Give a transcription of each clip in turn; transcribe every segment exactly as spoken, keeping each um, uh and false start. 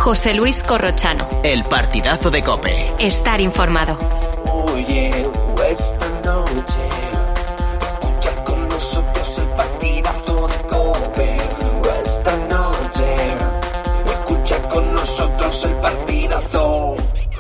José Luis Corrochano. El partidazo de COPE. Estar informado. Oye, esta noche escucha con nosotros el partidazo de COPE. Esta noche escucha con nosotros el partidazo.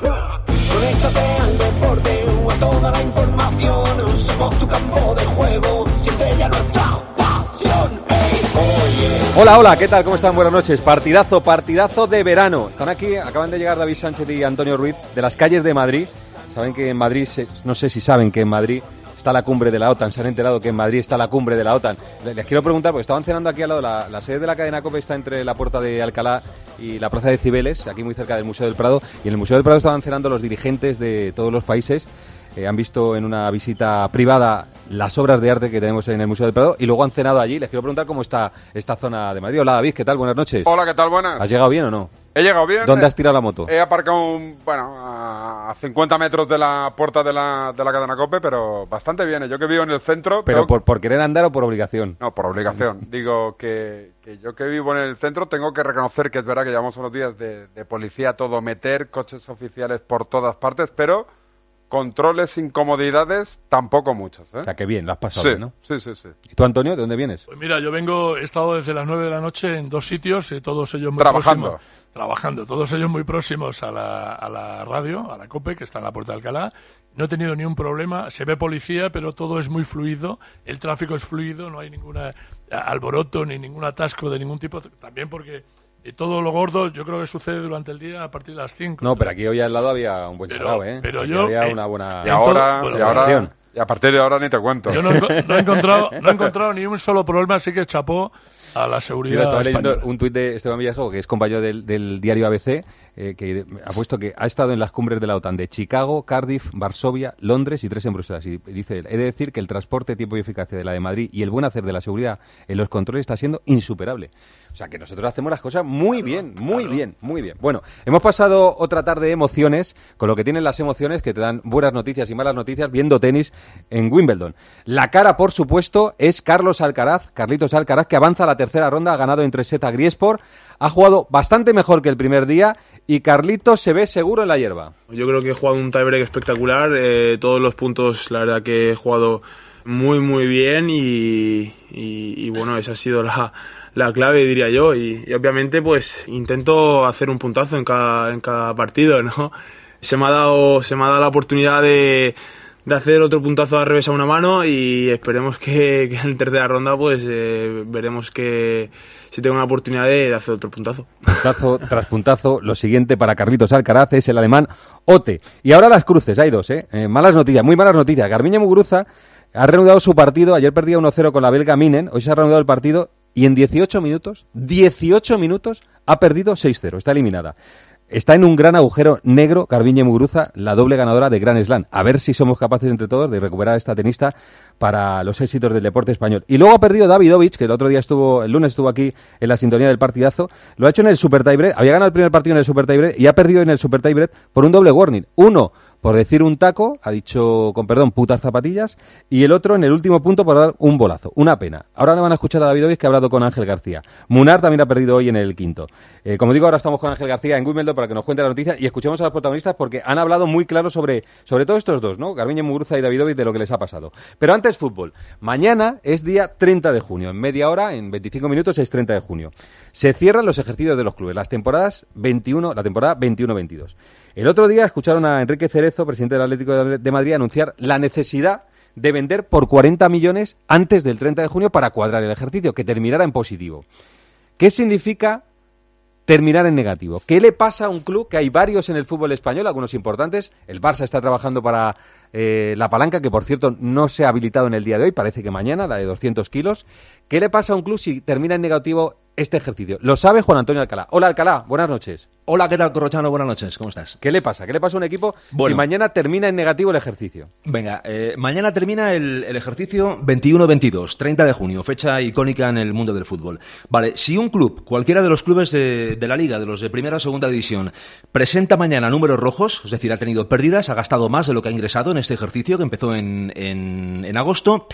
Conéctate al deporte o a toda la información. Somos tu campo de juego. Siente ya nuestra pasión. Hey, oye. Hola, hola, ¿qué tal? ¿Cómo están? Buenas noches. Partidazo, partidazo de verano. Están aquí, acaban de llegar David Sánchez y Antonio Ruiz de las calles de Madrid. Saben que en Madrid, no sé si saben que en Madrid está la cumbre de la OTAN. Se han enterado que en Madrid está la cumbre de la OTAN. Les quiero preguntar, porque estaban cenando aquí al lado, la, la sede de la cadena COPE está entre la Puerta de Alcalá y la Plaza de Cibeles, aquí muy cerca del Museo del Prado. Y en el Museo del Prado estaban cenando los dirigentes de todos los países. Eh, han visto en una visita privada las obras de arte que tenemos en el Museo del Prado y luego han cenado allí. Les quiero preguntar cómo está esta zona de Madrid. Hola, David, ¿qué tal? Buenas noches. Hola, ¿qué tal? Buenas. ¿Has llegado bien o no? He llegado bien. ¿Dónde eh, has tirado la moto? He aparcado, un, bueno, a cincuenta metros de la puerta de la, de la cadena COPE, pero bastante bien. Yo que vivo en el centro... ¿Pero tengo... por, por querer andar o por obligación? No, por obligación. Digo que, que yo que vivo en el centro tengo que reconocer que es verdad que llevamos unos días de, de policía todo meter, coches oficiales por todas partes, pero... controles, incomodidades, tampoco muchas, ¿eh? O sea, que bien, lo has pasado, sí, ¿no? Sí, sí, sí. ¿Y tú, Antonio, de dónde vienes? Pues mira, yo vengo, he estado desde las nueve de la noche en dos sitios, y todos ellos muy Trabajando. próximos. Trabajando. Todos ellos muy próximos a la, a la radio, a la COPE, que está en la Puerta de Alcalá. No he tenido ni un problema, se ve policía, pero todo es muy fluido, el tráfico es fluido, no hay ningún alboroto ni ningún atasco de ningún tipo, también porque... Y todo lo gordo yo creo que sucede durante el día a partir de las cinco. No, pero aquí hoy al lado había un buen pero, charao, ¿eh? Pero aquí yo... había eh, una buena... Y ahora, todo, bueno, y ahora, y a partir de ahora ni te cuento. Yo no, he, no, he encontrado, no he encontrado ni un solo problema, así que chapó a la seguridad. Mira, estaba española. leyendo un tuit de Esteban Villajo, que es compañero del, del diario A B C, eh, que ha puesto que ha estado en las cumbres de la OTAN de Chicago, Cardiff, Varsovia, Londres y tres en Bruselas. Y dice, he de decir que el transporte, tiempo y eficacia de la de Madrid y el buen hacer de la seguridad en los controles está siendo insuperable. O sea, que nosotros hacemos las cosas muy claro, bien, muy claro. bien, muy bien. Bueno, hemos pasado otra tarde de emociones, con lo que tienen las emociones, que te dan buenas noticias y malas noticias, viendo tenis en Wimbledon. La cara, por supuesto, es Carlos Alcaraz, Carlitos Alcaraz, que avanza a la tercera ronda, ha ganado en tres sets a Griesport, ha jugado bastante mejor que el primer día, y Carlitos se ve seguro en la hierba. Yo creo que he jugado un tiebreak espectacular, eh, todos los puntos, la verdad que he jugado muy, muy bien, y, y, y bueno, esa ha sido la... la clave, diría yo, y, y obviamente pues intento hacer un puntazo en cada, en cada partido, ¿no? Se me ha dado, se me ha dado la oportunidad de, de hacer otro puntazo al revés a una mano, y esperemos que, que en tercera ronda pues eh, veremos que si tengo una oportunidad de, de hacer otro puntazo. Puntazo tras puntazo, lo siguiente para Carlitos Alcaraz es el alemán Ote. Y ahora las cruces, hay dos, ¿eh? eh malas noticias, muy malas noticias. Garbiñe Muguruza ha reanudado su partido, ayer perdía uno cero con la belga Minen, hoy se ha reanudado el partido, y en dieciocho minutos, dieciocho minutos, ha perdido seis cero, está eliminada. Está en un gran agujero negro Garbiñe Muguruza, la doble ganadora de Grand Slam. A ver si somos capaces entre todos de recuperar a esta tenista para los éxitos del deporte español. Y luego ha perdido Davidovich, que el otro día estuvo, el lunes estuvo aquí en la sintonía del partidazo. Lo ha hecho en el Super Tiebreak, había ganado el primer partido en el Super Tiebreak y ha perdido en el Super Tiebreak por un doble warning. Uno, por decir un taco, ha dicho, con perdón, putas zapatillas, y el otro en el último punto por dar un bolazo. Una pena. Ahora le van a escuchar a Davidovich, que ha hablado con Ángel García. Munar también ha perdido hoy en el quinto. Eh, como digo, ahora estamos con Ángel García en Wimbledon para que nos cuente la noticia y escuchemos a los protagonistas porque han hablado muy claro sobre, sobre todo estos dos, ¿no? Garbiñe Muguruza y Davidovich, de lo que les ha pasado. Pero antes, fútbol. Mañana es día treinta de junio. En media hora, en veinticinco minutos, es treinta de junio. Se cierran los ejercicios de los clubes, las temporadas veintiuno, la temporada veintiuno veintidós. El otro día escucharon a Enrique Cerezo, presidente del Atlético de Madrid, anunciar la necesidad de vender por cuarenta millones antes del treinta de junio para cuadrar el ejercicio, que terminara en positivo. ¿Qué significa terminar en negativo? ¿Qué le pasa a un club, que hay varios en el fútbol español, algunos importantes? El Barça está trabajando para eh, la palanca, que por cierto no se ha habilitado en el día de hoy, parece que mañana, la de doscientos kilos. ¿Qué le pasa a un club si termina en negativo este ejercicio? Lo sabe Juan Antonio Alcalá. Hola, Alcalá, buenas noches. Hola, ¿qué tal, Corrochano? Buenas noches, ¿cómo estás? ¿Qué le pasa? ¿Qué le pasa a un equipo bueno, si mañana termina en negativo el ejercicio? Venga, eh, mañana termina el, el ejercicio veintiuno veintidós, treinta de junio, fecha icónica en el mundo del fútbol. Vale, si un club, cualquiera de los clubes de, de la Liga, de los de primera o segunda división, presenta mañana números rojos, es decir, ha tenido pérdidas, ha gastado más de lo que ha ingresado en este ejercicio que empezó en, en, en agosto,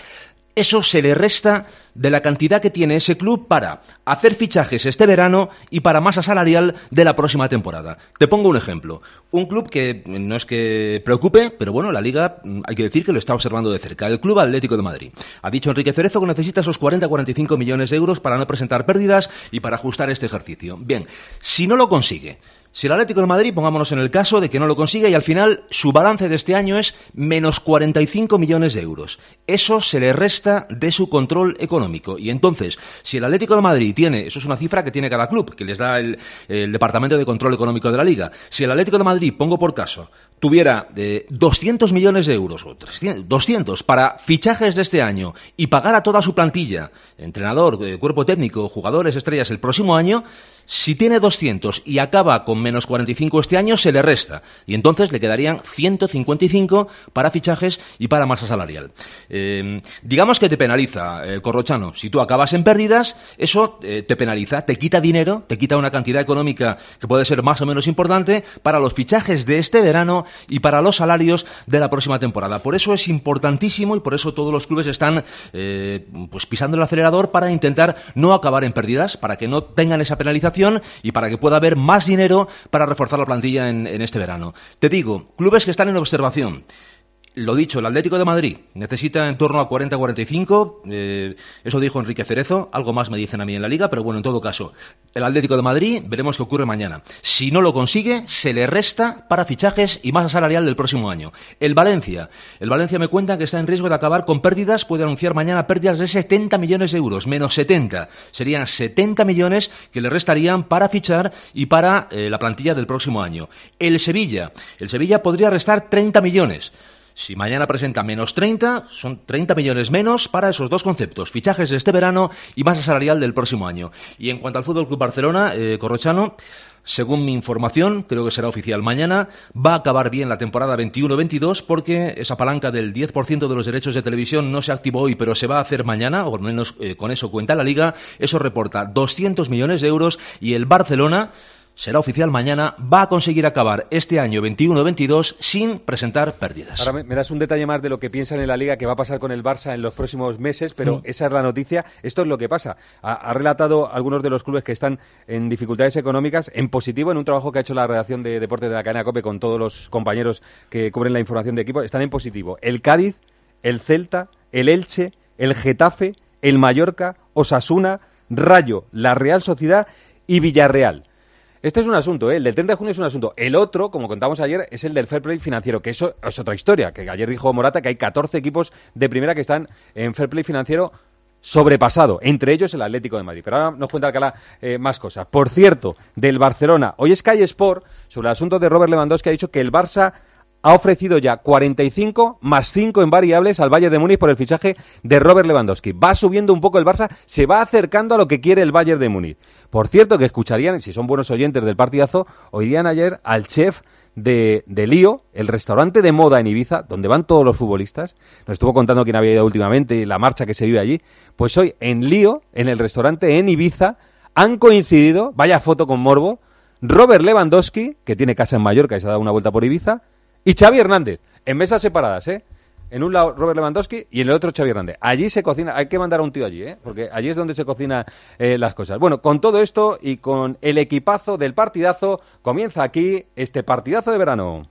eso se le resta de la cantidad que tiene ese club para hacer fichajes este verano y para masa salarial de la próxima temporada. Te pongo un ejemplo. Un club que no es que preocupe, pero bueno, la Liga hay que decir que lo está observando de cerca. El Club Atlético de Madrid. Ha dicho Enrique Cerezo que necesita esos cuarenta a cuarenta y cinco millones de euros para no presentar pérdidas y para ajustar este ejercicio. Bien, si no lo consigue, si el Atlético de Madrid, pongámonos en el caso de que no lo consiga y al final su balance de este año es menos cuarenta y cinco millones de euros. Eso se le resta de su control económico. Y entonces, si el Atlético de Madrid tiene, eso es una cifra que tiene cada club, que les da el, el Departamento de Control Económico de la Liga. Si el Atlético de Madrid, pongo por caso, tuviera eh, doscientos millones de euros, o trescientos, doscientos para fichajes de este año y pagar a toda su plantilla, entrenador, eh, cuerpo técnico, jugadores, estrellas, el próximo año, si tiene doscientos y acaba con menos cuarenta y cinco este año, se le resta. Y entonces le quedarían ciento cincuenta y cinco para fichajes y para masa salarial. Eh, digamos que te penaliza, eh, Corrochano. Si tú acabas en pérdidas, eso eh, te penaliza, te quita dinero, te quita una cantidad económica que puede ser más o menos importante para los fichajes de este verano y para los salarios de la próxima temporada. Por eso es importantísimo y por eso todos los clubes están eh, pues pisando el acelerador para intentar no acabar en pérdidas, para que no tengan esa penalización y para que pueda haber más dinero para reforzar la plantilla en, en este verano. Te digo, clubes que están en observación. Lo dicho, el Atlético de Madrid necesita en torno a cuarenta a cuarenta y cinco, eh, eso dijo Enrique Cerezo, algo más me dicen a mí en la Liga, pero bueno, en todo caso, el Atlético de Madrid, veremos qué ocurre mañana. Si no lo consigue, se le resta para fichajes y masa salarial del próximo año. El Valencia, el Valencia me cuenta que está en riesgo de acabar con pérdidas, puede anunciar mañana pérdidas de setenta millones de euros, menos setenta, serían setenta millones que le restarían para fichar y para eh, la plantilla del próximo año. El Sevilla, el Sevilla podría restar treinta millones. Si mañana presenta menos treinta, son treinta millones menos para esos dos conceptos, fichajes de este verano y masa salarial del próximo año. Y en cuanto al Fútbol Club Barcelona, eh, Corrochano, según mi información, creo que será oficial mañana, va a acabar bien la temporada veintiuno veintidós porque esa palanca del diez por ciento de los derechos de televisión no se activó hoy, pero se va a hacer mañana, o al menos eh, con eso cuenta la Liga. Eso reporta doscientos millones de euros y el Barcelona, será oficial mañana, va a conseguir acabar este año veintiuno veintidós sin presentar pérdidas. Ahora me, me das un detalle más de lo que piensan en la Liga que va a pasar con el Barça en los próximos meses, pero mm. esa es la noticia. Esto es lo que pasa. Ha, ha relatado algunos de los clubes que están en dificultades económicas en positivo en un trabajo que ha hecho la redacción de Deportes de la cadena COPE con todos los compañeros que cubren la información de equipo. Están en positivo el Cádiz, el Celta, el Elche, el Getafe, el Mallorca, Osasuna, Rayo, la Real Sociedad y Villarreal. Este es un asunto, ¿eh? El del treinta de junio es un asunto. El otro, como contamos ayer, es el del fair play financiero, que eso es otra historia, que ayer dijo Morata que hay catorce equipos de primera que están en fair play financiero sobrepasado, entre ellos el Atlético de Madrid. Pero ahora nos cuenta Alcalá eh, más cosas. Por cierto, del Barcelona, hoy Sky Sport, sobre el asunto de Robert Lewandowski, ha dicho que el Barça ha ofrecido ya cuarenta y cinco más cinco en variables al Bayern de Múnich por el fichaje de Robert Lewandowski. Va subiendo un poco el Barça, se va acercando a lo que quiere el Bayern de Múnich. Por cierto, que escucharían, si son buenos oyentes del partidazo, oirían ayer al chef de, de Lío, el restaurante de moda en Ibiza, donde van todos los futbolistas. Nos estuvo contando quién había ido últimamente y la marcha que se vive allí. Pues hoy en Lío, en el restaurante en Ibiza, han coincidido, vaya foto con morbo, Robert Lewandowski, que tiene casa en Mallorca y se ha dado una vuelta por Ibiza, y Xavi Hernández, en mesas separadas, ¿eh? En un lado Robert Lewandowski y en el otro Xavi Hernández. Allí se cocina, hay que mandar a un tío allí, ¿eh? Porque allí es donde se cocinan eh, las cosas. Bueno, con todo esto y con el equipazo del partidazo, comienza aquí este partidazo de verano.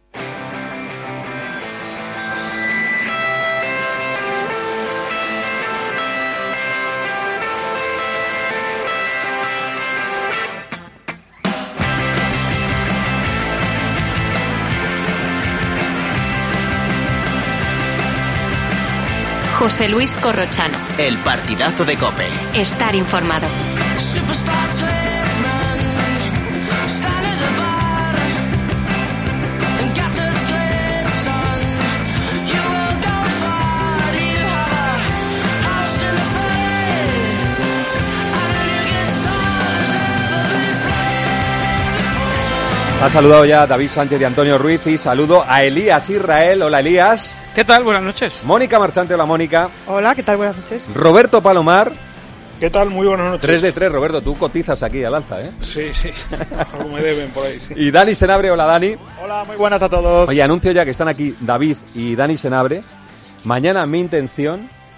José Luis Corrochano. El partidazo de COPE. Estar informado. Ha saludado ya a David Sánchez y Antonio Ruiz y saludo a Elías Israel. Hola, Elías. ¿Qué tal? Buenas noches. Mónica Marsante. Hola, Mónica. Hola, ¿qué tal? Buenas noches. Roberto Palomar. ¿Qué tal? Muy buenas noches. tres de tres, Roberto. Tú cotizas aquí al alza, ¿eh? Sí, sí. Algo me deben por ahí, sí. Y Dani Senabre. Hola, Dani. Hola, muy buenas a todos. Oye, anuncio ya que están aquí David y Dani Senabre. Mañana mi intención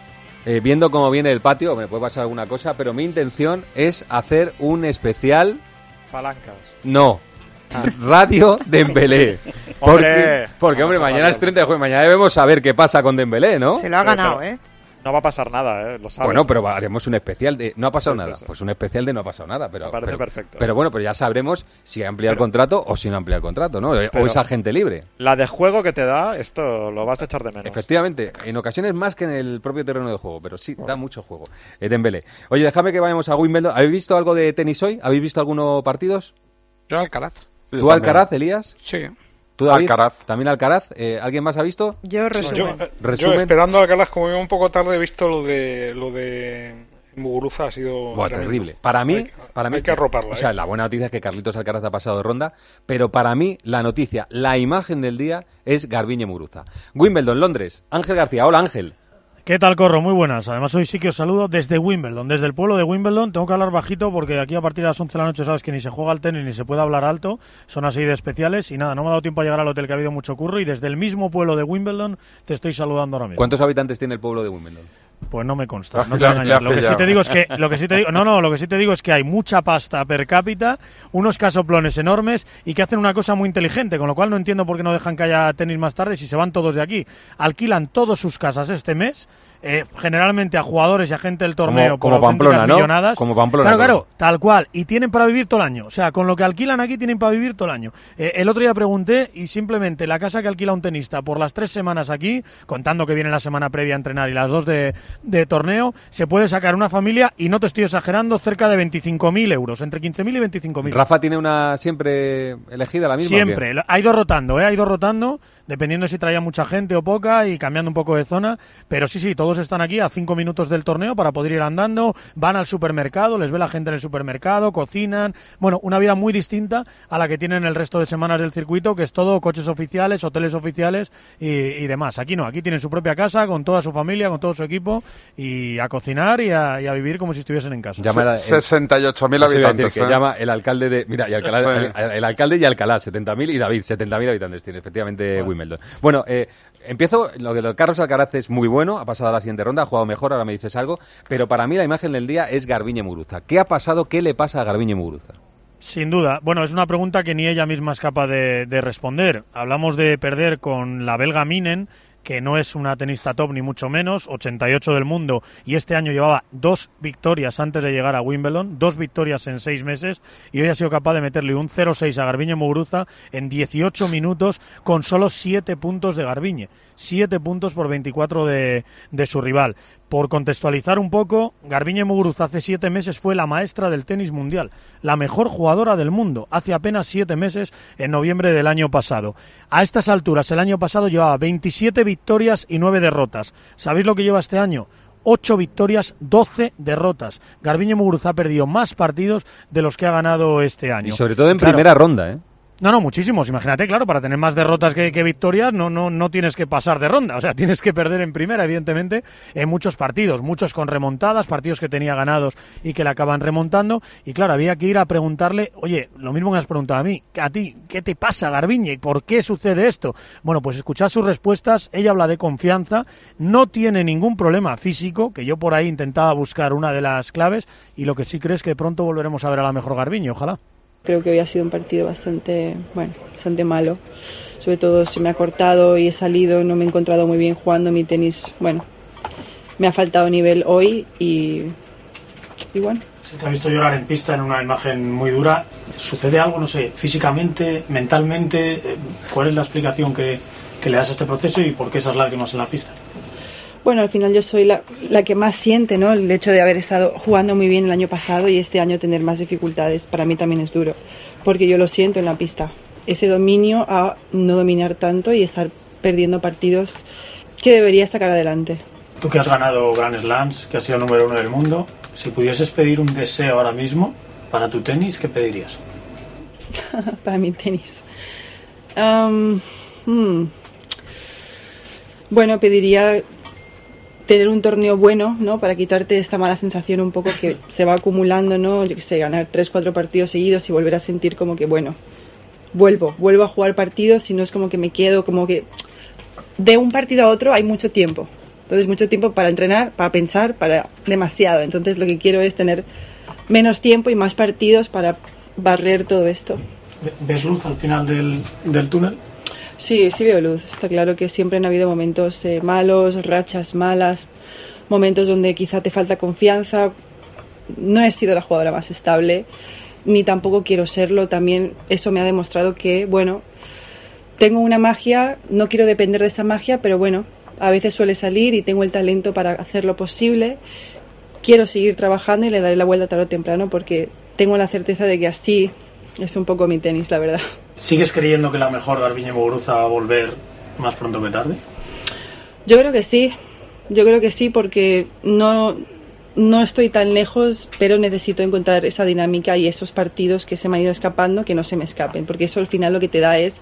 eh, viendo cómo viene el patio, me puede pasar alguna cosa, pero mi intención es hacer un especial... Palancas. No. Ah. Radio Dembélé. Porque, porque hombre, mañana es treinta de junio, mañana debemos saber qué pasa con Dembélé, ¿no? Se lo ha ganado, pero, ¿eh? No va a pasar nada, ¿eh? Lo sabes. Bueno, pero haremos un especial de... No ha pasado Eso, nada. eso. Pues un especial de no ha pasado nada. Pero, Me parece pero, perfecto. Pero bueno, pero ya sabremos si ha ampliado pero, el contrato o si no ha ampliado el contrato, ¿no? Pero, o es agente libre. La de juego que te da, esto lo vas a echar de menos. Efectivamente. En ocasiones más que en el propio terreno de juego. Pero sí, bueno. da mucho juego. Eh, Dembélé. Oye, déjame que vayamos a Wimbledon. ¿Habéis visto algo de tenis hoy? ¿Habéis visto algunos partidos? Yo Alcaraz. Sí, ¿Tú Alcaraz, Elías? Sí. ¿Tú, David? Alcaraz. ¿También Alcaraz? Eh, ¿Alguien más ha visto? Yo resumen. Yo, ¿Resumen? yo esperando a Alcaraz, como iba un poco tarde, he visto lo de lo de Muguruza, ha sido Buah, terrible. Para mí, hay, para mí, hay que arroparla. O sea, ¿eh? la buena noticia es que Carlitos Alcaraz ha pasado de ronda, pero para mí la noticia, la imagen del día es Garbiñe Muguruza. Wimbledon, Londres. Ángel García. Hola, Ángel. ¿Qué tal, Corro? Muy buenas. Además, hoy sí que os saludo desde Wimbledon, desde el pueblo de Wimbledon. Tengo que hablar bajito porque aquí a partir de las once de la noche sabes que ni se juega al tenis ni se puede hablar alto. Son así de especiales y nada, no me ha dado tiempo a llegar al hotel, que ha habido mucho curro, y desde el mismo pueblo de Wimbledon te estoy saludando ahora mismo. ¿Cuántos habitantes tiene el pueblo de Wimbledon? Pues no me consta, no te voy a engañar. Lo que sí te digo es que, lo que sí te digo, no, no, lo que sí te digo es que hay mucha pasta per cápita, unos casoplones enormes y que hacen una cosa muy inteligente, con lo cual no entiendo por qué no dejan que haya tenis más tarde si se van todos de aquí. Alquilan todas sus casas este mes, eh, generalmente a jugadores y a gente del torneo como, como por auténticas Pamplona, ¿no? millonadas. Como Pamplona. Claro, claro, tal cual. Y tienen para vivir todo el año. O sea, con lo que alquilan aquí tienen para vivir todo el año. Eh, el otro día pregunté y simplemente la casa que alquila un tenista por las tres semanas aquí, contando que viene la semana previa a entrenar y las dos de, de torneo, se puede sacar una familia, y no te estoy exagerando, cerca de veinticinco mil euros, entre quince mil y veinticinco mil. ¿Rafa tiene una siempre elegida, la misma? Siempre, ha ido rotando, ¿eh? ha ido rotando, dependiendo si traía mucha gente o poca y cambiando un poco de zona, pero sí, sí, todos están aquí a cinco minutos del torneo para poder ir andando, van al supermercado, les ve la gente en el supermercado, cocinan, bueno, una vida muy distinta a la que tienen el resto de semanas del circuito, que es todo coches oficiales, hoteles oficiales y, y demás. Aquí no, aquí tienen su propia casa, con toda su familia, con todo su equipo, y a cocinar y a, y a vivir como si estuviesen en casa. Llama el, sesenta y ocho mil habitantes. Decir, que ¿eh? llama el alcalde de... Mira, y Alcalá, el, el alcalde y Alcalá, setenta mil, y David, setenta mil habitantes tiene, efectivamente, bueno. Wimbledon. Bueno, eh, empiezo, lo que Carlos Alcaraz es muy bueno, ha pasado a la siguiente ronda, ha jugado mejor, ahora me dices algo, pero para mí la imagen del día es Garbiñe Muguruza. ¿Qué ha pasado? ¿Qué le pasa a Garbiñe Muguruza? Sin duda. Bueno, es una pregunta que ni ella misma es capaz de, de responder. Hablamos de perder con la belga Minen, que no es una tenista top ni mucho menos, ochenta y ocho del mundo, y este año llevaba dos victorias antes de llegar a Wimbledon, dos victorias en seis meses, y hoy ha sido capaz de meterle un cero seis a Garbiñe Muguruza en dieciocho minutos con solo siete puntos de Garbiñe, siete puntos por veinticuatro de, de su rival. Por contextualizar un poco, Garbiñe Muguruza hace siete meses fue la maestra del tenis mundial, la mejor jugadora del mundo, hace apenas siete meses, en noviembre del año pasado. A estas alturas, el año pasado llevaba veintisiete victorias y nueve derrotas. ¿Sabéis lo que lleva este año? ocho victorias, doce derrotas. Garbiñe Muguruza ha perdido más partidos de los que ha ganado este año. Y sobre todo en claro, primera ronda, ¿eh? No, no, muchísimos. Imagínate, claro, para tener más derrotas que, que victorias no, no, no tienes que pasar de ronda. O sea, tienes que perder en primera, evidentemente, en muchos partidos. Muchos con remontadas, partidos que tenía ganados y que le acaban remontando. Y claro, había que ir a preguntarle, oye, lo mismo que me has preguntado a mí, a ti, ¿qué te pasa, Garbiñe? ¿Por qué sucede esto? Bueno, pues escuchad sus respuestas. Ella habla de confianza, no tiene ningún problema físico, que yo por ahí intentaba buscar una de las claves, y lo que sí creo es que pronto volveremos a ver a la mejor Garbiñe, ojalá. Creo que hoy ha sido un partido bastante, bueno, bastante malo. Sobre todo se me ha cortado y he salido, no me he encontrado muy bien jugando mi tenis. Bueno, me ha faltado nivel hoy y, y bueno. Se te ha visto llorar en pista en una imagen muy dura. ¿Sucede algo, no sé, físicamente, mentalmente? ¿Cuál es la explicación que, que le das a este proceso y por qué esas lágrimas en la pista? Bueno, al final yo soy la, la que más siente, ¿no? El hecho de haber estado jugando muy bien el año pasado y este año tener más dificultades, para mí también es duro, porque yo lo siento en la pista. Ese dominio a no dominar tanto y estar perdiendo partidos que debería sacar adelante. Tú que has ganado Grand Slams, que has sido el número uno del mundo, si pudieses pedir un deseo ahora mismo para tu tenis, ¿qué pedirías? Para mi tenis. Um, hmm. Bueno, pediría tener un torneo bueno, ¿no? Para quitarte esta mala sensación un poco que se va acumulando, ¿no? Yo qué sé, ganar tres, cuatro partidos seguidos y volver a sentir como que, bueno, vuelvo, vuelvo a jugar partidos y no es como que me quedo, como que de un partido a otro hay mucho tiempo. Entonces mucho tiempo para entrenar, para pensar, para demasiado. Entonces lo que quiero es tener menos tiempo y más partidos para barrer todo esto. ¿Ves luz al final del, del túnel? Sí, sí veo luz. Está claro que siempre han habido momentos eh, malos, rachas malas, momentos donde quizá te falta confianza. No he sido la jugadora más estable, ni tampoco quiero serlo. También eso me ha demostrado que, bueno, tengo una magia, no quiero depender de esa magia, pero bueno, a veces suele salir y tengo el talento para hacer lo posible. Quiero seguir trabajando y le daré la vuelta tarde o temprano porque tengo la certeza de que así es un poco mi tenis, la verdad. ¿Sigues creyendo que la mejor Garbiñe Muguruza va a volver más pronto que tarde? Yo creo que sí, yo creo que sí porque no, no estoy tan lejos, pero necesito encontrar esa dinámica y esos partidos que se me han ido escapando, que no se me escapen, porque eso al final lo que te da es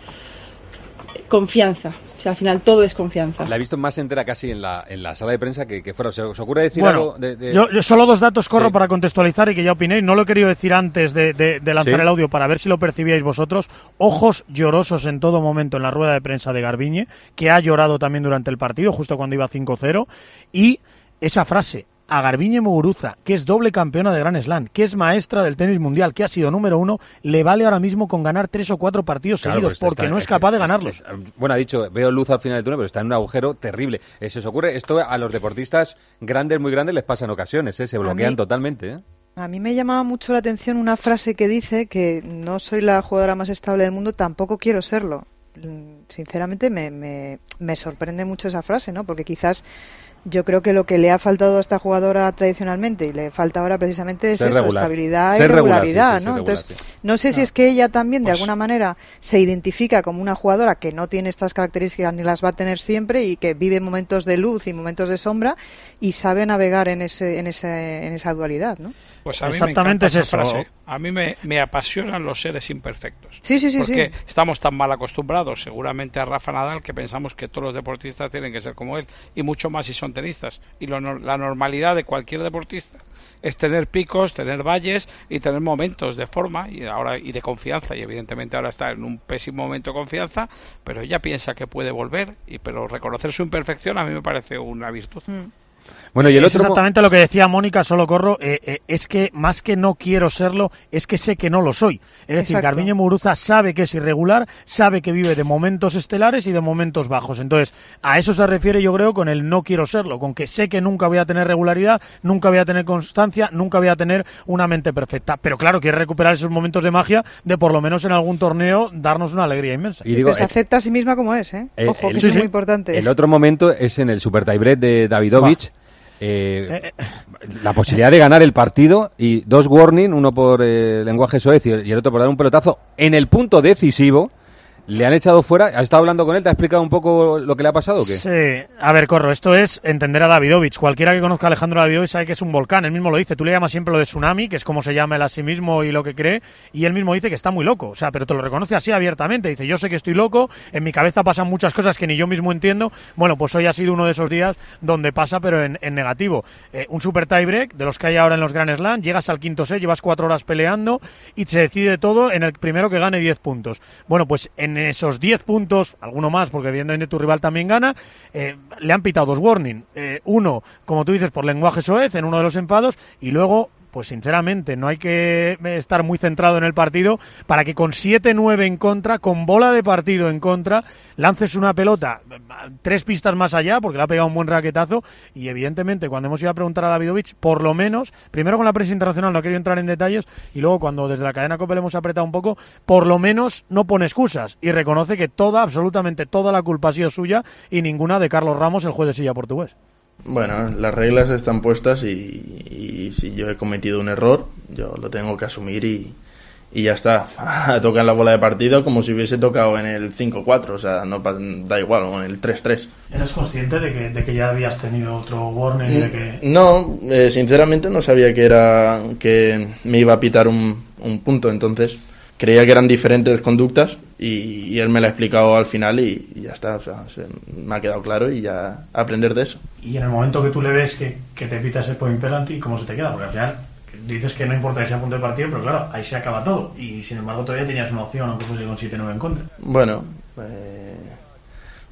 confianza. O sea, al final todo es confianza. La he visto más entera casi en la, en la sala de prensa que, que fuera. ¿Os, ¿Os ocurre decir bueno, algo? De, de... Yo, yo solo dos datos corro sí. para contextualizar y que ya opinéis. No lo he querido decir antes de, de, de lanzar ¿Sí? el audio para ver si lo percibíais vosotros. Ojos llorosos en todo momento en la rueda de prensa de Garbiñe, que ha llorado también durante el partido, justo cuando iba cinco cero. Y esa frase, a Garbiñe Muguruza, que es doble campeona de Grand Slam, que es maestra del tenis mundial, que ha sido número uno, le vale ahora mismo con ganar tres o cuatro partidos claro, seguidos, porque está, no es capaz de ganarlos. Es, es, bueno, ha dicho, veo luz al final del túnel, pero está en un agujero terrible. Eh, se os ocurre, esto a los deportistas grandes, muy grandes, les pasa en ocasiones, eh, se bloquean mí, totalmente. ¿eh? A mí me llamaba mucho la atención una frase que dice que no soy la jugadora más estable del mundo, tampoco quiero serlo. Sinceramente me, me, me sorprende mucho esa frase, ¿no? Porque quizás yo creo que lo que le ha faltado a esta jugadora tradicionalmente y le falta ahora precisamente es Ser eso, regular. estabilidad Ser y regularidad, regular, sí, sí, ¿no? regular, Entonces, sí. no sé si no. es que ella también de Pues... alguna manera se identifica como una jugadora que no tiene estas características ni las va a tener siempre y que vive momentos de luz y momentos de sombra y sabe navegar en ese en ese en esa dualidad, ¿no? Pues a mí Exactamente me encanta es esa eso. frase. A mí me, me apasionan los seres imperfectos. Sí, sí, sí. Porque sí. estamos tan mal acostumbrados, seguramente a Rafa Nadal, que pensamos que todos los deportistas tienen que ser como él, y mucho más si son tenistas. Y lo, la normalidad de cualquier deportista es tener picos, tener valles y tener momentos de forma y ahora y de confianza. Y evidentemente ahora está en un pésimo momento de confianza, pero ella piensa que puede volver. Y pero reconocer su imperfección a mí me parece una virtud. Mm. Bueno, y el es otro exactamente lo que decía Mónica, solo corro, eh, eh, es que más que no quiero serlo, es que sé que no lo soy. Es decir, Exacto. Garbiñe Muguruza sabe que es irregular, sabe que vive de momentos estelares y de momentos bajos. Entonces, a eso se refiere yo creo con el no quiero serlo, con que sé que nunca voy a tener regularidad, nunca voy a tener constancia, nunca voy a tener una mente perfecta. Pero claro, quiere recuperar esos momentos de magia de por lo menos en algún torneo darnos una alegría inmensa. Y digo, Pero se acepta a sí misma como es, ¿eh? eh Ojo, el, que sí, eso es sí. muy importante. El otro momento es en el super tiebreak de Davidovich. Eh, la posibilidad de ganar el partido y dos warning, uno por eh, lenguaje soez y el otro por dar un pelotazo en el punto decisivo. Le han echado fuera. ¿Has estado hablando con él? ¿Te ha explicado un poco lo que le ha pasado o qué? Sí. A ver, Corro, esto es entender a Davidovich. Cualquiera que conozca a Alejandro Davidovich sabe que es un volcán. Él mismo lo dice. Tú le llamas siempre lo de tsunami, que es como se llama él a sí mismo y lo que cree. Y él mismo dice que está muy loco. O sea, pero te lo reconoce así abiertamente. Dice, yo sé que estoy loco. En mi cabeza pasan muchas cosas que ni yo mismo entiendo. Bueno, pues hoy ha sido uno de esos días donde pasa, pero en, en negativo. Eh, un super tiebreak de los que hay ahora en los Grand Slam. Llegas al quinto set, llevas cuatro horas peleando y se decide todo en el primero que gane diez puntos. Bueno, pues en esos diez puntos puntos, alguno más, porque evidentemente tu rival también gana, eh, le han pitado dos warning. Eh, uno, como tú dices, por lenguaje soez, en uno de los enfados, y luego, pues sinceramente, no hay que estar muy centrado en el partido para que con siete nueve en contra, con bola de partido en contra, lances una pelota tres pistas más allá, porque le ha pegado un buen raquetazo, y evidentemente cuando hemos ido a preguntar a Davidovich, por lo menos, primero con la prensa internacional no he querido entrar en detalles, y luego cuando desde la cadena COPE le hemos apretado un poco, por lo menos no pone excusas, y reconoce que toda, absolutamente toda la culpa ha sido suya, y ninguna de Carlos Ramos, el juez de silla portugués. Bueno, las reglas están puestas y, y si yo he cometido un error, yo lo tengo que asumir y, y ya está. Toca en la bola de partido como si hubiese tocado en el cinco cuatro, o sea, no da igual, o en el tres tres. ¿Eres consciente de que, de que ya habías tenido otro warning? Y de que... No, eh, sinceramente no sabía que era que me iba a pitar un, un punto, entonces creía que eran diferentes conductas y, y él me lo ha explicado al final y, y ya está, o sea, se, me ha quedado claro y ya aprender de eso. Y en el momento que tú le ves que, que te pita ese point penalty, ¿cómo se te queda? Porque al final dices que no importa que sea punto de partido, pero claro, ahí se acaba todo y sin embargo todavía tenías una opción, aunque fuese con siete nueve en contra. Bueno, eh,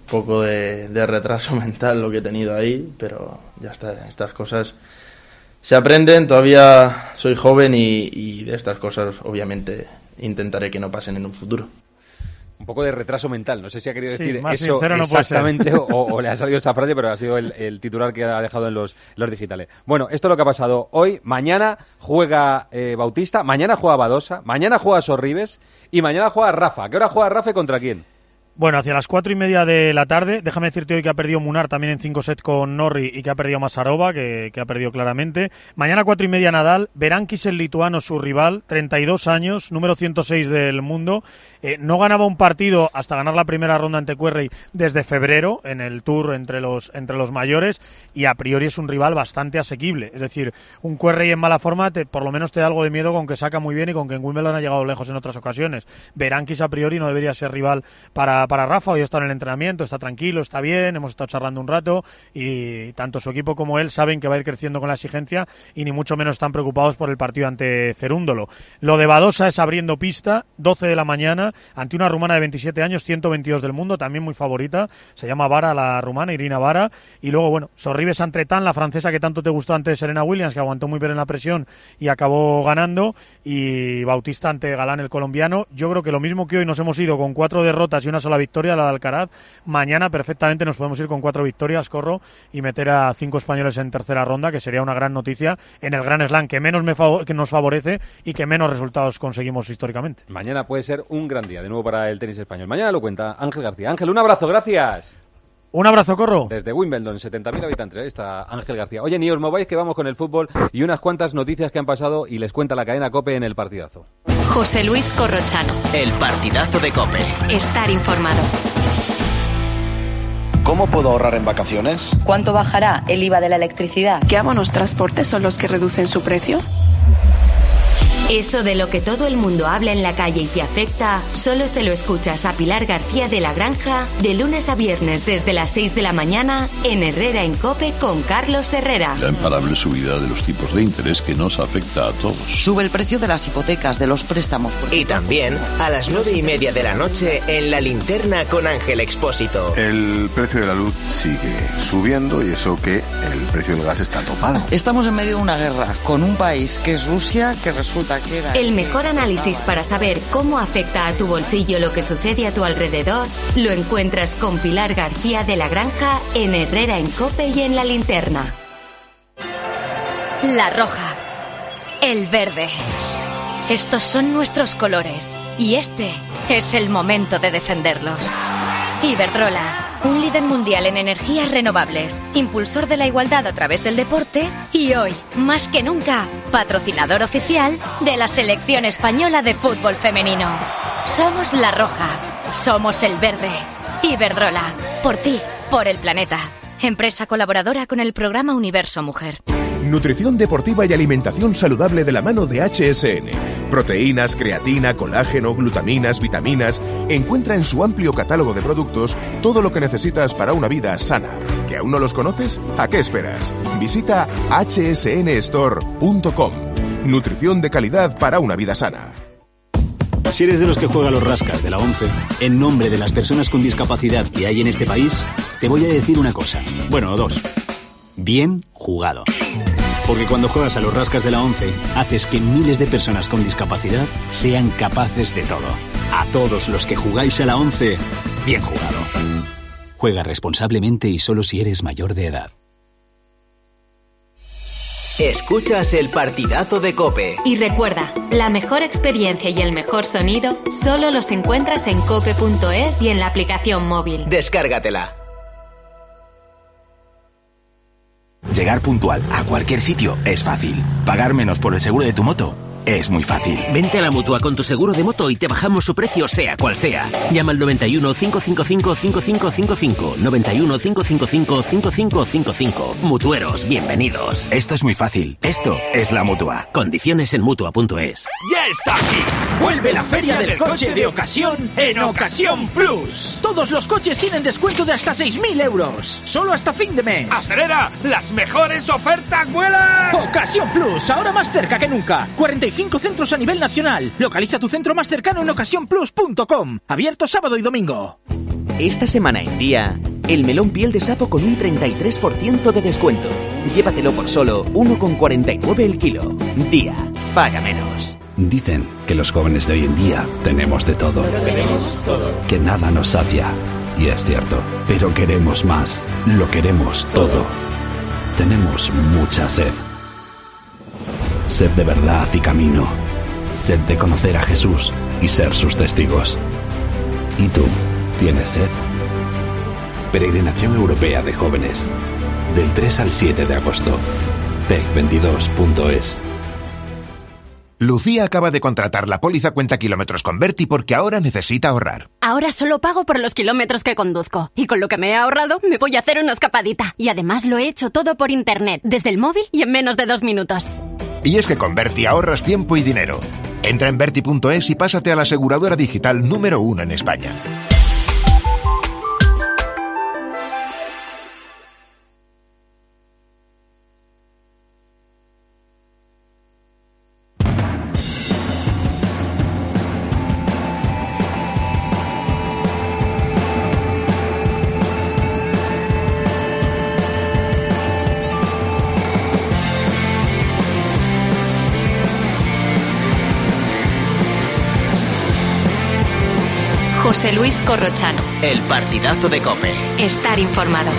poco de, de retraso mental lo que he tenido ahí, pero ya está, estas cosas se aprenden, todavía soy joven y, y de estas cosas obviamente intentaré que no pasen en un futuro. Un poco de retraso mental, no sé si ha querido Sí, decir más eso sincero no puede ser. exactamente o, o le ha salido esa frase, pero ha sido el, el titular que ha dejado en los, los digitales. Bueno, esto es lo que ha pasado hoy. Mañana juega eh, Bautista, mañana juega Badosa, mañana juega Sorribes y mañana juega Rafa. ¿A qué hora juega Rafa y contra quién? Bueno, hacia las cuatro y media de la tarde. Déjame decirte hoy que ha perdido Munar también en cinco sets con Norri y que ha perdido Masarova, que, que ha perdido claramente. Mañana cuatro y media Nadal. Berankis, el lituano, su rival, treinta y dos años, número ciento seis del mundo. Eh, no ganaba un partido hasta ganar la primera ronda ante Querrey desde febrero en el Tour entre los, entre los mayores, y a priori es un rival bastante asequible. Es decir, un Querrey en mala forma te, por lo menos te da algo de miedo con que saca muy bien y con que en Wimbledon ha llegado lejos en otras ocasiones. Berankis a priori no debería ser rival para para Rafa. Hoy está en el entrenamiento, está tranquilo, está bien, hemos estado charlando un rato y tanto su equipo como él saben que va a ir creciendo con la exigencia y ni mucho menos están preocupados por el partido ante Cerúndolo. Lo de Badosa es abriendo pista, doce de la mañana, ante una rumana de veintisiete años, ciento veintidós del mundo, también muy favorita, se llama Vara la rumana, Irina Vara, y luego bueno, Sorribes Antretan, la francesa que tanto te gustó ante Serena Williams, que aguantó muy bien en la presión y acabó ganando, y Bautista ante Galán, el colombiano. Yo creo que lo mismo que hoy nos hemos ido con cuatro derrotas y una sola victoria, la de Alcaraz, mañana perfectamente nos podemos ir con cuatro victorias, Corro, y meter a cinco españoles en tercera ronda, que sería una gran noticia en el Grand Slam que menos me fav- que nos favorece y que menos resultados conseguimos históricamente. Mañana puede ser un gran día de nuevo para el tenis español. Mañana lo cuenta Ángel García. Ángel, un abrazo, gracias. Un abrazo, Corro. Desde Wimbledon, setenta mil habitantes, ahí está Ángel García. Oye, ni os mováis que vamos con el fútbol y unas cuantas noticias que han pasado y les cuenta la cadena COPE en el partidazo. José Luis Corrochano. El partidazo de COPE. Estar informado. ¿Cómo puedo ahorrar en vacaciones? ¿Cuánto bajará el I V A de la electricidad? ¿Qué abonos transportes son los que reducen su precio? Eso de lo que todo el mundo habla en la calle y te afecta, solo se lo escuchas a Pilar García de la Granja de lunes a viernes desde las seis de la mañana en Herrera en COPE con Carlos Herrera. La imparable subida de los tipos de interés que nos afecta a todos. Sube el precio de las hipotecas, de los préstamos. Y también a las nueve y media de la noche en La Linterna con Ángel Expósito. El precio de la luz sigue subiendo y eso que el precio del gas está topado. Estamos en medio de una guerra con un país que es Rusia, que resulta que era... El mejor análisis para saber cómo afecta a tu bolsillo lo que sucede a tu alrededor lo encuentras con Pilar García de la Granja en Herrera en COPE y en La Linterna. La roja. El verde. Estos son nuestros colores y este es el momento de defenderlos. Iberdrola, un líder mundial en energías renovables, impulsor de la igualdad a través del deporte y hoy, más que nunca, patrocinador oficial de la selección española de fútbol femenino. Somos la roja, somos el verde. Iberdrola, por ti, por el planeta. Empresa colaboradora con el programa Universo Mujer. Nutrición deportiva y alimentación saludable de la mano de H S N. Proteínas, creatina, colágeno, glutaminas, vitaminas. Encuentra en su amplio catálogo de productos todo lo que necesitas para una vida sana. ¿Que aún no los conoces? ¿A qué esperas? Visita h s n store punto com. Nutrición de calidad para una vida sana. Si eres de los que juega los rascas de la ONCE, en nombre de las personas con discapacidad que hay en este país, te voy a decir una cosa. Bueno, dos. Bien jugado. Porque cuando juegas a los rascas de la ONCE, haces que miles de personas con discapacidad sean capaces de todo. A todos los que jugáis a la ONCE, bien jugado. Juega responsablemente y solo si eres mayor de edad. Escuchas el partidazo de COPE. Y recuerda, la mejor experiencia y el mejor sonido solo los encuentras en cope punto es y en la aplicación móvil. Descárgatela. Llegar puntual a cualquier sitio es fácil. Pagar menos por el seguro de tu moto es muy fácil. Vente a la Mutua con tu seguro de moto y te bajamos su precio sea cual sea. Llama al noventa y uno, cinco cinco cinco, cinco cinco cinco cinco. noventa y uno, cinco cinco cinco, cinco cinco cinco cinco. Mutueros, bienvenidos. Esto es muy fácil. Esto es la Mutua. Condiciones en Mutua punto es. ¡Ya está aquí! ¡Vuelve la feria del coche de ocasión en Ocasión Plus! Todos los coches tienen descuento de hasta seis mil euros. Solo hasta fin de mes. ¡Acelera! ¡Las mejores ofertas vuelan! Ocasión Plus, ahora más cerca que nunca. cuarenta y cinco centros a nivel nacional. Localiza tu centro más cercano en ocasión plus punto com. Abierto sábado y domingo. Esta semana en Día, el melón piel de sapo con un treinta y tres por ciento de descuento. Llévatelo por solo uno con cuarenta y nueve el kilo. Día, paga menos. Dicen que los jóvenes de hoy en día tenemos de todo. Pero tenemos todo. Que nada nos sacia. Y es cierto, pero queremos más. Lo queremos todo. Tenemos mucha sed. Sed de verdad y camino. Sed de conocer a Jesús y ser sus testigos. ¿Y tú, tienes sed? Peregrinación Europea de Jóvenes. Del tres al siete de agosto. P E C veintidós punto es. Lucía acaba de contratar la póliza cuenta kilómetros con Berti porque ahora necesita ahorrar. Ahora solo pago por los kilómetros que conduzco. Y con lo que me he ahorrado, me voy a hacer una escapadita. Y además lo he hecho todo por internet, desde el móvil y en menos de dos minutos. Y es que con Berti ahorras tiempo y dinero. Entra en Berti punto es y pásate a la aseguradora digital número uno en España. José Luis Corrochano. El partidazo de COPE. Estar informado.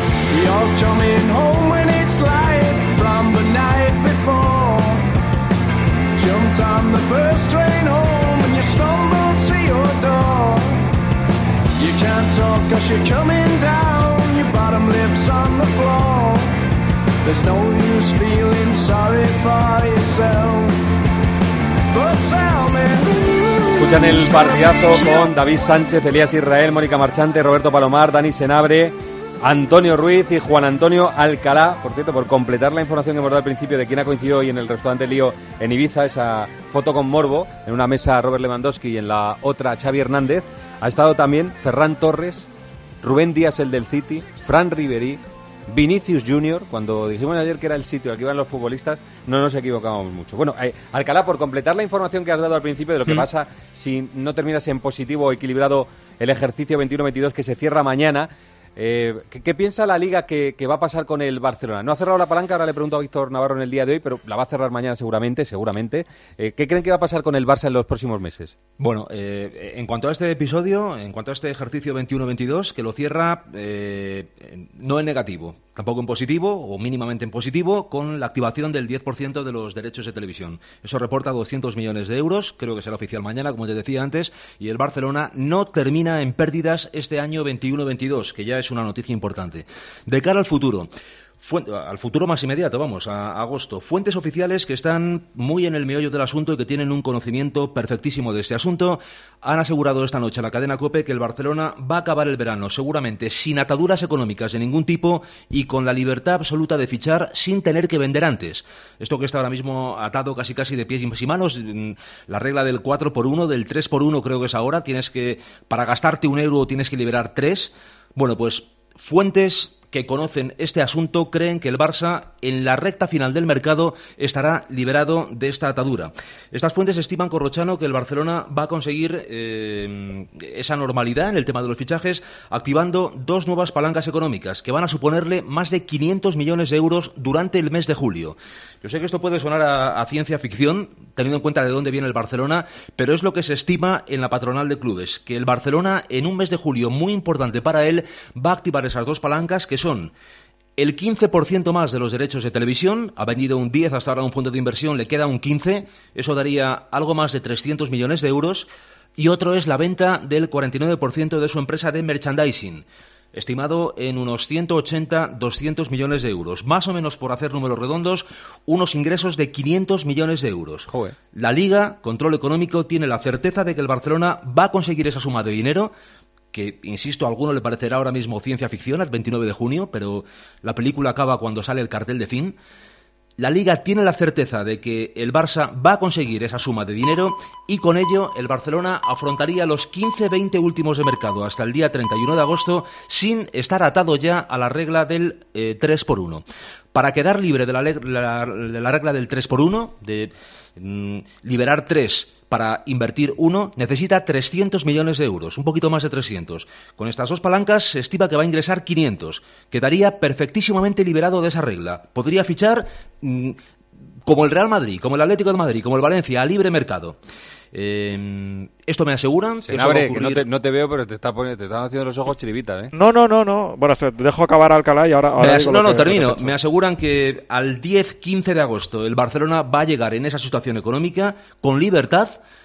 Escuchan el partidazo con David Sánchez, Elías Israel, Mónica Marchante, Roberto Palomar, Dani Senabre, Antonio Ruiz y Juan Antonio Alcalá. Por cierto, por completar la información que hemos dado al principio de quién ha coincidido hoy en el restaurante Lío en Ibiza, esa foto con morbo, en una mesa Robert Lewandowski y en la otra Xavi Hernández, ha estado también Ferran Torres, Rubén Díaz, el del City, Fran Ribéry, Vinicius Junior. Cuando dijimos ayer que era el sitio al que iban los futbolistas, no nos equivocamos mucho. Bueno, eh, Alcalá, por completar la información que has dado al principio de lo que mm. pasa si no terminas en positivo o equilibrado el ejercicio veintiuno veintidós que se cierra mañana, eh, ¿qué, ¿qué piensa la Liga que, que va a pasar con el Barcelona? No ha cerrado la palanca, ahora le pregunto a Víctor Navarro en el día de hoy, pero la va a cerrar mañana seguramente, seguramente. Eh, ¿Qué creen que va a pasar con el Barça en los próximos meses? Bueno, eh, en cuanto a este episodio, en cuanto a este ejercicio veintiuno veintidós, que lo cierra eh, no en negativo, tampoco en positivo, o mínimamente en positivo, con la activación del diez por ciento de los derechos de televisión. Eso reporta doscientos millones de euros, creo que será oficial mañana, como te decía antes, y el Barcelona no termina en pérdidas este año veintiuno veintidós, que ya es una noticia importante. De cara al futuro, Fuente, al futuro más inmediato, vamos, a, a agosto. Fuentes oficiales que están muy en el meollo del asunto y que tienen un conocimiento perfectísimo de este asunto han asegurado esta noche a la cadena COPE que el Barcelona va a acabar el verano seguramente sin ataduras económicas de ningún tipo y con la libertad absoluta de fichar sin tener que vender antes. Esto que está ahora mismo atado casi casi de pies y manos, la regla del cuatro por uno, del tres por uno creo que es ahora, tienes que, para gastarte un euro tienes que liberar tres. Bueno, pues fuentes que conocen este asunto creen que el Barça en la recta final del mercado estará liberado de esta atadura. Estas fuentes estiman, Corrochano, que el Barcelona va a conseguir eh, esa normalidad en el tema de los fichajes activando dos nuevas palancas económicas que van a suponerle más de quinientos millones de euros durante el mes de julio. Yo sé que esto puede sonar a, a ciencia ficción, teniendo en cuenta de dónde viene el Barcelona, pero es lo que se estima en la patronal de clubes, que el Barcelona en un mes de julio muy importante para él va a activar esas dos palancas que son el quince por ciento más de los derechos de televisión, ha venido un diez hasta ahora un fondo de inversión, le queda un quince, eso daría algo más de trescientos millones de euros, y otro es la venta del cuarenta y nueve por ciento de su empresa de merchandising, estimado en unos ciento ochenta a doscientos millones de euros, más o menos, por hacer números redondos, unos ingresos de quinientos millones de euros. Joder. La Liga, Control Económico, tiene la certeza de que el Barcelona va a conseguir esa suma de dinero, que, insisto, a alguno le parecerá ahora mismo ciencia ficción, al veintinueve de junio, pero la película acaba cuando sale el cartel de fin. La Liga tiene la certeza de que el Barça va a conseguir esa suma de dinero y con ello el Barcelona afrontaría los quince veinte últimos de mercado hasta el día treinta y uno de agosto sin estar atado ya a la regla del eh, tres por uno. Para quedar libre de la, la, la regla del tres por uno, de mm, liberar tres para invertir uno necesita trescientos millones de euros, un poquito más de trescientos. Con estas dos palancas se estima que va a ingresar quinientos. Quedaría perfectísimamente liberado de esa regla. Podría fichar mmm, como el Real Madrid, como el Atlético de Madrid, como el Valencia, a libre mercado. Eh, esto me aseguran que, abre, ocurrir... que no, te, no te veo, pero te, está poniendo, te están haciendo los ojos chiribitas, ¿eh? No, no, no, no. Bueno, te dejo acabar Alcalá y ahora... ahora me digo no, lo no, que, termino. lo que me aseguran que al diez quince de agosto el Barcelona va a llegar en esa situación económica con libertad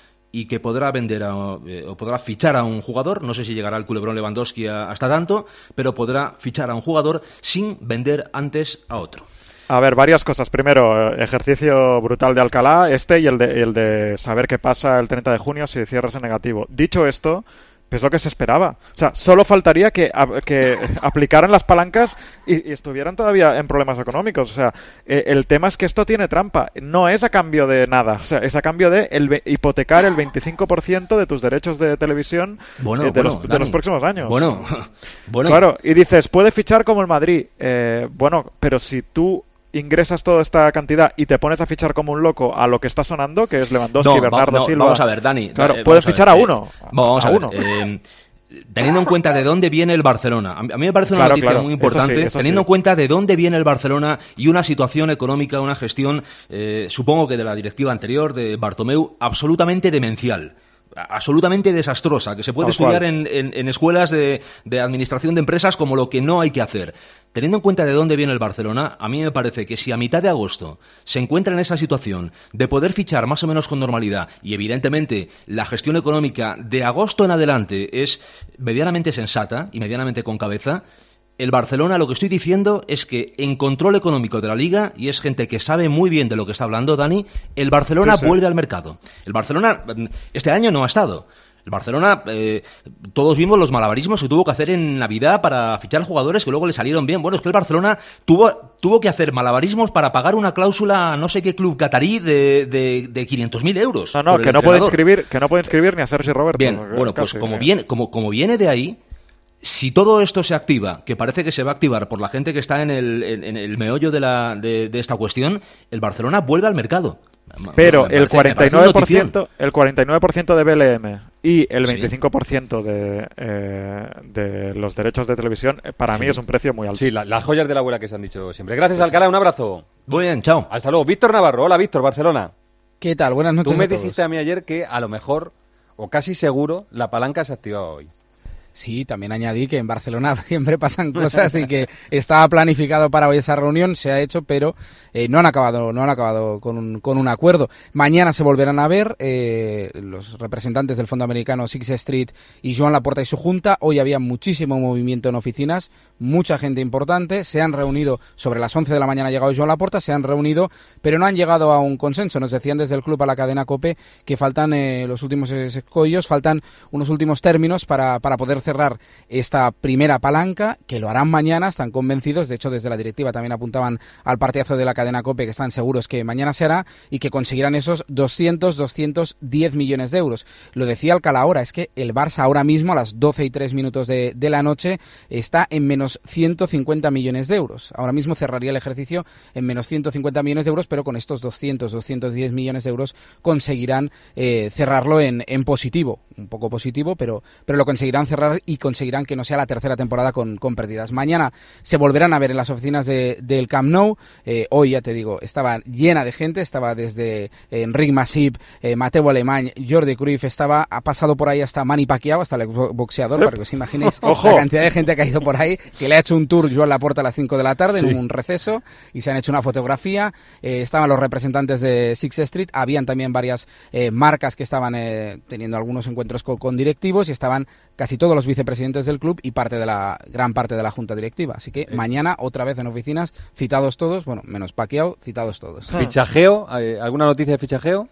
y que podrá vender a, eh, o podrá fichar a un jugador, no sé si llegará el culebrón Lewandowski a, hasta tanto, pero podrá fichar a un jugador sin vender antes a otro. A ver, varias cosas. Primero, ejercicio brutal de Alcalá, este y el de, el de saber qué pasa el treinta de junio si cierras en negativo. Dicho esto, pues es lo que se esperaba. O sea, solo faltaría que, que aplicaran las palancas y, y estuvieran todavía en problemas económicos. O sea, eh, el tema es que esto tiene trampa. No es a cambio de nada. O sea, es a cambio de el, hipotecar el veinticinco por ciento de tus derechos de televisión bueno, eh, de, bueno, los, de los próximos años. Bueno, bueno. Claro, y dices, puede fichar como el Madrid. Eh, bueno, pero si tú ingresas toda esta cantidad y te pones a fichar como un loco a lo que está sonando, que es Lewandowski, no, Bernardo no, Silva. Vamos a ver, Dani. Claro, eh, puedes fichar a, ver, uno, eh, vamos a, a, a uno. Ver, eh, teniendo en cuenta de dónde viene el Barcelona, a mí me parece una claro, noticia claro, muy importante, eso sí, eso teniendo sí. en cuenta de dónde viene el Barcelona y una situación económica, una gestión, eh, supongo que de la directiva anterior, de Bartomeu, absolutamente demencial. Absolutamente desastrosa, que se puede Tal estudiar en, en, en escuelas de, de administración de empresas como lo que no hay que hacer. Teniendo en cuenta de dónde viene el Barcelona, a mí me parece que si a mitad de agosto se encuentra en esa situación de poder fichar más o menos con normalidad, y evidentemente la gestión económica de agosto en adelante es medianamente sensata y medianamente con cabeza, el Barcelona, lo que estoy diciendo es que en control económico de la Liga, y es gente que sabe muy bien de lo que está hablando, Dani, el Barcelona sí, sí. vuelve al mercado. El Barcelona este año no ha estado. El Barcelona, eh, todos vimos los malabarismos que tuvo que hacer en Navidad para fichar jugadores que luego le salieron bien. Bueno, es que el Barcelona tuvo, tuvo que hacer malabarismos para pagar una cláusula a no sé qué club catarí de, de, de quinientos mil euros. No, no, que no, puede inscribir, que no puede inscribir ni a Sergio Roberto. Bien, bueno, pues casi, como, viene, como, como viene de ahí... Si todo esto se activa, que parece que se va a activar por la gente que está en el, en, en el meollo de, la, de, de esta cuestión, el Barcelona vuelve al mercado. Pero parece, el cuarenta y nueve por ciento, el cuarenta y nueve por ciento de B L M y el veinticinco por ciento sí. de, eh, de los derechos de televisión, para sí. mí es un precio muy alto. Sí, la, las joyas de la abuela que se han dicho siempre. Gracias, Alcalá, un abrazo. Muy bien, chao. Hasta luego. Víctor Navarro. Hola, Víctor, Barcelona. ¿Qué tal? Buenas noches. Tú me a todos. dijiste a mí ayer que a lo mejor, o casi seguro, la palanca se activaba hoy. Sí, también añadí que en Barcelona siempre pasan cosas y que estaba planificado para hoy esa reunión, se ha hecho, pero eh, no han acabado, no han acabado con un, con un acuerdo. Mañana se volverán a ver eh, los representantes del fondo americano Six Street y Joan Laporta y su junta. Hoy había muchísimo movimiento en oficinas, mucha gente importante. Se han reunido sobre las once de la mañana, ha llegado Joan Laporta, se han reunido, pero no han llegado a un consenso. Nos decían desde el club a la cadena COPE que faltan eh, los últimos escollos, faltan unos últimos términos para, para poder cerrar esta primera palanca, que lo harán mañana, están convencidos. De hecho, desde la directiva también apuntaban al partidazo de la cadena COPE que están seguros que mañana se hará y que conseguirán esos doscientos, doscientos diez millones de euros. Lo decía Alcalá ahora, es que el Barça ahora mismo a las doce y tres minutos de, de la noche está en menos ciento cincuenta millones de euros. Ahora mismo cerraría el ejercicio en menos ciento cincuenta millones de euros, pero con estos doscientos, doscientos diez millones de euros conseguirán eh, cerrarlo en, en positivo, un poco positivo, pero, pero lo conseguirán cerrar y conseguirán que no sea la tercera temporada con, con pérdidas. Mañana se volverán a ver en las oficinas de, del Camp Nou. Eh, hoy, ya te digo, estaba llena de gente, estaba desde eh, Enric Masip, eh, Mateu Alemany, Jordi Cruyff, estaba, ha pasado por ahí hasta Manny Pacquiao, hasta el boxeador, para que os imaginéis Ojo. la cantidad de gente que ha ido por ahí, que le ha hecho un tour Joan Laporta a las cinco de la tarde sí. en un receso, y se han hecho una fotografía. Eh, estaban los representantes de Six Street, habían también varias eh, marcas que estaban eh, teniendo algunos encuentros con, con directivos, y estaban casi todos los vicepresidentes del club y parte de la gran parte de la junta directiva. Así que eh. mañana otra vez en oficinas, citados todos, bueno, menos Pacquiao, citados todos. ¿Fichajeo? ¿Alguna noticia de fichajeo?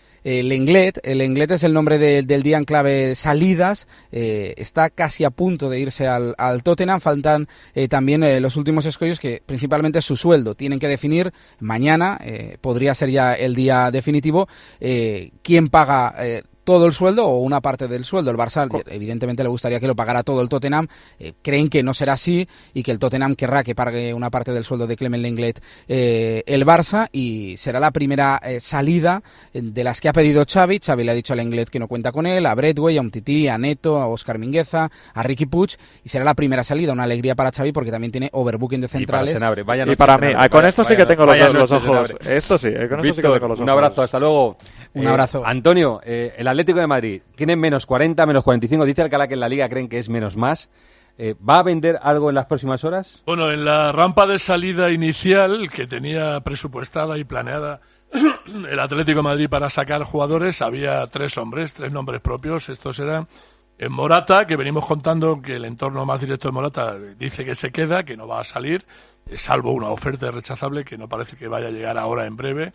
El Lenglet, el Lenglet es el nombre de, del día en clave salidas, eh, está casi a punto de irse al, al Tottenham. Faltan eh, también eh, los últimos escollos, que principalmente es su sueldo. Tienen que definir mañana, eh, podría ser ya el día definitivo, eh, quién paga eh, todo el sueldo o una parte del sueldo. El Barça evidentemente le gustaría que lo pagara todo el Tottenham, eh, creen que no será así y que el Tottenham querrá que pague una parte del sueldo de Clement Lenglet eh, el Barça, y será la primera eh, salida de las que ha pedido Xavi. Xavi le ha dicho a Lenglet que no cuenta con él, a Bradway, a Umtiti, a Neto, a Óscar Mingueza, a Riqui Puig, y será la primera salida, una alegría para Xavi porque también tiene overbooking de centrales. Y para, vaya y para mí, Senabre, con vaya, esto sí vaya, que tengo los, vaya los noche, ojos. Senabre. Esto sí, eh, con esto Víctor, sí que tengo los ojos. un abrazo, hasta luego. Un eh, abrazo. Antonio, eh, el Atlético de Madrid tiene menos cuarenta, menos cuarenta y cinco, dice Alcalá que en la Liga creen que es menos más. Eh, ¿Va a vender algo en las próximas horas? Bueno, en la rampa de salida inicial que tenía presupuestada y planeada el Atlético de Madrid para sacar jugadores, había tres hombres, tres nombres propios. Estos eran en Morata, que venimos contando que el entorno más directo de Morata dice que se queda, que no va a salir, eh, salvo una oferta rechazable que no parece que vaya a llegar ahora en breve.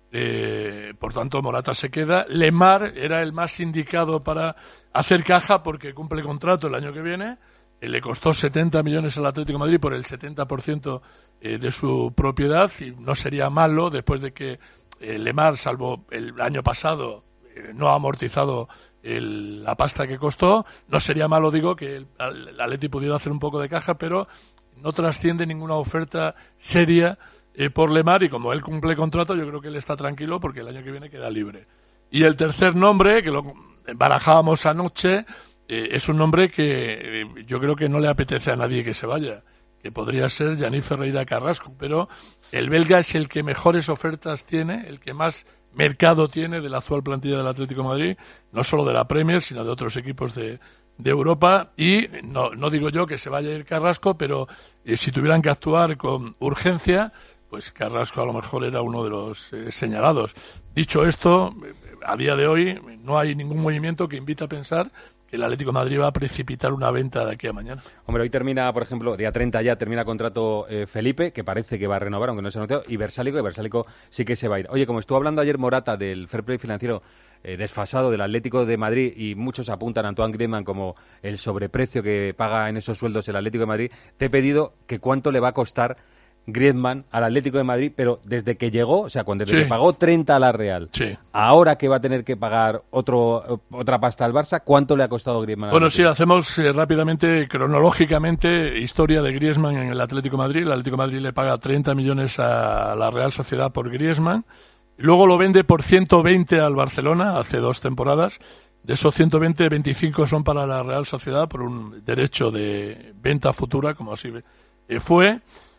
Eh, por tanto, Morata se queda. Lemar era el más indicado para hacer caja porque cumple contrato el año que viene. Eh, le costó setenta millones al Atlético de Madrid por el setenta por ciento eh, de su propiedad, y no sería malo después de que eh, Lemar, salvo el año pasado, eh, no ha amortizado el, la pasta que costó. No sería malo, digo, que el, el Atleti pudiera hacer un poco de caja, pero no trasciende ninguna oferta seria eh, por Lemar, y como él cumple contrato, yo creo que él está tranquilo porque el año que viene queda libre. Y el tercer nombre, que lo barajábamos anoche, eh, es un nombre que eh, yo creo que no le apetece a nadie que se vaya, que podría ser Yannick Ferreira Carrasco, pero el belga es el que mejores ofertas tiene, el que más mercado tiene de la actual plantilla del Atlético de Madrid, no solo de la Premier, sino de otros equipos de, de Europa, y no, no digo yo que se vaya a ir Carrasco, pero eh, si tuvieran que actuar con urgencia, pues Carrasco a lo mejor era uno de los eh, señalados. Dicho esto, eh, a día de hoy no hay ningún movimiento que invite a pensar que el Atlético de Madrid va a precipitar una venta de aquí a mañana. Hombre, hoy termina, por ejemplo, día treinta ya termina contrato eh, Felipe, que parece que va a renovar, aunque no se ha anunciado, y Versálico, y Versálico sí que se va a ir. Oye, como estuvo hablando ayer Morata del fair play financiero eh, desfasado del Atlético de Madrid, y muchos apuntan a Antoine Griezmann como el sobreprecio que paga en esos sueldos el Atlético de Madrid, te he pedido que cuánto le va a costar Griezmann al Atlético de Madrid, pero desde que llegó, o sea, cuando desde Sí. que pagó treinta a la Real, Sí. ahora que va a tener que pagar otro otra pasta al Barça, ¿cuánto le ha costado Griezmann? Bueno, al sí, Atlético? hacemos eh, rápidamente, cronológicamente, historia de Griezmann en el Atlético de Madrid. El Atlético de Madrid le paga treinta millones a la Real Sociedad por Griezmann. Luego lo vende por ciento veinte al Barcelona hace dos temporadas. De esos ciento veinte, veinticinco son para la Real Sociedad por un derecho de venta futura, como así eh, fue.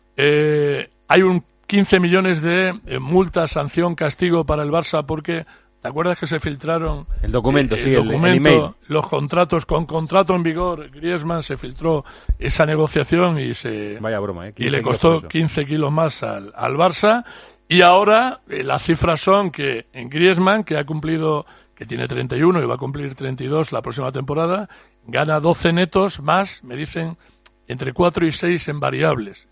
Eh, hay un quince millones de eh, multa, sanción, castigo para el Barça porque, ¿te acuerdas que se filtraron El documento, eh, sí, el el- el documento, email. los contratos con contrato en vigor? Griezmann se filtró esa negociación y se Vaya broma, ¿eh? y le quince kilos costó por eso. quince kilos más al, al Barça. Y ahora eh, las cifras son que en Griezmann, que ha cumplido, que tiene treinta y uno y va a cumplir treinta y dos la próxima temporada, gana doce netos más, me dicen, entre cuatro y seis en variables.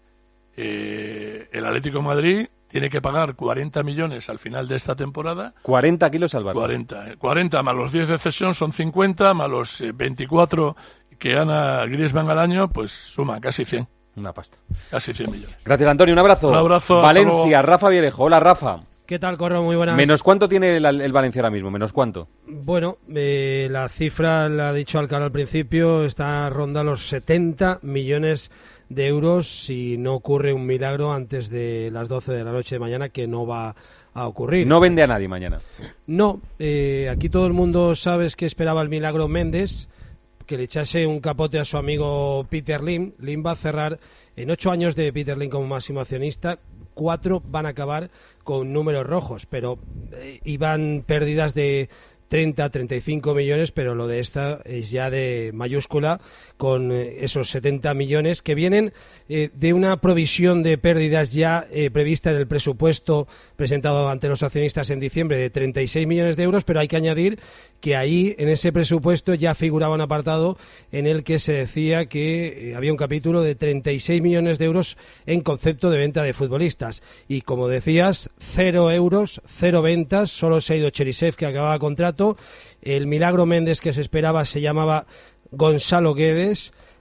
Eh, el Atlético de Madrid tiene que pagar cuarenta millones al final de esta temporada. cuarenta kilos al Barça. cuarenta, eh, cuarenta más los diez de cesión son cincuenta, más los eh, veinticuatro que gana Griezmann al año, pues suman casi cien. Una pasta. Casi cien millones. Gracias, Antonio. Un abrazo. Un abrazo, hasta Valencia, luego. Rafa Villarejo. Hola, Rafa. ¿Qué tal, Corro? Muy buenas. ¿Menos cuánto tiene el, el Valencia ahora mismo? ¿Menos cuánto? Bueno, eh, la cifra, la ha dicho Alcalá al principio, está ronda los setenta millones de euros si no ocurre un milagro antes de las doce de la noche de mañana, que no va a ocurrir. No vende a nadie mañana. No, eh, aquí todo el mundo sabe que esperaba el milagro Méndez, que le echase un capote a su amigo Peter Lim. Lim va a cerrar en ocho años de Peter Lim como máximo accionista. Cuatro van a acabar con números rojos, pero eh, iban pérdidas de treinta, treinta y cinco millones, pero lo de esta es ya de mayúscula, con eh, esos setenta millones que vienen eh, de una provisión de pérdidas ya eh, prevista en el presupuesto presentado ante los accionistas en diciembre de treinta y seis millones de euros, pero hay que añadir que ahí en ese presupuesto ya figuraba un apartado en el que se decía que eh, había un capítulo de treinta y seis millones de euros en concepto de venta de futbolistas, y como decías, cero euros, cero ventas, solo se ha ido Cherisev, que acababa contrato. El milagro Méndez que se esperaba se llamaba Gonzalo Guedes,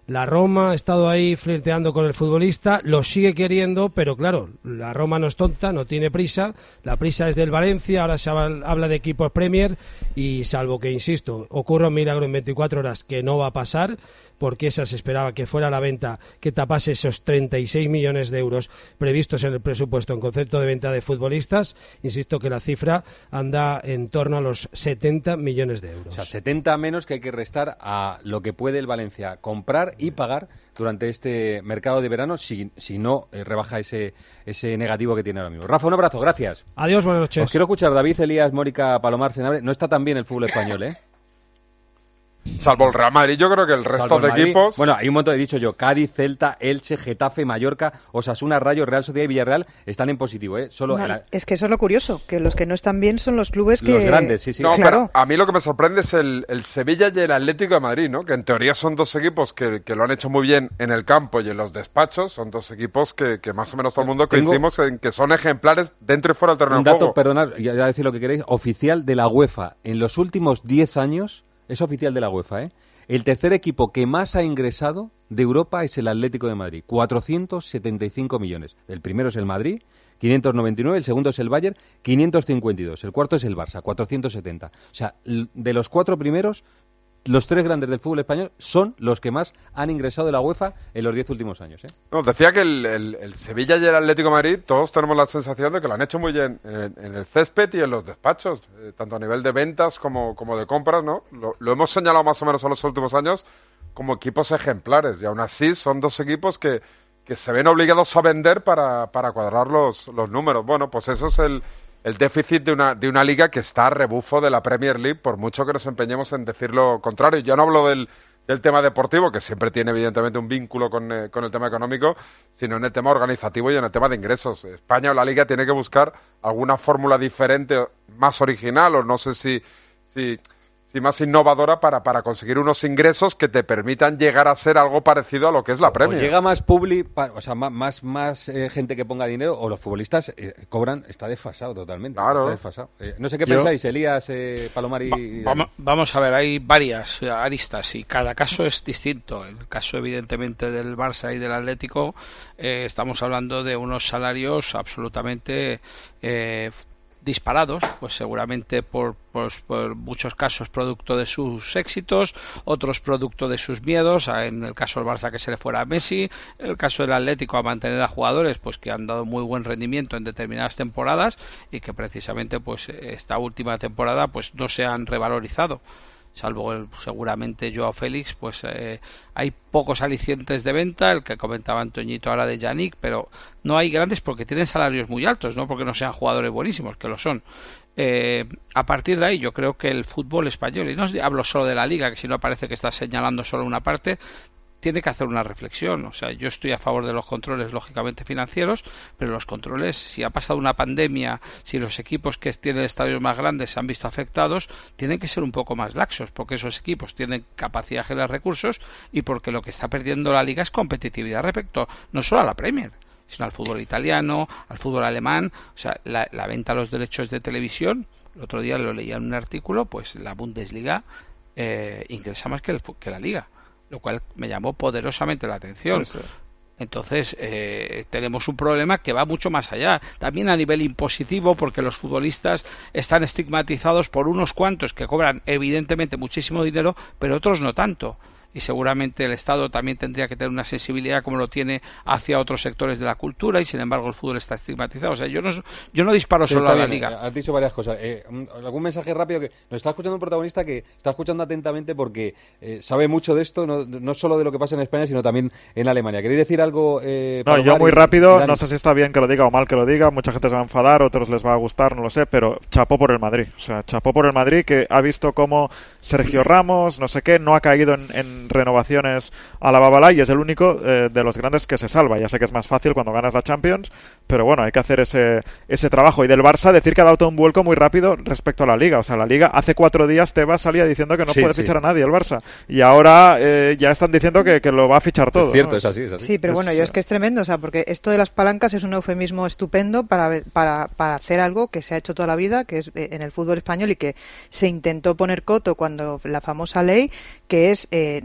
La Roma ha estado ahí flirteando con el futbolista, lo sigue queriendo, pero claro, la Roma no es tonta, no tiene prisa, la prisa es del Valencia, ahora se habla de equipos Premier y salvo que, insisto, ocurra un milagro en veinticuatro horas, que no va a pasar, porque esa se esperaba que fuera la venta que tapase esos treinta y seis millones de euros previstos en el presupuesto en concepto de venta de futbolistas. Insisto que la cifra anda en torno a los setenta millones de euros. O sea, setenta menos que hay que restar a lo que puede el Valencia comprar y pagar durante este mercado de verano si, si no eh, rebaja ese, ese negativo que tiene ahora mismo. Rafa, un abrazo, gracias. Adiós, buenas noches. Os quiero escuchar, David, Elías, Mónica, Palomar, Senabre. No está tan bien el fútbol español, ¿eh? Salvo el Real Madrid, yo creo que el resto el de Madrid, equipos... Bueno, hay un montón, he dicho yo, Cádiz, Celta, Elche, Getafe, Mallorca, Osasuna, Rayo, Real Sociedad y Villarreal están en positivo, ¿eh? Solo no, el... Es que eso es lo curioso, que los que no están bien son los clubes que... Los grandes, sí, sí. No, claro. pero a mí lo que me sorprende es el, el Sevilla y el Atlético de Madrid, ¿no? Que en teoría son dos equipos que, que lo han hecho muy bien en el campo y en los despachos, son dos equipos que, que más o menos todo el mundo coincidimos en que son ejemplares dentro y fuera del terreno Un de dato, juego. perdonad, ya voy a decir lo que queréis, oficial de la UEFA. En los últimos diez años, es oficial de la UEFA, ¿eh? El tercer equipo que más ha ingresado de Europa es el Atlético de Madrid, cuatrocientos setenta y cinco millones. El primero es el Madrid, quinientos noventa y nueve, el segundo es el Bayern, quinientos cincuenta y dos, el cuarto es el Barça, cuatrocientos setenta. O sea, de los cuatro primeros, los tres grandes del fútbol español son los que más han ingresado de la UEFA en los diez últimos años, ¿eh? No, decía que el, el, el Sevilla y el Atlético de Madrid, todos tenemos la sensación de que lo han hecho muy bien en, en el césped y en los despachos, eh, tanto a nivel de ventas como, como de compras, ¿no? Lo, lo hemos señalado más o menos en los últimos años como equipos ejemplares, y aún así son dos equipos que, que se ven obligados a vender para, para cuadrar los, los números. Bueno, pues eso es el... el déficit de una, de una liga que está a rebufo de la Premier League, por mucho que nos empeñemos en decir lo contrario. Yo no hablo del, del tema deportivo, que siempre tiene evidentemente un vínculo con, eh, con el tema económico, sino en el tema organizativo y en el tema de ingresos. España o la liga tiene que buscar alguna fórmula diferente, más original, o no sé si... si y más innovadora para, para conseguir unos ingresos que te permitan llegar a ser algo parecido a lo que es la Premier. O llega más publi, o sea, más, más, más eh, gente que ponga dinero, o los futbolistas eh, cobran, está desfasado totalmente. Claro. Está desfasado. Eh, no sé qué Yo, pensáis, Elías, eh, Palomar y... Va, vamos, vamos a ver, hay varias aristas y cada caso es distinto. En el caso, evidentemente, del Barça y del Atlético, eh, estamos hablando de unos salarios absolutamente... Eh, disparados, pues seguramente por, por, por muchos casos producto de sus éxitos, otros producto de sus miedos, en el caso del Barça que se le fuera a Messi, en el caso del Atlético a mantener a jugadores pues que han dado muy buen rendimiento en determinadas temporadas y que precisamente pues esta última temporada pues no se han revalorizado. Salvo el, seguramente Joao Félix, pues eh, hay pocos alicientes de venta, el que comentaba Antoñito ahora de Yannick, pero no hay grandes porque tienen salarios muy altos, no porque no sean jugadores buenísimos, que lo son. Eh, a partir de ahí yo creo que el fútbol español, y no hablo solo de la Liga, que si no parece que está señalando solo una parte, tiene que hacer una reflexión. O sea, yo estoy a favor de los controles lógicamente financieros, pero los controles, si ha pasado una pandemia, si los equipos que tienen estadios más grandes se han visto afectados, tienen que ser un poco más laxos, porque esos equipos tienen capacidad de generar recursos y porque lo que está perdiendo la Liga es competitividad respecto no solo a la Premier, sino al fútbol italiano, al fútbol alemán. O sea, la, la venta de los derechos de televisión, el otro día lo leía en un artículo, pues la Bundesliga eh, ingresa más que, el, que la Liga, lo cual me llamó poderosamente la atención. Sí, sí. Entonces, eh, tenemos un problema que va mucho más allá. También a nivel impositivo, porque los futbolistas están estigmatizados por unos cuantos que cobran evidentemente muchísimo dinero, pero otros no tanto. Y seguramente el Estado también tendría que tener una sensibilidad como lo tiene hacia otros sectores de la cultura, y sin embargo el fútbol está estigmatizado. O sea, yo no, yo no disparo solo a la Liga. Has dicho varias cosas. Eh, algún mensaje rápido que nos está escuchando un protagonista que está escuchando atentamente porque eh, sabe mucho de esto, no, no solo de lo que pasa en España, sino también en Alemania. ¿Queréis decir algo? Eh, no, yo muy y, rápido, y no sé si está bien que lo diga o mal que lo diga, mucha gente se va a enfadar, otros les va a gustar, no lo sé, pero chapó por el Madrid. O sea, chapó por el Madrid, que ha visto cómo Sergio Ramos, no sé qué, no ha caído en, en renovaciones a la Babalá y es el único eh, de los grandes que se salva. Ya sé que es más fácil cuando ganas la Champions, pero bueno, hay que hacer ese ese trabajo. Y del Barça, decir que ha dado un vuelco muy rápido respecto a la Liga. O sea, la Liga, hace cuatro días Tebas salía diciendo que no sí, puede sí. fichar a nadie el Barça. Y ahora eh, ya están diciendo que, que lo va a fichar todo. Es cierto, ¿no? es así, es así. Sí, pero es, bueno, yo es que es tremendo, o sea, porque esto de las palancas es un eufemismo estupendo para, para, para hacer algo que se ha hecho toda la vida, que es en el fútbol español y que se intentó poner coto cuando la famosa ley, que es eh,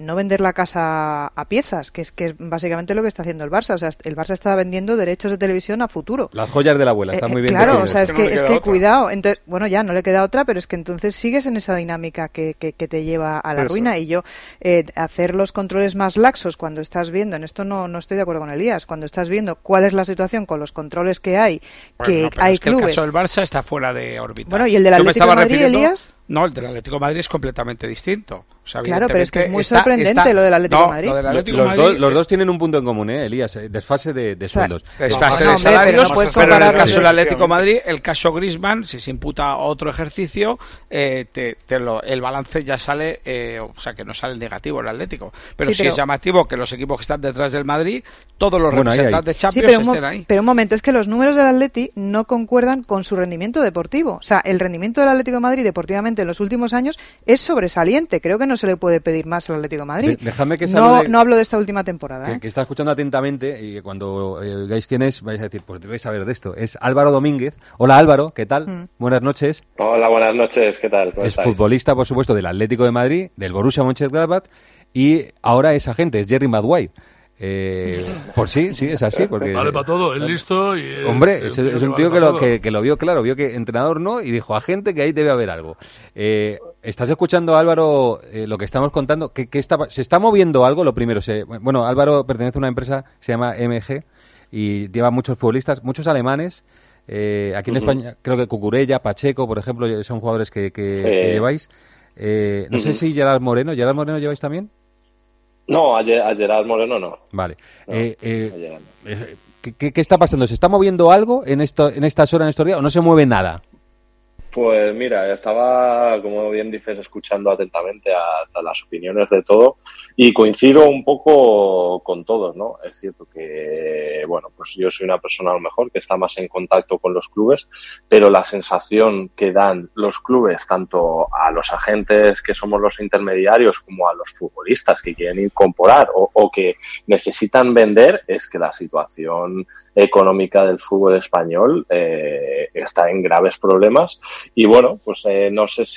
no vender la casa a piezas, que es que es básicamente lo que está haciendo el Barça. O sea, el Barça está vendiendo derechos de televisión a futuro. Las joyas de la abuela, está eh, muy bien. Claro, o sea, es que, que, no es que otra. cuidado. Entonces, bueno, ya no le queda otra, pero es que entonces sigues en esa dinámica que, que, que te lleva a la Eso. ruina. Y yo, eh, hacer los controles más laxos cuando estás viendo, en esto no, no estoy de acuerdo con Elías, cuando estás viendo cuál es la situación con los controles que hay, Bueno, que no, pero hay es que clubes. el caso del Barça está fuera de órbita. Bueno, ¿y el del Yo me Atlético de estaba Madrid, refiriendo- Elías? No, el del Atlético de Madrid es completamente distinto. O sea, Claro, pero es que es muy evidentemente está- sorprendente está- lo del Atlético no, de Madrid. lo del Atlético Los, de dos, Madrid, los dos tienen un punto en común, ¿eh, Elías? Eh, Desfase de, de sueldos. Desfase No, de hombre, salarios, pero no puedes pero en comparar el caso con- del Atlético de Madrid, el caso Griezmann, si se imputa otro ejercicio, eh, te, te lo- el balance ya sale, eh, o sea, que no sale negativo el Atlético. Pero Sí, sí, pero- es llamativo que los equipos que están detrás del Madrid, todos los Bueno, ahí, ahí. representantes Sí, Champions pero un, mo- estén ahí. pero un momento, es que los números del Atleti no concuerdan con su rendimiento deportivo. O sea, el rendimiento del Atlético de Madrid deportivamente en los últimos años es sobresaliente. Creo que no se le puede pedir más al Atlético de Madrid. De- déjame que no, salude- no hablo de esta última temporada. Que, ¿eh? que está escuchando atentamente y que cuando eh, oigáis quién es, vais a decir, pues debéis saber de esto. Es Álvaro Domínguez. Hola Álvaro, ¿qué tal? Mm. Buenas noches. Hola, buenas noches, ¿qué tal? ¿Cómo Es estáis? futbolista, por supuesto, del Atlético de Madrid, del Borussia Mönchengladbach y ahora es agente, es Jerry Maguire. Eh, por sí, sí, es así. Porque, Vale para todo, es listo y es, Hombre, es, es un tío que vale lo, para que, todo. que lo vio claro, vio que entrenador no y dijo, agente, que ahí debe haber algo. Eh, ¿Estás escuchando, Álvaro, eh, lo que estamos contando? ¿Qué, qué está, ¿Se está moviendo algo? Lo primero, se, bueno, Álvaro pertenece a una empresa que se llama M G y lleva muchos futbolistas, muchos alemanes. Eh, aquí en Ujú. España, creo que Cucurella, Pacheco, por ejemplo, son jugadores que, que, Sí. que lleváis. Eh, no sé Ujú. si Gerard Moreno, ¿Gerard Moreno lleváis también? No, a, Ge- a Gerard Moreno no. Vale. No, Eh, eh, a Gerard no. eh, ¿qué, qué, qué está pasando? ¿Se está moviendo algo en, esto, en estas horas, en estos días, o no se mueve nada? Pues mira, estaba, como bien dices, escuchando atentamente a, a las opiniones de todo y coincido un poco con todos, ¿no? Es cierto que, bueno, pues yo soy una persona a lo mejor que está más en contacto con los clubes, pero la sensación que dan los clubes, tanto a los agentes que somos los intermediarios como a los futbolistas que quieren incorporar o, o que necesitan vender, es que la situación económica del fútbol español eh, está en graves problemas. Y bueno, pues eh, no sé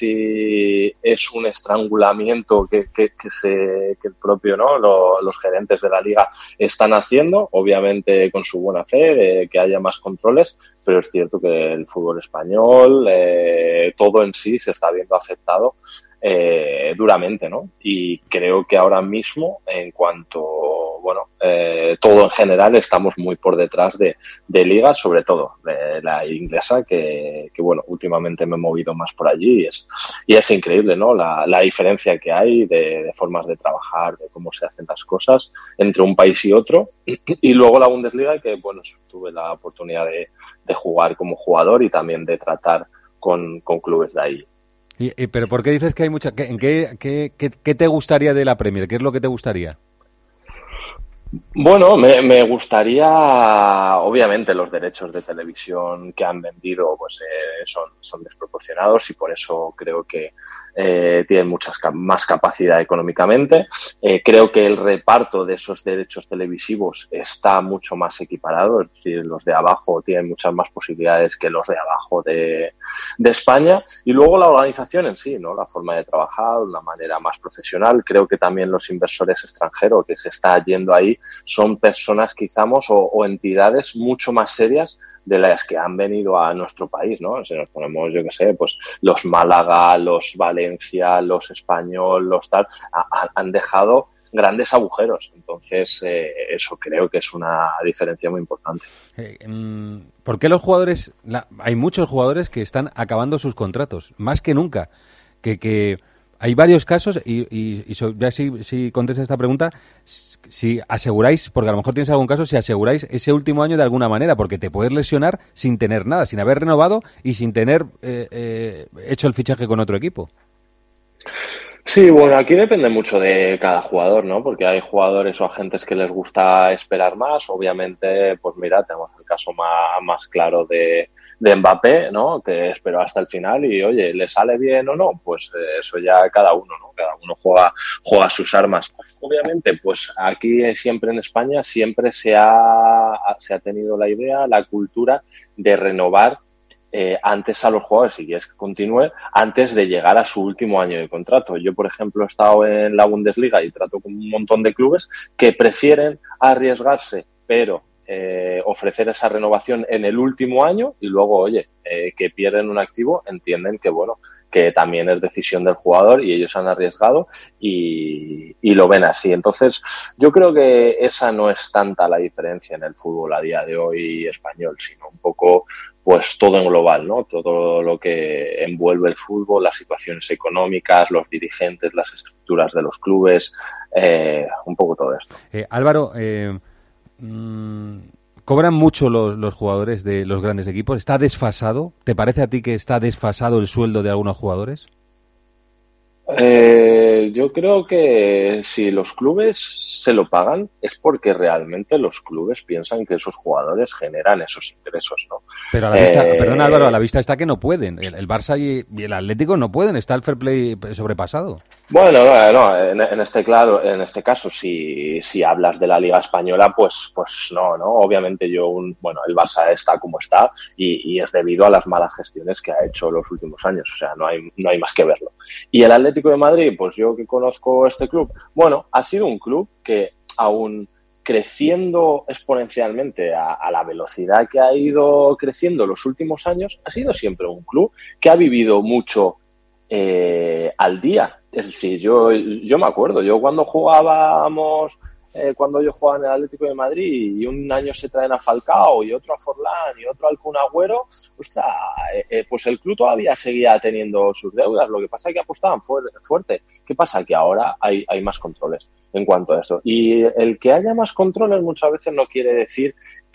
si es un estrangulamiento que, que, que, se, que el propio, ¿no? Lo, los gerentes de la liga están haciendo, obviamente con su buena fe, de que haya más controles, pero es cierto que el fútbol español, eh, todo en sí se está viendo afectado eh, duramente, ¿no? Y creo que ahora mismo, en cuanto, bueno, eh, todo en general, estamos muy por detrás de, de ligas, sobre todo de la inglesa, que, que, bueno, últimamente me he movido más por allí y es, y es increíble, ¿no? La, la diferencia que hay de, de formas de trabajar, de cómo se hacen las cosas entre un país y otro. Y luego la Bundesliga, que, bueno, tuve la oportunidad de, de jugar como jugador y también de tratar con, con clubes de ahí. Y, y- ¿Pero por qué dices que hay mucha... que- ¿En qué, qué, qué, qué te gustaría de la Premier? ¿Qué es lo que te gustaría? Bueno, me, me gustaría, obviamente los derechos de televisión que han vendido pues eh, son, son desproporcionados y por eso creo que eh, tienen muchas ca- más capacidad económicamente. Eh, creo que el reparto de esos derechos televisivos está mucho más equiparado, es decir, los de abajo tienen muchas más posibilidades que los de abajo de, de España. Y luego la organización en sí, ¿no? La forma de trabajar, una manera más profesional. Creo que también los inversores extranjeros que se está yendo ahí son personas quizás o, o entidades mucho más serias de las que han venido a nuestro país, ¿no? Si nos ponemos, yo qué sé, pues los Málaga, los Valencia, los Español, los tal, ha, ha, han dejado grandes agujeros. Entonces, eh, eso creo que es una diferencia muy importante. Eh, mm, ¿Por qué los jugadores... la- hay muchos jugadores que están acabando sus contratos, más que nunca. Que... que hay varios casos y, y, y so- ya si, si contestas esta pregunta, s- si aseguráis, porque a lo mejor tienes algún caso, si aseguráis ese último año de alguna manera, porque te puedes lesionar sin tener nada, sin haber renovado y sin tener eh, eh, hecho el fichaje con otro equipo. Sí, bueno, aquí depende mucho de cada jugador, ¿no? Porque hay jugadores o agentes que les gusta esperar más. Obviamente, pues mira, tenemos el caso más, más claro de, de Mbappé, ¿no? Que esperó hasta el final y, oye, ¿le sale bien o no? Pues eh, eso ya cada uno, ¿no? Cada uno juega, juega sus armas. Obviamente, pues aquí eh, siempre en España siempre se ha, se ha tenido la idea, la cultura de renovar eh, antes a los jugadores, si quieres que continúe, antes de llegar a su último año de contrato. Yo, por ejemplo, he estado en la Bundesliga y trato con un montón de clubes que prefieren arriesgarse, pero eh, ofrecer esa renovación en el último año y luego, oye, eh, que pierden un activo, entienden que, bueno, que también es decisión del jugador y ellos han arriesgado y, y lo ven así. Entonces, yo creo que esa no es tanta la diferencia en el fútbol a día de hoy español, sino un poco pues todo en global, ¿no? Todo lo que envuelve el fútbol, las situaciones económicas, los dirigentes, las estructuras de los clubes, eh, un poco todo esto. Eh, Álvaro, eh, mmm, ¿cobran mucho los, los jugadores de los grandes equipos? ¿Está desfasado? ¿Te parece a ti que está desfasado el sueldo de algunos jugadores? Eh, yo creo que si los clubes se lo pagan es porque realmente los clubes piensan que esos jugadores generan esos ingresos, ¿no? Pero a la vista, eh, perdona Álvaro, a la vista está que no pueden. El, el Barça y, y el Atlético no pueden, está el fair play sobrepasado. Bueno, no, no en, en este claro, en este caso, si, si hablas de la Liga Española, pues, pues no, no. Obviamente yo, un, bueno, el Barça está como está y, y es debido a las malas gestiones que ha hecho los últimos años. O sea, no hay, no hay más que verlo. Y el Atlético de Madrid, pues yo que conozco este club, bueno, ha sido un club que aún creciendo exponencialmente a, a la velocidad que ha ido creciendo los últimos años, ha sido siempre un club que ha vivido mucho eh, al día. Es decir, yo, yo me acuerdo, yo cuando jugábamos, eh, cuando yo jugaba en el Atlético de Madrid y un año se traen a Falcao y otro a Forlán y otro al Kun Agüero, ostras, eh, eh, pues el club todavía seguía teniendo sus deudas, lo que pasa es que apostaban fuerte. fuerte. ¿Qué pasa? Que ahora hay, hay más controles en cuanto a esto. Y el que haya más controles muchas veces no quiere decir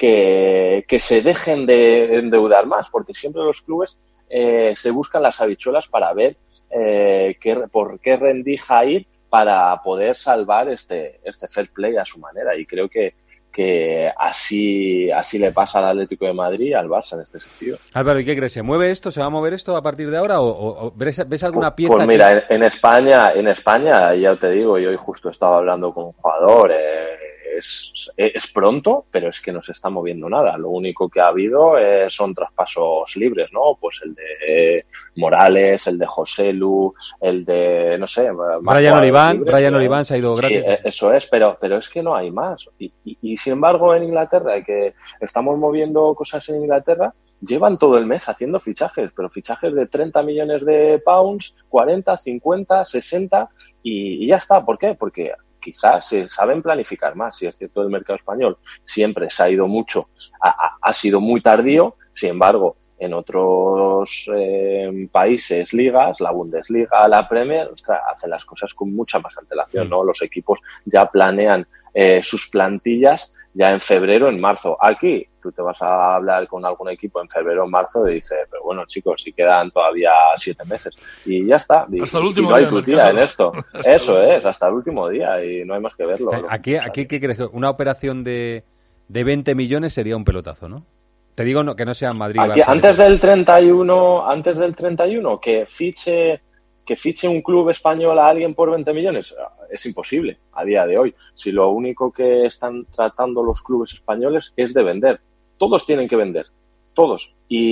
que, que se dejen de endeudar más, porque siempre los clubes eh, se buscan las habichuelas para ver eh, qué, por qué rendija ir para poder salvar este, este fair play a su manera. Y creo que, que así, así le pasa al Atlético de Madrid y al Barça en este sentido. Álvaro, ¿y qué crees? ¿Se mueve esto? ¿Se va a mover esto a partir de ahora? ¿O, o, o ves, ves alguna pieza? Pues mira, que... en, en España, en España, ya te digo, yo hoy justo estaba hablando con un jugador, eh, es, es pronto, pero es que no se está moviendo nada. Lo único que ha habido eh, son traspasos libres, ¿no? Pues el de eh, Morales, el de Joselu, el de, no sé... Brian Oliván, Brian Oliván se ha ido gratis. Sí, eso es, pero, pero es que no hay más. Y, y, y sin embargo, en Inglaterra, que estamos moviendo cosas en Inglaterra, llevan todo el mes haciendo fichajes, pero fichajes de treinta millones de pounds, cuarenta, cincuenta, sesenta y, y ya está. ¿Por qué? Porque quizás se saben planificar más. Si es cierto, el mercado español siempre se ha ido mucho, ha, ha sido muy tardío. Sin embargo, en otros eh, países, ligas, la Bundesliga, la Premier, ostras, hacen las cosas con mucha más antelación, ¿no? Los equipos ya planean eh, sus plantillas ya en febrero, en marzo. Aquí tú te vas a hablar con algún equipo en febrero o marzo y dices, pero bueno, chicos, si quedan todavía siete meses. Y ya está. Y, hasta el último y no hay día tu tía en esto. Eso es, hasta el último día y no hay más que verlo. Aquí, aquí ¿qué crees? Una operación de, de veinte millones sería un pelotazo, ¿no? Te digo no, que no sea en Madrid. Aquí, antes del treinta y uno, antes del treinta y uno, que fiche... que fiche un club español a alguien por veinte millones es imposible a día de hoy. Si lo único que están tratando los clubes españoles es de vender. Todos tienen que vender, todos.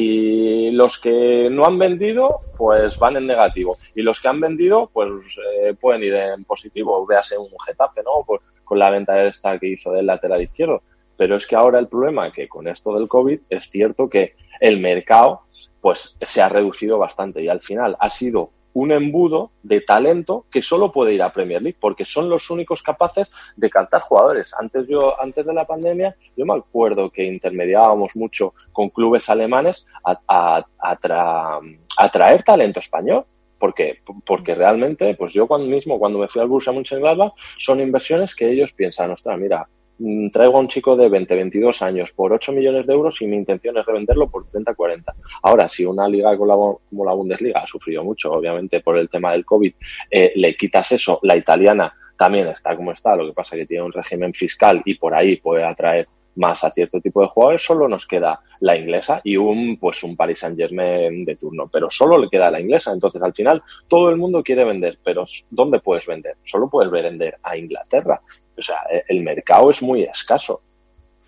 Y los que no han vendido, pues van en negativo. Y los que han vendido, pues eh, pueden ir en positivo. Véase un Getafe, ¿no? Pues, con la venta esta que hizo del lateral izquierdo. Pero es que ahora el problema es que con esto del COVID es cierto que el mercado pues se ha reducido bastante y al final ha sido un embudo de talento que solo puede ir a Premier League porque son los únicos capaces de captar jugadores. Antes yo, antes de la pandemia, yo me acuerdo que intermediábamos mucho con clubes alemanes a, a, a, tra, a traer talento español. Porque, porque realmente, pues yo cuando mismo, cuando me fui al Borussia Mönchengladbach, son inversiones que ellos piensan, ostras, mira, traigo a un chico de veinte, veintidós años por ocho millones de euros y mi intención es revenderlo por treinta, cuarenta. Ahora, si una liga como la, como la Bundesliga ha sufrido mucho, obviamente, por el tema del COVID, eh, le quitas eso, la italiana también está como está, lo que pasa es que tiene un régimen fiscal y por ahí puede atraer más a cierto tipo de jugadores, solo nos queda la inglesa y un pues un Paris Saint-Germain de turno, pero solo le queda la inglesa. Entonces, al final, todo el mundo quiere vender, pero ¿dónde puedes vender? Solo puedes vender a Inglaterra. O sea, el mercado es muy escaso.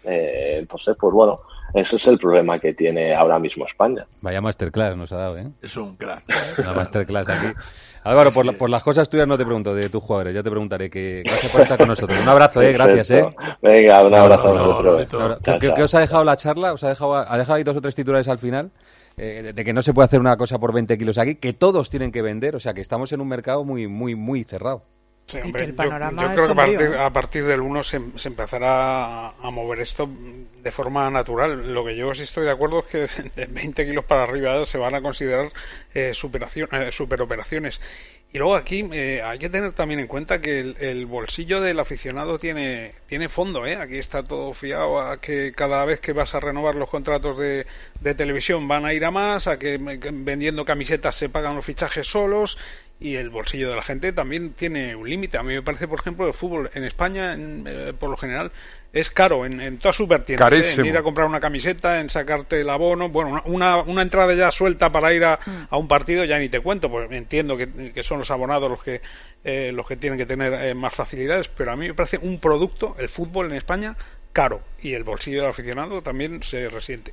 Eh, entonces, pues bueno, ese es el problema que tiene ahora mismo España. Vaya masterclass nos ha dado, ¿eh? Es un crack. Una masterclass aquí. Álvaro, por, la, por las cosas tuyas no te pregunto de tus jugadores, ya te preguntaré. Que gracias por estar con nosotros. Un abrazo, ¿eh? Gracias, ¿eh? Venga, un abrazo a vosotros. No, ¿Qué, ¿Qué, ¿Qué os ha dejado la charla? ¿Os ha dejado, ha dejado ahí dos o tres titulares al final? Eh, de, de que no se puede hacer una cosa por veinte kilos aquí, que todos tienen que vender, o sea que estamos en un mercado muy, muy, muy cerrado. Sí, hombre, yo, yo creo que a partir, a partir del uno se, se empezará a, a mover esto de forma natural. Lo que yo sí estoy de acuerdo es que de veinte kilos para arriba se van a considerar eh, superación, eh, superoperaciones. Y luego aquí eh, hay que tener también en cuenta que el, el bolsillo del aficionado tiene tiene fondo, ¿eh? Aquí está todo fiado a que cada vez que vas a renovar los contratos de, de televisión van a ir a más, a que, que vendiendo camisetas se pagan los fichajes solos. Y el bolsillo de la gente también tiene un límite. A mí me parece, por ejemplo, el fútbol en España, en, eh, por lo general, es caro en, en todas sus vertientes. ¿eh? En ir a comprar una camiseta, en sacarte el abono. Bueno, una, una entrada ya suelta para ir a, a un partido, ya ni te cuento, pues entiendo que, que son los abonados los que eh, los que tienen que tener eh, más facilidades, pero a mí me parece un producto, el fútbol en España, caro. Y el bolsillo del aficionado también se resiente.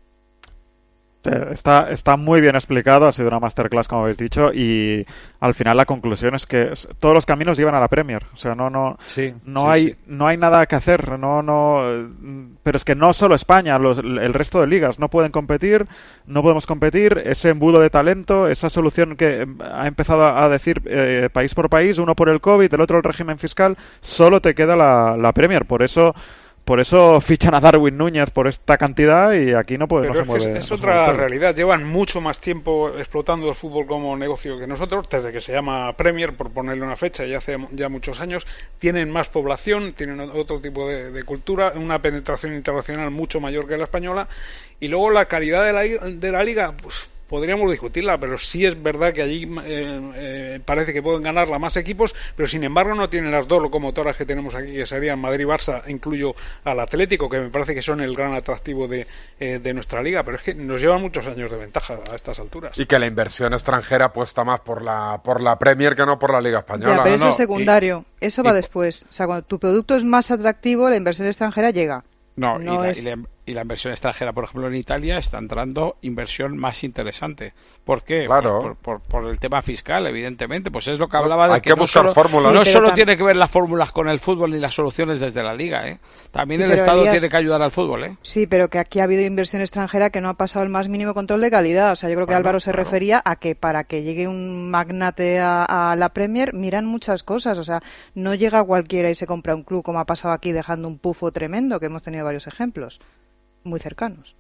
Está, está muy bien explicado, ha sido una masterclass como habéis dicho, y al final la conclusión es que todos los caminos llevan a la Premier, o sea, no no sí, no sí, hay sí. no hay nada que hacer, no no pero es que no solo España, los, el resto de ligas no pueden competir, no podemos competir, ese embudo de talento, esa solución que ha empezado a decir eh, país por país, uno por el COVID, el otro el régimen fiscal, solo te queda la, la Premier, por eso Por eso fichan a Darwin Núñez por esta cantidad y aquí no, puede, no se mueve. Es, es no otra mueve. realidad. Llevan mucho más tiempo explotando el fútbol como negocio que nosotros, desde que se llama Premier, por ponerle una fecha, y hace ya muchos años. Tienen más población, tienen otro tipo de, de cultura, una penetración internacional mucho mayor que la española. Y luego la calidad de la, de la liga, pues podríamos discutirla, pero sí es verdad que allí eh, eh, parece que pueden ganarla más equipos, pero sin embargo no tienen las dos locomotoras que tenemos aquí, que serían Madrid y Barça, incluyo al Atlético, que me parece que son el gran atractivo de, eh, de nuestra liga, pero es que nos llevan muchos años de ventaja a estas alturas. Y que la inversión extranjera apuesta más por la por la Premier que no por la Liga Española. Ya, pero eso no, es secundario, y, eso va y, después. O sea, cuando tu producto es más atractivo, la inversión extranjera llega. No, no y, la, es... y, la, y la inversión extranjera, por ejemplo, en Italia está entrando inversión más interesante. ¿Por qué? Claro. Pues por, por, por el tema fiscal, evidentemente. Pues es lo que hablaba de Hay que, que no buscar solo, fórmulas. no Sí, solo tam... tiene que ver las fórmulas con el fútbol ni las soluciones desde la liga, ¿eh? También sí, el Estado Elías... tiene que ayudar al fútbol, ¿eh? Sí, pero que aquí ha habido inversión extranjera que no ha pasado el más mínimo control de calidad. O sea, yo creo que bueno, Álvaro se claro. refería a que para que llegue un magnate a, a la Premier miran muchas cosas. O sea, no llega cualquiera y se compra un club como ha pasado aquí dejando un pufo tremendo, que hemos tenido varios ejemplos muy cercanos.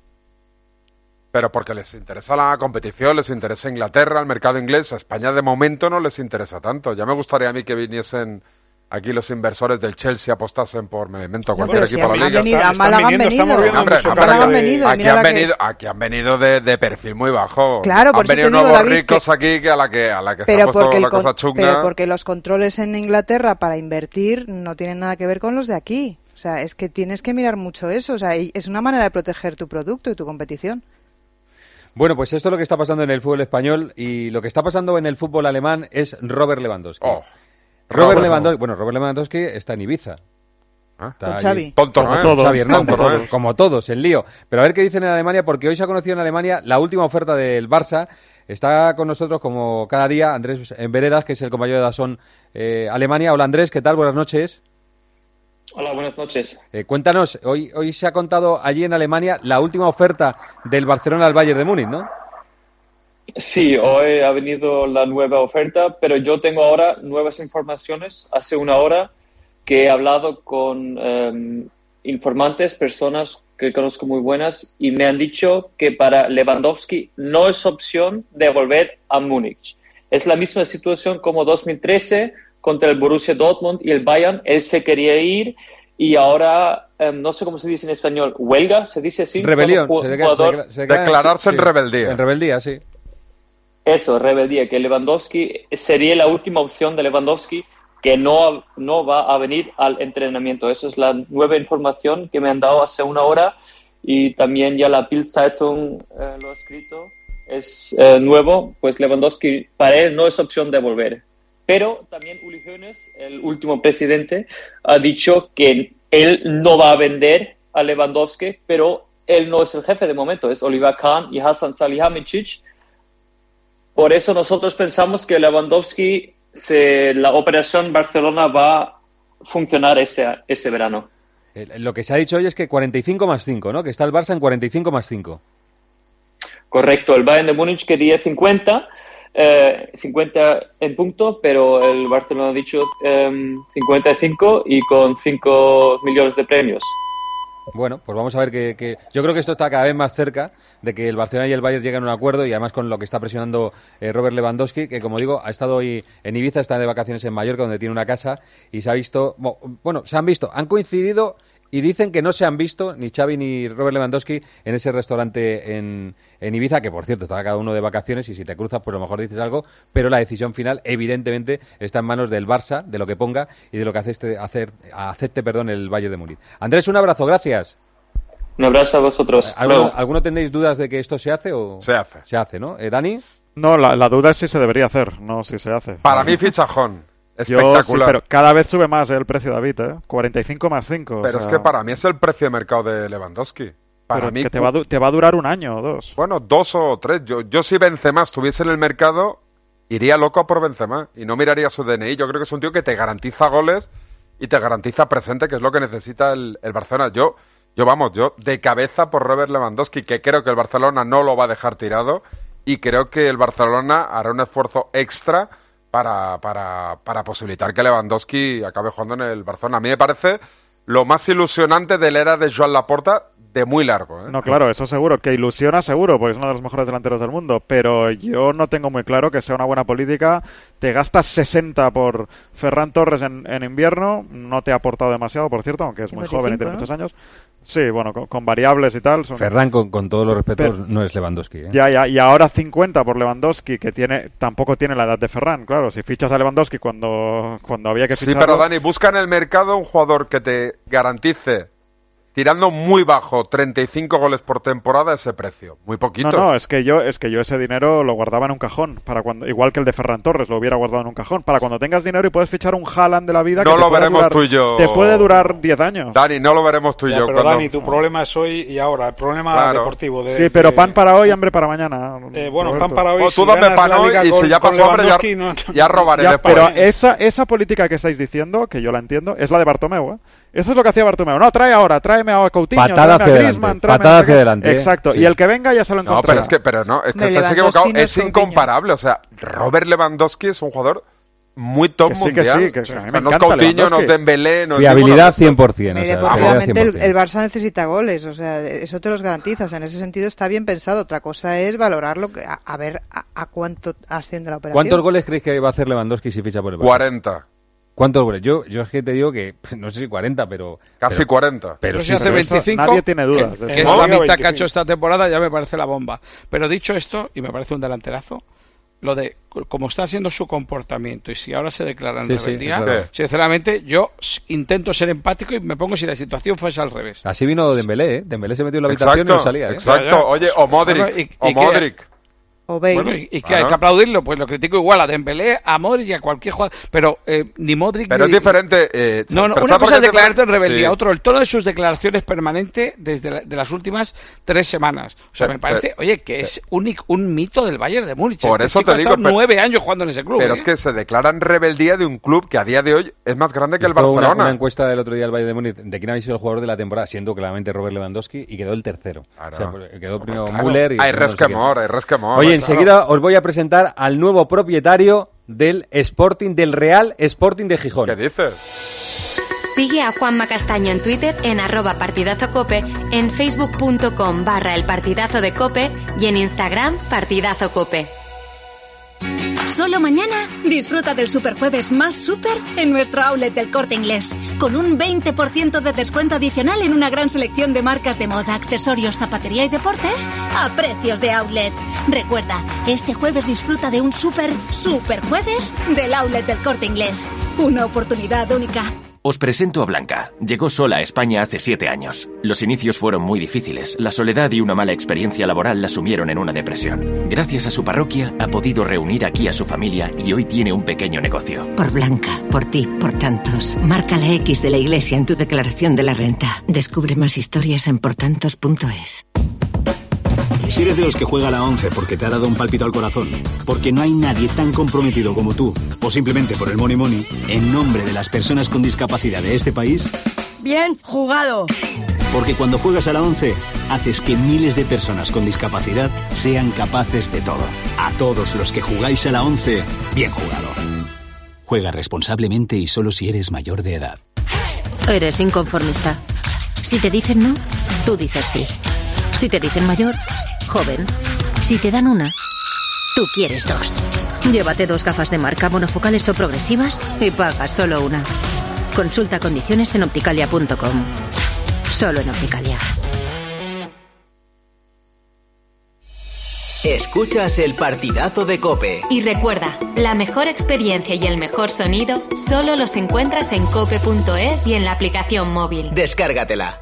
Pero porque les interesa la competición, les interesa Inglaterra, el mercado inglés. A España de momento no les interesa tanto. Ya me gustaría a mí que viniesen aquí los inversores del Chelsea, apostasen por, me invento, cualquier no, equipo si de la liga. Venido, a Málaga han venido. Hombre, mucho Málaga han venido. Aquí han venido, que... aquí han venido de, de perfil muy bajo. Claro, por han venido digo, nuevos David, ricos que... aquí que a la que a la que pero se ha puesto la con... cosa chunga. Pero porque los controles en Inglaterra para invertir no tienen nada que ver con los de aquí. O sea, es que tienes que mirar mucho eso. O sea, es una manera de proteger tu producto y tu competición. Bueno, pues esto es lo que está pasando en el fútbol español, y lo que está pasando en el fútbol alemán es Robert Lewandowski. Oh. Robert oh, Lewandowski, bueno, Robert Lewandowski está en Ibiza. ¿Ah? Con Xavi. Tonto, como ¿no? todos, Xavi Tonto, Hernández, ¿no? todos, como todos, el lío. Pero a ver qué dicen en Alemania, porque hoy se ha conocido en Alemania la última oferta del Barça. Está con nosotros, como cada día, Andrés Veredas, que es el compañero de Dazón eh, Alemania. Hola Andrés, ¿qué tal? Buenas noches. Hola, buenas noches. Eh, cuéntanos, hoy, hoy se ha contado allí en Alemania la última oferta del Barcelona al Bayern de Múnich, ¿no? Sí, hoy ha venido la nueva oferta, pero yo tengo ahora nuevas informaciones. Hace una hora que he hablado con um, informantes, personas que conozco muy buenas, y me han dicho que para Lewandowski no es opción de volver a Múnich. Es la misma situación como dos mil trece contra el Borussia Dortmund y el Bayern. Él se quería ir y ahora, um, no sé cómo se dice en español, huelga, se dice así. Rebelión. Jugador, se deca, jugador, se deca, declararse sí, en rebeldía. En rebeldía, sí. Eso, rebeldía, que Lewandowski sería la última opción de Lewandowski, que no, no va a venir al entrenamiento. Esa es la nueva información que me han dado hace una hora, y también ya la Bild Zeitung eh, lo ha escrito. Es eh, nuevo, pues Lewandowski para él no es opción de volver. Pero también Uli Hoeneß, el último presidente, ha dicho que él no va a vender a Lewandowski, pero él no es el jefe de momento, es Oliver Kahn y Hasan Salihamidzic. Por eso nosotros pensamos que Lewandowski, se, la operación Barcelona va a funcionar ese, ese verano. Lo que se ha dicho hoy es que cuarenta y cinco más cinco, ¿no? Que está el Barça en cuarenta y cinco más cinco. Correcto, el Bayern de Múnich quería cincuenta, eh, cincuenta en punto, pero el Barcelona ha dicho eh, cincuenta y cinco y con cinco millones de premios. Bueno, pues vamos a ver que, que... Yo creo que esto está cada vez más cerca de que el Barcelona y el Bayern lleguen a un acuerdo, y además con lo que está presionando eh, Robert Lewandowski, que como digo, ha estado hoy en Ibiza, está de vacaciones en Mallorca, donde tiene una casa, y se ha visto... Bueno, se han visto, han coincidido... Y dicen que no se han visto ni Xavi ni Robert Lewandowski en ese restaurante en, en Ibiza, que por cierto estaba cada uno de vacaciones, y si te cruzas pues a lo mejor dices algo, pero la decisión final evidentemente está en manos del Barça, de lo que ponga y de lo que acepte, hacer, acepte perdón, el Bayern de Múnich. Andrés, un abrazo, gracias. Un abrazo a vosotros. ¿Alguno, ¿Alguno tendréis dudas de que esto se hace o...? Se hace. Se hace, ¿no? ¿Eh, Dani? No, la, la duda es si se debería hacer, no si se hace. Para mí fichajón. Espectacular. Yo, sí, pero cada vez sube más, ¿eh?, el precio, David, ¿eh? cuarenta y cinco más cinco. Pero o sea... es que para mí es el precio de mercado de Lewandowski. Para pero mí que te va, a te va a durar un año o dos. Bueno, dos o tres. Yo, yo si Benzema estuviese en el mercado, iría loco por Benzema y no miraría su D N I. Yo creo que es un tío que te garantiza goles y te garantiza presente, que es lo que necesita el, el Barcelona. Yo, yo vamos, yo de cabeza por Robert Lewandowski, que creo que el Barcelona no lo va a dejar tirado, y creo que el Barcelona hará un esfuerzo extra Para, para, para posibilitar que Lewandowski acabe jugando en el Barcelona. A mí me parece lo más ilusionante de la era de Joan Laporta de muy largo, ¿eh? No, claro, eso seguro, que ilusiona seguro, porque es uno de los mejores delanteros del mundo, pero yo no tengo muy claro que sea una buena política. Te gastas sesenta por Ferran Torres en, en invierno, no te ha aportado demasiado, por cierto, aunque es muy joven y tiene muchos años. Sí, bueno, con, con variables y tal. Son... Ferran, con, con todos los respetos, pero, no es Lewandowski, ¿eh? Ya, ya, y ahora cincuenta por Lewandowski, que tiene tampoco tiene la edad de Ferran. Claro, si fichas a Lewandowski cuando, cuando había que ficharlo... Sí, pero Dani, busca en el mercado un jugador que te garantice, tirando muy bajo, treinta y cinco goles por temporada, ese precio. Muy poquito. No, no, es que yo es que yo ese dinero lo guardaba en un cajón, para cuando igual que el de Ferran Torres, lo hubiera guardado en un cajón, para cuando tengas dinero y puedes fichar un Haaland de la vida. No que lo veremos durar, tú y yo. Te puede durar diez años. Dani, no lo veremos tú y ya, yo. Pero cuando... Dani, tu problema es hoy y ahora, el problema claro. deportivo. De, sí, pero de... pan para hoy, hambre para mañana. Eh, bueno, Roberto. pan para hoy. O tú si dame pan hoy y con, si ya pasó hambre ya, no, ya robaré ya, después. Pero esa, esa política que estáis diciendo, que yo la entiendo, es la de Bartomeu, ¿eh? Eso es lo que hacía Bartomeu. No, trae ahora, tráeme a Coutinho, patada tráeme a Griezmann, tráeme patada a... hacia adelante. Exacto, sí. Y el que venga ya se lo encontrará. No, pero es que, pero no, es que estás equivocado, es incomparable. O sea, Robert Lewandowski es un jugador muy top que sí, mundial. Que sí, que sí, o sea, no es Coutinho, no es Dembélé, no es fiabilidad cien por ciento. O sea, obviamente el, el Barça necesita goles, o sea, eso te los garantiza. O sea, en ese sentido está bien pensado. Otra cosa es valorarlo, a, a ver a, a cuánto asciende la operación. ¿Cuántos goles creéis que va a hacer Lewandowski si ficha por el Barça? cuarenta. ¿Cuántos goles? Yo, yo es que te digo que, no sé si cuarenta, pero... Casi pero, cuarenta. Pero, pero sí, si hace veinticinco, nadie tiene dudas. Que, que es la mitad que ha hecho esta temporada, ya me parece la bomba. Pero dicho esto, y me parece un delanterazo, lo de cómo está siendo su comportamiento y si ahora se declara en sí, rebeldía, sí, claro. Sinceramente, yo intento ser empático y me pongo si la situación fuese al revés. Así vino Dembélé, ¿eh? Dembélé se metió en la habitación exacto, y no salía, ¿eh? Exacto. Oye, o Modric. Bueno, y, o y Modric. Que, Bueno, y, y que hay que aplaudirlo, pues lo critico igual a Dembélé, a Modric y a cualquier jugador, pero eh, ni Modric pero ni... es diferente. Eh, no, no, una cosa es declararte en rebeldía, sí. Otro, el tono de sus declaraciones permanente desde la, de las últimas tres semanas. O sea, pero, me parece, pero, oye, que es un, un mito del Bayern de Múnich. Por eso te digo, pero, nueve años jugando en ese club. Pero ¿eh? es que se declara en rebeldía de un club que a día de hoy es más grande que el Hizo Barcelona. Una, una encuesta del otro día del Bayern de Múnich de quién había sido el jugador de la temporada, siendo claramente Robert Lewandowski, y quedó el tercero. Claro. O sea, quedó primero claro. Müller y hay resquemor, hay resquemor. Oye, enseguida os voy a presentar al nuevo propietario del Sporting, del Real Sporting de Gijón. ¿Qué dices? Sigue a Juanma Castaño en Twitter en arroba partidazocope, en facebook.com barra el partidazo de cope y en Instagram partidazocope. Solo mañana disfruta del Superjueves más super en nuestro outlet del Corte Inglés, con un veinte por ciento de descuento adicional en una gran selección de marcas de moda, accesorios, zapatería y deportes a precios de outlet. Recuerda, este jueves disfruta de un super, super jueves del outlet del Corte Inglés. Una oportunidad única. Os presento a Blanca. Llegó sola a España hace siete años. Los inicios fueron muy difíciles. La soledad y una mala experiencia laboral la sumieron en una depresión. Gracias a su parroquia, ha podido reunir aquí a su familia y hoy tiene un pequeño negocio. Por Blanca, por ti, por tantos. Marca la X de la iglesia en tu declaración de la renta. Descubre más historias en portantos punto es. Si eres de los que juega a la once porque te ha dado un pálpito al corazón, porque no hay nadie tan comprometido como tú, o simplemente por el money money, en nombre de las personas con discapacidad de este país... ¡Bien jugado! Porque cuando juegas a la once, haces que miles de personas con discapacidad sean capaces de todo. A todos los que jugáis a la once, bien jugado. Juega responsablemente y solo si eres mayor de edad. Eres inconformista. Si te dicen no, tú dices sí. Si te dicen mayor, joven. Si te dan una, tú quieres dos. Llévate dos gafas de marca monofocales o progresivas y paga solo una. Consulta condiciones en opticalia punto com. Solo en Opticalia. Escuchas el partidazo de COPE. Y recuerda, la mejor experiencia y el mejor sonido solo los encuentras en cope punto es y en la aplicación móvil. Descárgatela.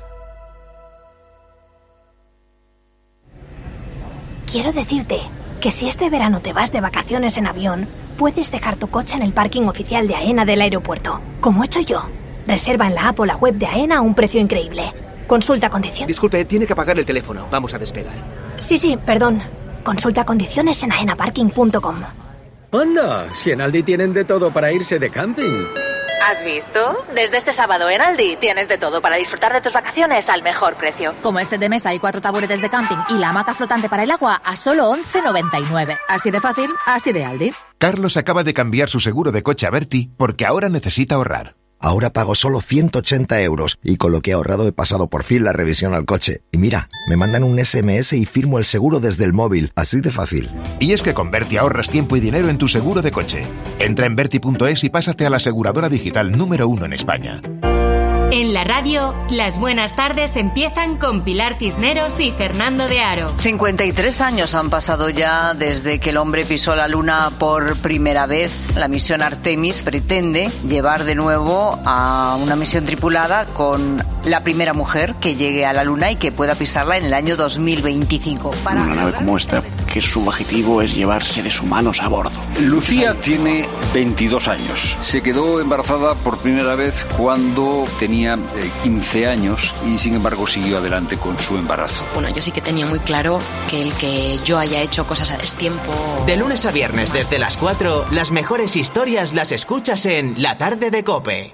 Quiero decirte que si este verano te vas de vacaciones en avión, puedes dejar tu coche en el parking oficial de AENA del aeropuerto, como he hecho yo. Reserva en la app o la web de AENA a un precio increíble. Consulta condiciones. Disculpe, tiene que apagar el teléfono. Vamos a despegar. Sí, sí, perdón. Consulta condiciones en aena parking punto com. ¡Anda! Si en Aldi tienen de todo para irse de camping. ¿Has visto? Desde este sábado en Aldi tienes de todo para disfrutar de tus vacaciones al mejor precio. Como el set de mesa y cuatro taburetes de camping y la hamaca flotante para el agua a solo once noventa y nueve. Así de fácil, así de Aldi. Carlos acaba de cambiar su seguro de coche a Berti porque ahora necesita ahorrar. Ahora pago solo ciento ochenta euros y con lo que he ahorrado he pasado por fin la revisión al coche. Y mira, me mandan un ese eme ese y firmo el seguro desde el móvil, así de fácil. Y es que con Berti ahorras tiempo y dinero en tu seguro de coche. Entra en berti punto es y pásate a la aseguradora digital número uno en España. En la radio, las buenas tardes empiezan con Pilar Cisneros y Fernando de Aro. cincuenta y tres años han pasado ya desde que el hombre pisó la luna por primera vez. La misión Artemis pretende llevar de nuevo a una misión tripulada con la primera mujer que llegue a la luna y que pueda pisarla en el año dos mil veinticinco. Para una nave como esta, que su objetivo es llevar seres humanos a bordo. Lucía tiene veintidós años. Se quedó embarazada por primera vez cuando tenía quince años y sin embargo siguió adelante con su embarazo. Bueno, yo sí que tenía muy claro que el que yo haya hecho cosas a destiempo... De lunes a viernes desde las cuatro, las mejores historias las escuchas en La Tarde de COPE.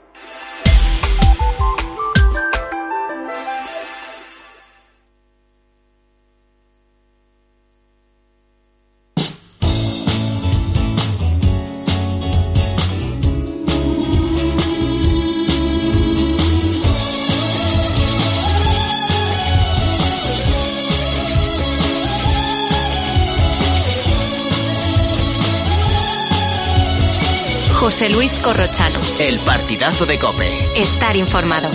José Luis Corrochano. El partidazo de COPE. Estar informado.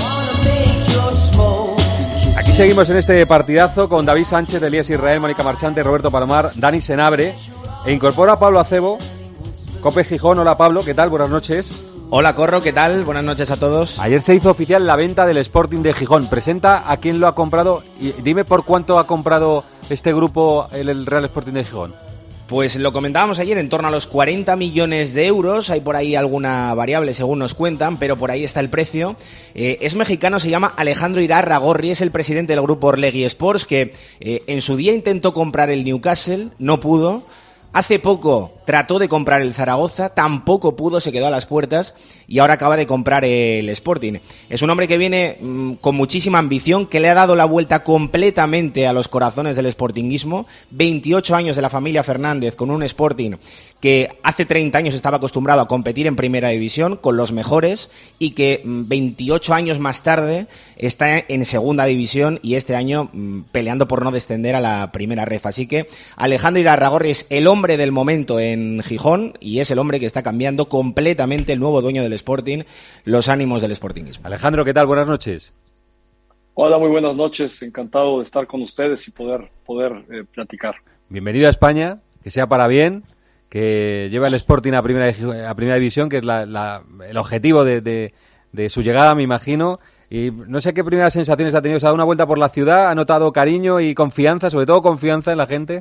Aquí seguimos en este partidazo con David Sánchez, Elías Israel, Mónica Marchante, Roberto Palomar, Dani Senabre. E incorpora a Pablo Acebo, COPE Gijón. Hola Pablo, ¿qué tal? Buenas noches. Hola Corro, ¿qué tal? Buenas noches a todos. Ayer se hizo oficial la venta del Sporting de Gijón. Presenta a quién lo ha comprado y dime por cuánto ha comprado este grupo el, el Real Sporting de Gijón. Pues lo comentábamos ayer, en torno a los cuarenta millones de euros. Hay por ahí alguna variable según nos cuentan, pero por ahí está el precio. Eh, es mexicano, se llama Alejandro Irarragorri, es el presidente del grupo Orlegui Sports, que eh, en su día intentó comprar el Newcastle, no pudo. Hace poco trató de comprar el Zaragoza, tampoco pudo, se quedó a las puertas y ahora acaba de comprar el Sporting. Es un hombre que viene mmm, con muchísima ambición, que le ha dado la vuelta completamente a los corazones del sportinguismo. veintiocho años de la familia Fernández con un Sporting que hace treinta años estaba acostumbrado a competir en primera división con los mejores y que mmm, veintiocho años más tarde está en segunda división y este año mmm, peleando por no descender a la primera ref. Así que Alejandro Irarragorri es el hombre del momento en Gijón y es el hombre que está cambiando completamente, el nuevo dueño del Sporting, los ánimos del sportinguismo. Alejandro, ¿qué tal? Buenas noches. Hola, muy buenas noches. Encantado de estar con ustedes y poder, poder eh, platicar. Bienvenido a España, que sea para bien, que lleve el Sporting a primera, a primera división, que es la, la, el objetivo de, de, de su llegada, me imagino. Y no sé qué primeras sensaciones ha tenido. ¿Se ha dado una vuelta por la ciudad? ¿Ha notado cariño y confianza, sobre todo confianza en la gente?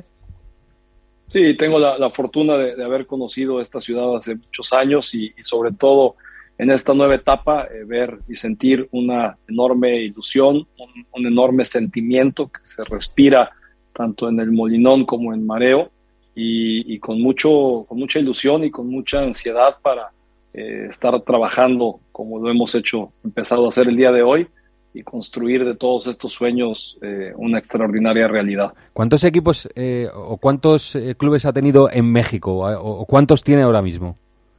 Sí, tengo la, la fortuna de, de haber conocido esta ciudad hace muchos años y, y sobre todo en esta nueva etapa, eh, ver y sentir una enorme ilusión, un, un enorme sentimiento que se respira tanto en el Molinón como en Mareo y, y con, mucho, con mucha ilusión y con mucha ansiedad para eh, estar trabajando como lo hemos hecho, empezado a hacer el día de hoy y construir de todos estos sueños eh, una extraordinaria realidad. ¿Cuántos equipos eh, o cuántos eh, clubes ha tenido en México o, o cuántos tiene ahora mismo?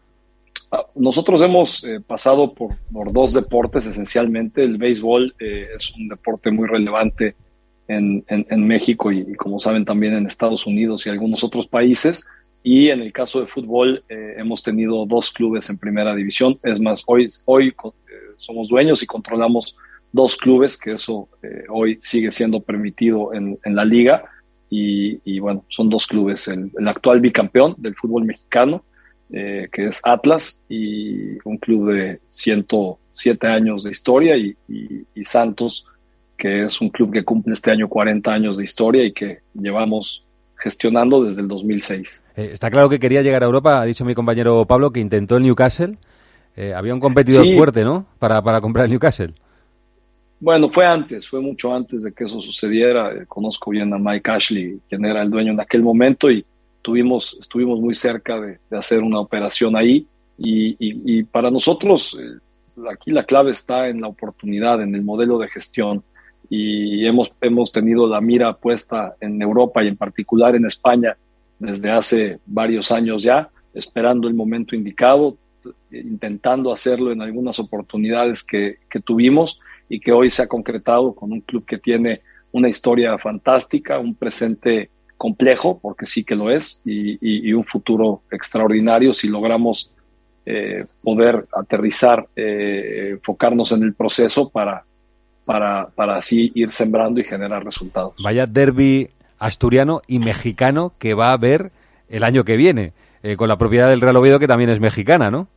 Nosotros hemos eh, pasado por, por dos deportes esencialmente. El béisbol eh, es un deporte muy relevante en, en, en México y, y como saben también en Estados Unidos y algunos otros países. Y en el caso de fútbol eh, hemos tenido dos clubes en primera división. Es más, hoy, hoy eh, somos dueños y controlamos dos clubes, que eso eh, hoy sigue siendo permitido en, en la liga. Y, y bueno, son dos clubes. El, el actual bicampeón del fútbol mexicano, Eh, que es Atlas, y un club de ciento siete años de historia, y, y, y Santos, que es un club que cumple este año cuarenta años de historia y que llevamos gestionando desde el dos mil seis. Eh, está claro que quería llegar a Europa, ha dicho mi compañero Pablo, que intentó el Newcastle. Eh, había un competidor sí. fuerte, ¿no?, para, para comprar el Newcastle. Bueno, fue antes, fue mucho antes de que eso sucediera. Eh, conozco bien a Mike Ashley, quien era el dueño en aquel momento, y Tuvimos, estuvimos muy cerca de, de hacer una operación ahí y, y, y para nosotros eh, aquí la clave está en la oportunidad, en el modelo de gestión, y hemos, hemos tenido la mira puesta en Europa y en particular en España desde hace varios años ya, esperando el momento indicado, intentando hacerlo en algunas oportunidades que, que tuvimos y que hoy se ha concretado con un club que tiene una historia fantástica, un presente complejo, porque sí que lo es, y, y, y un futuro extraordinario si logramos eh, poder aterrizar, eh, enfocarnos en el proceso para, para, para así ir sembrando y generar resultados. Vaya derbi asturiano y mexicano que va a haber el año que viene, eh, con la propiedad del Real Oviedo, que también es mexicana, ¿no?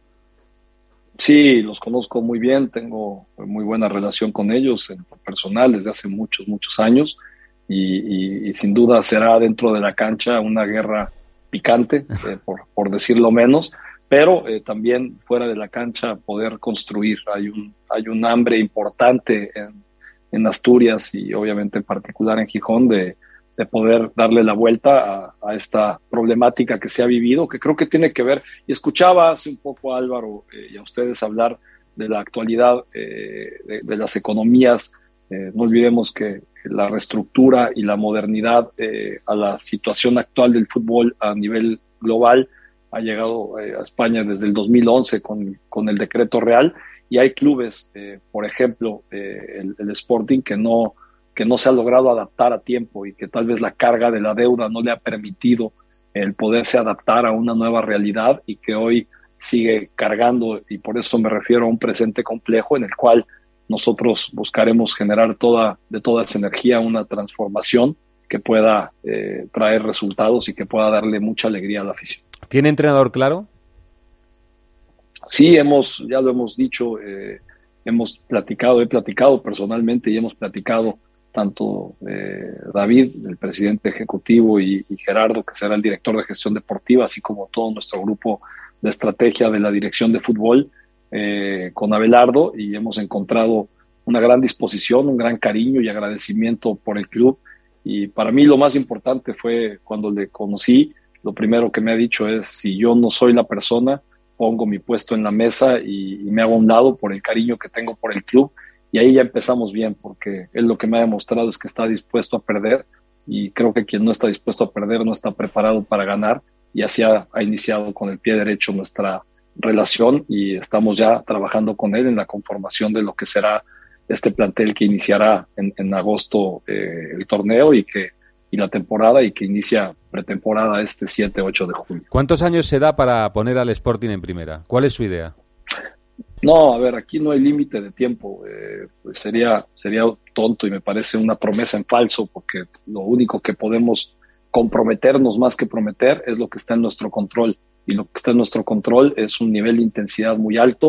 Sí, los conozco muy bien, tengo muy buena relación con ellos en lo personal desde hace muchos, muchos años. Y, y, y sin duda será dentro de la cancha una guerra picante, eh, por, por decirlo menos, pero eh, también fuera de la cancha poder construir. Hay un, hay un hambre importante en, en Asturias y obviamente en particular en Gijón de, de poder darle la vuelta a, a esta problemática que se ha vivido, que creo que tiene que ver, y escuchaba hace un poco a Álvaro eh, y a ustedes hablar de la actualidad eh, de, de las economías. Eh, no olvidemos que la reestructura y la modernidad eh, a la situación actual del fútbol a nivel global ha llegado eh, a España desde el dos mil once con, con el decreto real, y hay clubes, eh, por ejemplo, eh, el, el Sporting, que no, que no se ha logrado adaptar a tiempo y que tal vez la carga de la deuda no le ha permitido el poderse adaptar a una nueva realidad y que hoy sigue cargando, y por eso me refiero a un presente complejo en el cual nosotros buscaremos generar toda, de toda esa energía una transformación que pueda eh, traer resultados y que pueda darle mucha alegría a la afición. ¿Tiene entrenador claro? Sí, hemos, ya lo hemos dicho, eh, hemos platicado, he platicado personalmente y hemos platicado tanto eh, David, el presidente ejecutivo, y, y Gerardo, que será el director de gestión deportiva, así como todo nuestro grupo de estrategia de la dirección de fútbol, eh, con Abelardo, y hemos encontrado una gran disposición, un gran cariño y agradecimiento por el club. Y para mí lo más importante fue cuando le conocí, lo primero que me ha dicho es: si yo no soy la persona, pongo mi puesto en la mesa y, y me hago a un lado por el cariño que tengo por el club. Y ahí ya empezamos bien, porque él lo que me ha demostrado es que está dispuesto a perder, y creo que quien no está dispuesto a perder no está preparado para ganar, y así ha, ha iniciado con el pie derecho nuestra relación, y estamos ya trabajando con él en la conformación de lo que será este plantel que iniciará en, en agosto eh, el torneo y que y la temporada, y que inicia pretemporada este siete ocho de julio. ¿Cuántos años se da para poner al Sporting en primera? ¿Cuál es su idea? No, a ver, aquí no hay límite de tiempo. Eh, pues sería, sería tonto y me parece una promesa en falso, porque lo único que podemos comprometernos más que prometer es lo que está en nuestro control. Y lo que está en nuestro control es un nivel de intensidad muy alto,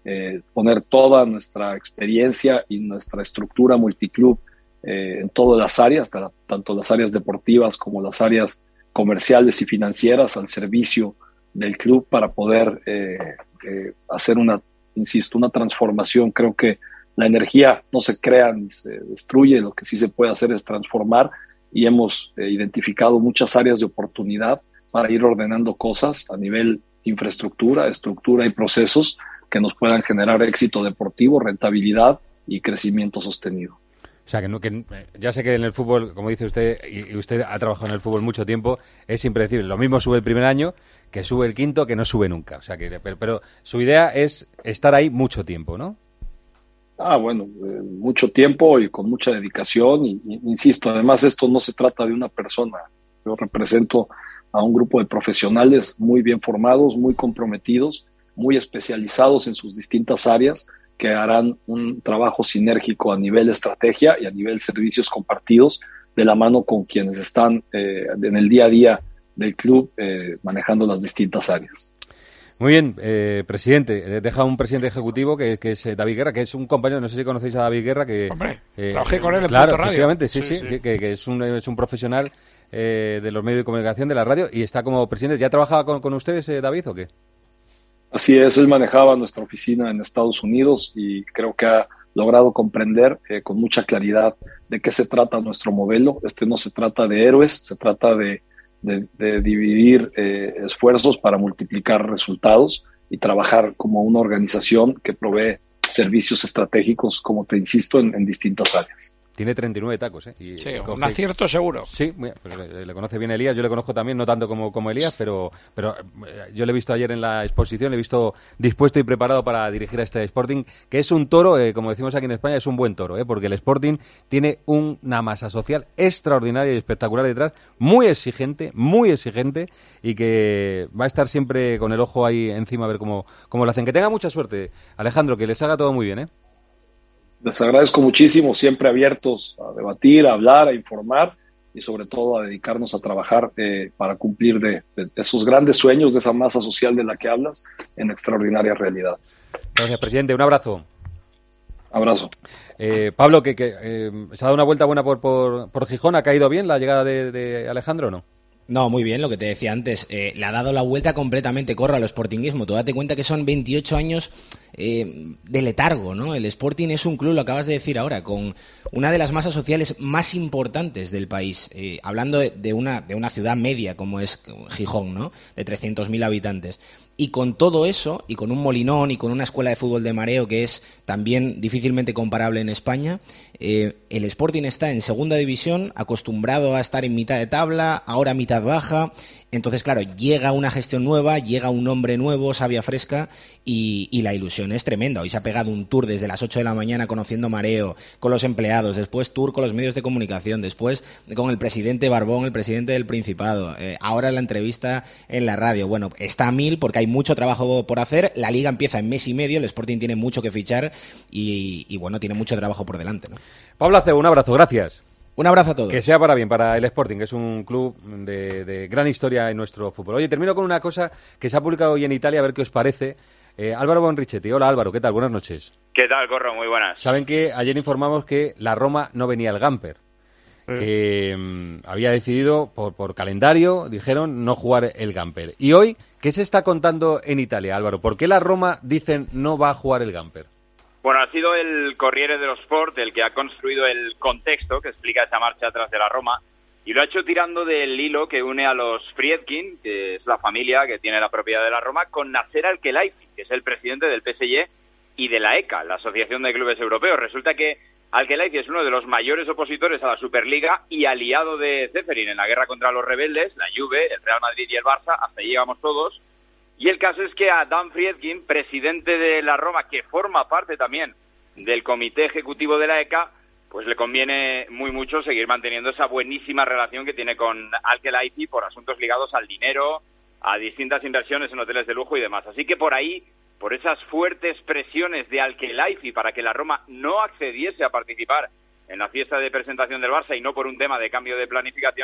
eh, poner toda nuestra experiencia y nuestra estructura multiclub eh, en todas las áreas, tanto las áreas deportivas como las áreas comerciales y financieras al servicio del club para poder eh, eh, hacer una, insisto, una transformación. Creo que la energía no se crea ni se destruye, lo que sí se puede hacer es transformar, y hemos eh, identificado muchas áreas de oportunidad para ir ordenando cosas a nivel infraestructura, estructura y procesos que nos puedan generar éxito deportivo, rentabilidad y crecimiento sostenido. O sea, que, no, que ya sé que en el fútbol, como dice usted, y usted ha trabajado en el fútbol mucho tiempo, es impredecible. Lo mismo sube el primer año, que sube el quinto, que no sube nunca. O sea, que pero, pero su idea es estar ahí mucho tiempo, ¿no? Ah, bueno, eh, mucho tiempo y con mucha dedicación. Y, y insisto, además esto no se trata de una persona. Yo represento a un grupo de profesionales muy bien formados, muy comprometidos, muy especializados en sus distintas áreas, que harán un trabajo sinérgico a nivel estrategia y a nivel servicios compartidos de la mano con quienes están eh, en el día a día del club eh, manejando las distintas áreas. Muy bien, eh, presidente. Deja un presidente ejecutivo que, que es eh, David Guerra, que es un compañero, no sé si conocéis a David Guerra, que... Hombre, eh, trabajé con él en claro, Punto Radio. efectivamente, sí, sí, sí, sí. Que, que, que es, un, es un profesional eh, de los medios de comunicación, de la radio, y está como presidente. ¿Ya trabajaba con, con ustedes, eh, David, o qué? Así es, él manejaba nuestra oficina en Estados Unidos y creo que ha logrado comprender eh, con mucha claridad de qué se trata nuestro modelo. Este no se trata de héroes, se trata de, de, de dividir eh, esfuerzos para multiplicar resultados y trabajar como una organización que provee servicios estratégicos, como te insisto, en, en distintas áreas. Tiene treinta y nueve tacos, ¿eh? Y sí, coge... un acierto seguro. Sí, pues le, le conoce bien Elías, yo le conozco también, no tanto como, como Elías, pero, pero yo le he visto ayer en la exposición, le he visto dispuesto y preparado para dirigir a este Sporting, que es un toro, eh, como decimos aquí en España, es un buen toro, eh, porque el Sporting tiene una masa social extraordinaria y espectacular detrás, muy exigente, muy exigente, y que va a estar siempre con el ojo ahí encima a ver cómo, cómo lo hacen. Que tenga mucha suerte, Alejandro, que les haga todo muy bien, ¿eh? Les agradezco muchísimo, siempre abiertos a debatir, a hablar, a informar y sobre todo a dedicarnos a trabajar eh, para cumplir de, de esos grandes sueños, de esa masa social de la que hablas, en extraordinarias realidades. Gracias, presidente. Un abrazo. Abrazo. Eh, Pablo, que, que eh, se ha dado una vuelta buena por, por, por Gijón. ¿Ha caído bien la llegada de, de Alejandro o no? No, muy bien, lo que te decía antes, eh, le ha dado la vuelta completamente, Corra, al sportinguismo. Tú date cuenta que son veintiocho años eh, de letargo, ¿no? El Sporting es un club, lo acabas de decir ahora, con una de las masas sociales más importantes del país. Eh, hablando de, de, una, de una ciudad media como es Gijón, ¿no? De trescientos mil habitantes. Y con todo eso, y con un Molinón, y con una escuela de fútbol de mareo que es también difícilmente comparable en España, eh, el Sporting está en segunda división, acostumbrado a estar en mitad de tabla, ahora mitad baja. Entonces, claro, llega una gestión nueva, llega un hombre nuevo, savia fresca, y, y la ilusión es tremenda. Hoy se ha pegado un tour desde las ocho de la mañana conociendo mareo, con los empleados, después tour con los medios de comunicación, después con el presidente Barbón, el presidente del Principado, eh, ahora la entrevista en la radio. Bueno, está a mil porque hay mucho trabajo por hacer, la Liga empieza en mes y medio, el Sporting tiene mucho que fichar y, y bueno, tiene mucho trabajo por delante, ¿no? Pablo Acebo, un abrazo, gracias. Un abrazo a todos. Que sea para bien, para el Sporting, que es un club de, de gran historia en nuestro fútbol. Oye, termino con una cosa que se ha publicado hoy en Italia, a ver qué os parece. Eh, Álvaro Bonrichetti. Hola Álvaro, ¿qué tal? Buenas noches. ¿Qué tal, Corro? Muy buenas. Saben que ayer informamos que la Roma no venía al Gamper, sí. que um, había decidido por, por calendario, dijeron, no jugar el Gamper. Y hoy, ¿qué se está contando en Italia, Álvaro? ¿Por qué la Roma, dicen, no va a jugar el Gamper? Bueno, ha sido el Corriere dello Sport el que ha construido el contexto que explica esa marcha atrás de la Roma y lo ha hecho tirando del hilo que une a los Friedkin, que es la familia que tiene la propiedad de la Roma, con Nasser Al-Khelaifi, que es el presidente del P S G y de la E C A, la Asociación de Clubes Europeos. Resulta que Al-Khelaifi es uno de los mayores opositores a la Superliga y aliado de Ceferin en la guerra contra los rebeldes, la Juve, el Real Madrid y el Barça, hasta ahí llegamos todos. Y el caso es que a Dan Friedkin, presidente de la Roma, que forma parte también del comité ejecutivo de la E C A, pues le conviene muy mucho seguir manteniendo esa buenísima relación que tiene con Al-Khelaifi por asuntos ligados al dinero, a distintas inversiones en hoteles de lujo y demás. Así que por ahí, por esas fuertes presiones de Al-Khelaifi para que la Roma no accediese a participar en la fiesta de presentación del Barça y no por un tema de cambio de planificación,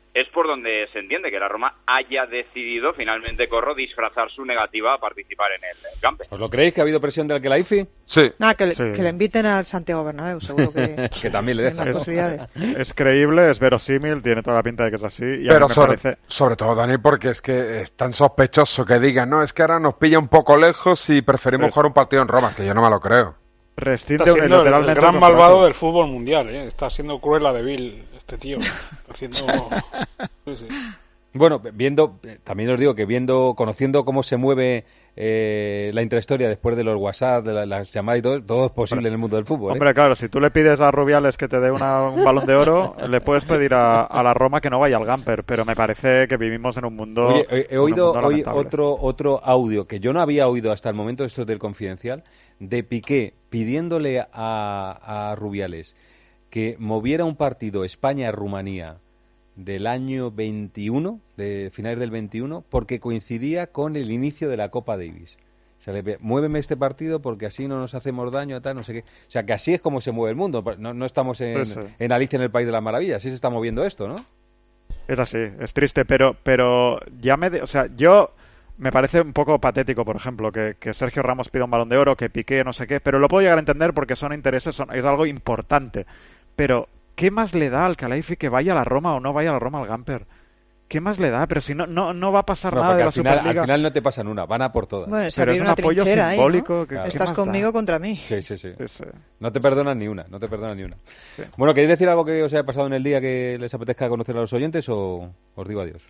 es por donde se entiende que la Roma haya decidido finalmente, Corro, disfrazar su negativa a participar en el Camp. ¿Os lo creéis que ha habido presión del Al-Khelaifi? Sí. Nada, que, sí. Le, que le inviten al Santiago Bernabéu, seguro que... que también le dejan. Es, es creíble, es verosímil, tiene toda la pinta de que es así. Y Pero me sobre, parece... sobre todo, Dani, porque es que es tan sospechoso que digan, no, es que ahora nos pilla un poco lejos y preferimos Pues... jugar un partido en Roma, que yo no me lo creo. Rescinde está siendo unilateralmente el, el gran el contrato. malvado del fútbol mundial, ¿eh? Está siendo Cruella de Vil este tío. Haciendo... sí, sí. Bueno, viendo, también os digo que viendo, conociendo cómo se mueve eh, la intrahistoria después de los WhatsApp, de la, las llamadas y todo, todo es posible hombre, en el mundo del fútbol. ¿eh? Hombre, claro, si tú le pides a Rubiales que te dé una, un balón de oro, le puedes pedir a, a la Roma que no vaya al Gamper, pero me parece que vivimos en un mundo. Oye, he, he oído hoy lamentable. otro otro audio que yo no había oído hasta el momento, esto es del Confidencial, de Piqué pidiéndole a, a Rubiales que moviera un partido España-Rumanía del año veintiuno, de finales del veintiuno, porque coincidía con el inicio de la Copa Davis. O sea, le, muéveme este partido porque así no nos hacemos daño, tal, no sé qué. O sea, que así es como se mueve el mundo. No, no estamos en, pues sí. en Alicia en el País de las Maravillas, así se está moviendo esto, ¿no? Es así, es triste, pero pero ya me... De, o sea, yo... Me parece un poco patético, por ejemplo, que, que Sergio Ramos pida un balón de oro, que Piqué no sé qué, pero lo puedo llegar a entender porque son intereses, son, es algo importante. Pero, ¿qué más le da al Al-Khelaifi que vaya a la Roma o no vaya a la Roma al Gamper? ¿Qué más le da? Pero si no no, no va a pasar no, nada de la al final, Superliga. Al final no te pasan una, van a por todas. Bueno, pero es un apoyo simbólico. Ahí, ¿no? que, claro. Estás conmigo da? contra mí. Sí, sí, sí, sí, sí. No te perdonan ni una, no te perdonan ni una. Sí. Bueno, ¿queréis decir algo que os haya pasado en el día que les apetezca conocer a los oyentes o os digo adiós?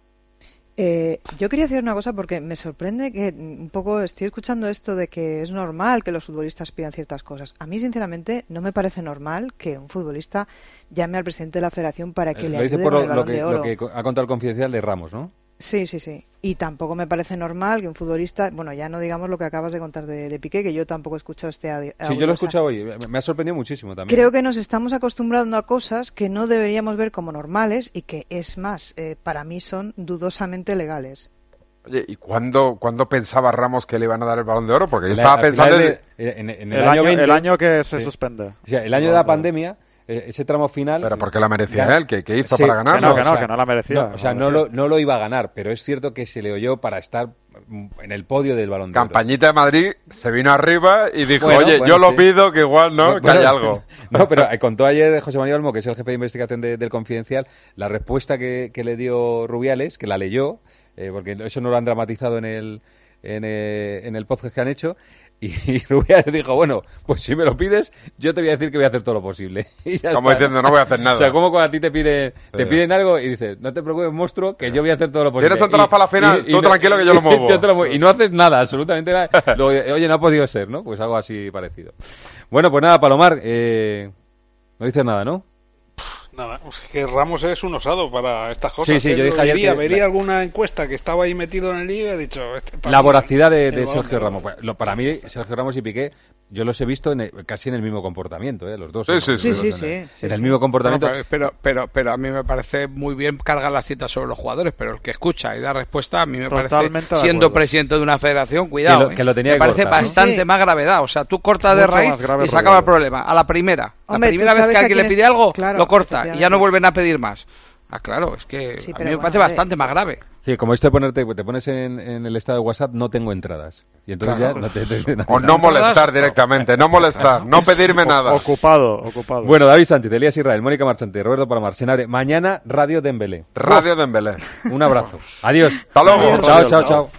Eh, yo quería decir una cosa porque me sorprende que un poco estoy escuchando esto de que es normal que los futbolistas pidan ciertas cosas. A mí, sinceramente, no me parece normal que un futbolista llame al presidente de la federación para que eh, le ayude ayude por con lo, el balón lo que, de oro. lo que ha contado el Confidencial de Ramos, ¿no? Sí, sí, sí. Y tampoco me parece normal que un futbolista, bueno, ya no digamos lo que acabas de contar de, de Piqué, que yo tampoco he escuchado este audio. Sí, yo lo he escuchado hoy, me ha sorprendido muchísimo también. Creo que nos estamos acostumbrando a cosas que no deberíamos ver como normales y que, es más, eh, para mí son dudosamente legales. Oye, ¿y cuándo, cuándo pensaba Ramos que le iban a dar el Balón de Oro? Porque yo la, estaba pensando... De, en, en el, el, año año, veinte, el año que se sí. suspende. O sea, el año de la pandemia, ese tramo final... Pero porque la merecía gan... él, ¿qué, qué hizo sí, para ganar? Que no, que no, o sea, que no la merecía. No, o sea, no lo, no lo iba a ganar, pero es cierto que se le oyó para estar en el podio del Balón de Oro. Campañita de Madrid se vino arriba y dijo, bueno, oye, bueno, yo lo sí. pido, que igual no, bueno, que hay algo. No, pero contó ayer José Manuel Olmo, que es el jefe de investigación de, del Confidencial, la respuesta que, que le dio Rubiales, que la leyó, eh, porque eso no lo han dramatizado en el... En, eh, en el podcast que han hecho y, y Rubiales dijo, bueno, pues si me lo pides yo te voy a decir que voy a hacer todo lo posible y ya como está, diciendo, no voy a hacer nada. O sea, como cuando a ti te piden te sí. piden algo y dices, no te preocupes, monstruo, que yo voy a hacer todo lo posible. ¿Quieres entradas para la final? Y, y, tú y, tranquilo que yo lo muevo. Yo te lo muevo. Y no haces nada, absolutamente nada. Luego, oye, no ha podido ser, ¿no? Pues algo así parecido. Bueno, pues nada, Palomar, eh, no dices nada, ¿no? Nada, es que Ramos es un osado para estas cosas. Sí, sí, yo dije ayer vería, que... vería alguna encuesta que estaba ahí metido en el lío y he dicho... Este la voracidad de, de Sergio Ramos. Lo, para mí, Sergio Ramos y Piqué, yo los he visto en el, casi en el mismo comportamiento, ¿eh? Los dos. Sí, sí, sí. sí, sí, en el, sí, en el sí. mismo comportamiento. No, pero, pero, pero a mí me parece muy bien cargar las citas sobre los jugadores, pero el que escucha y da respuesta, a mí me Totalmente parece, siendo presidente de una federación, cuidado, que lo, ¿eh? que lo tenía me que parece cortar, bastante ¿no? más gravedad. O sea, tú cortas Mucho de raíz y se acaba el problema. A la primera. Hombre, la primera vez que alguien le pide algo, claro, lo corta y ya no vuelven a pedir más. Ah, claro, es que sí, a mí me bueno, parece eh, bastante más grave. Sí, como esto de ponerte, te pones en, en el estado de WhatsApp, no tengo entradas. Y entonces claro, ya no te, te, te, te, o no molestar directamente, no molestar, no pedirme nada. Ocupado, ocupado. Bueno, David Sánchez, Elías Israel, Mónica Marchante, Roberto Palomar, Senabre. Mañana, Radio Dembélé. Radio Dembélé. Un abrazo. Adiós. Hasta luego. Chao, chao, chao.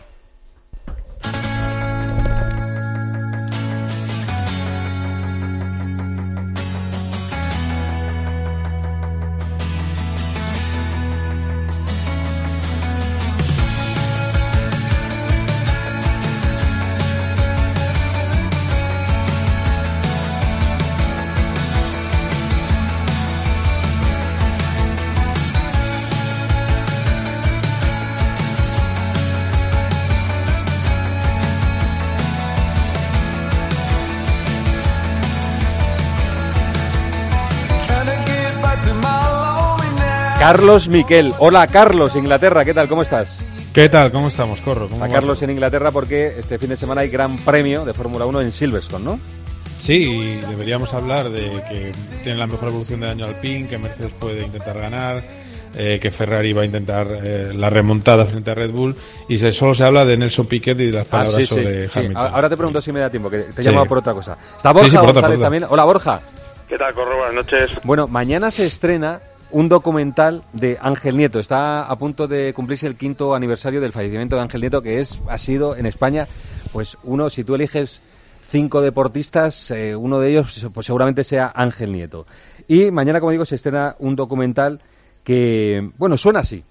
Carlos Miquel. Hola, Carlos, Inglaterra. ¿Qué tal? ¿Cómo estás? ¿Qué tal? ¿Cómo estamos, Corro? ¿Cómo A Carlos en Inglaterra porque este fin de semana hay gran premio de Fórmula uno en Silverstone, ¿no? Sí, deberíamos hablar de que tiene la mejor evolución del año Alpine, que Mercedes puede intentar ganar. eh, que Ferrari va a intentar eh, la remontada frente a Red Bull, y se, solo se habla de Nelson Piquet y de las palabras ah, sí, sobre sí, Hamilton. Sí. Ahora te pregunto si me da tiempo, que te he sí. llamado por otra cosa. Está Borja sí, sí, por González otra, por también. Hola, Borja. ¿Qué tal, Corro? Buenas noches. Bueno, mañana se estrena un documental de Ángel Nieto. Está a punto de cumplirse el quinto aniversario del fallecimiento de Ángel Nieto, que es ha sido en España, pues uno, si tú eliges cinco deportistas, eh, uno de ellos pues seguramente sea Ángel Nieto. Y mañana, como digo, se estrena un documental que, bueno, suena así.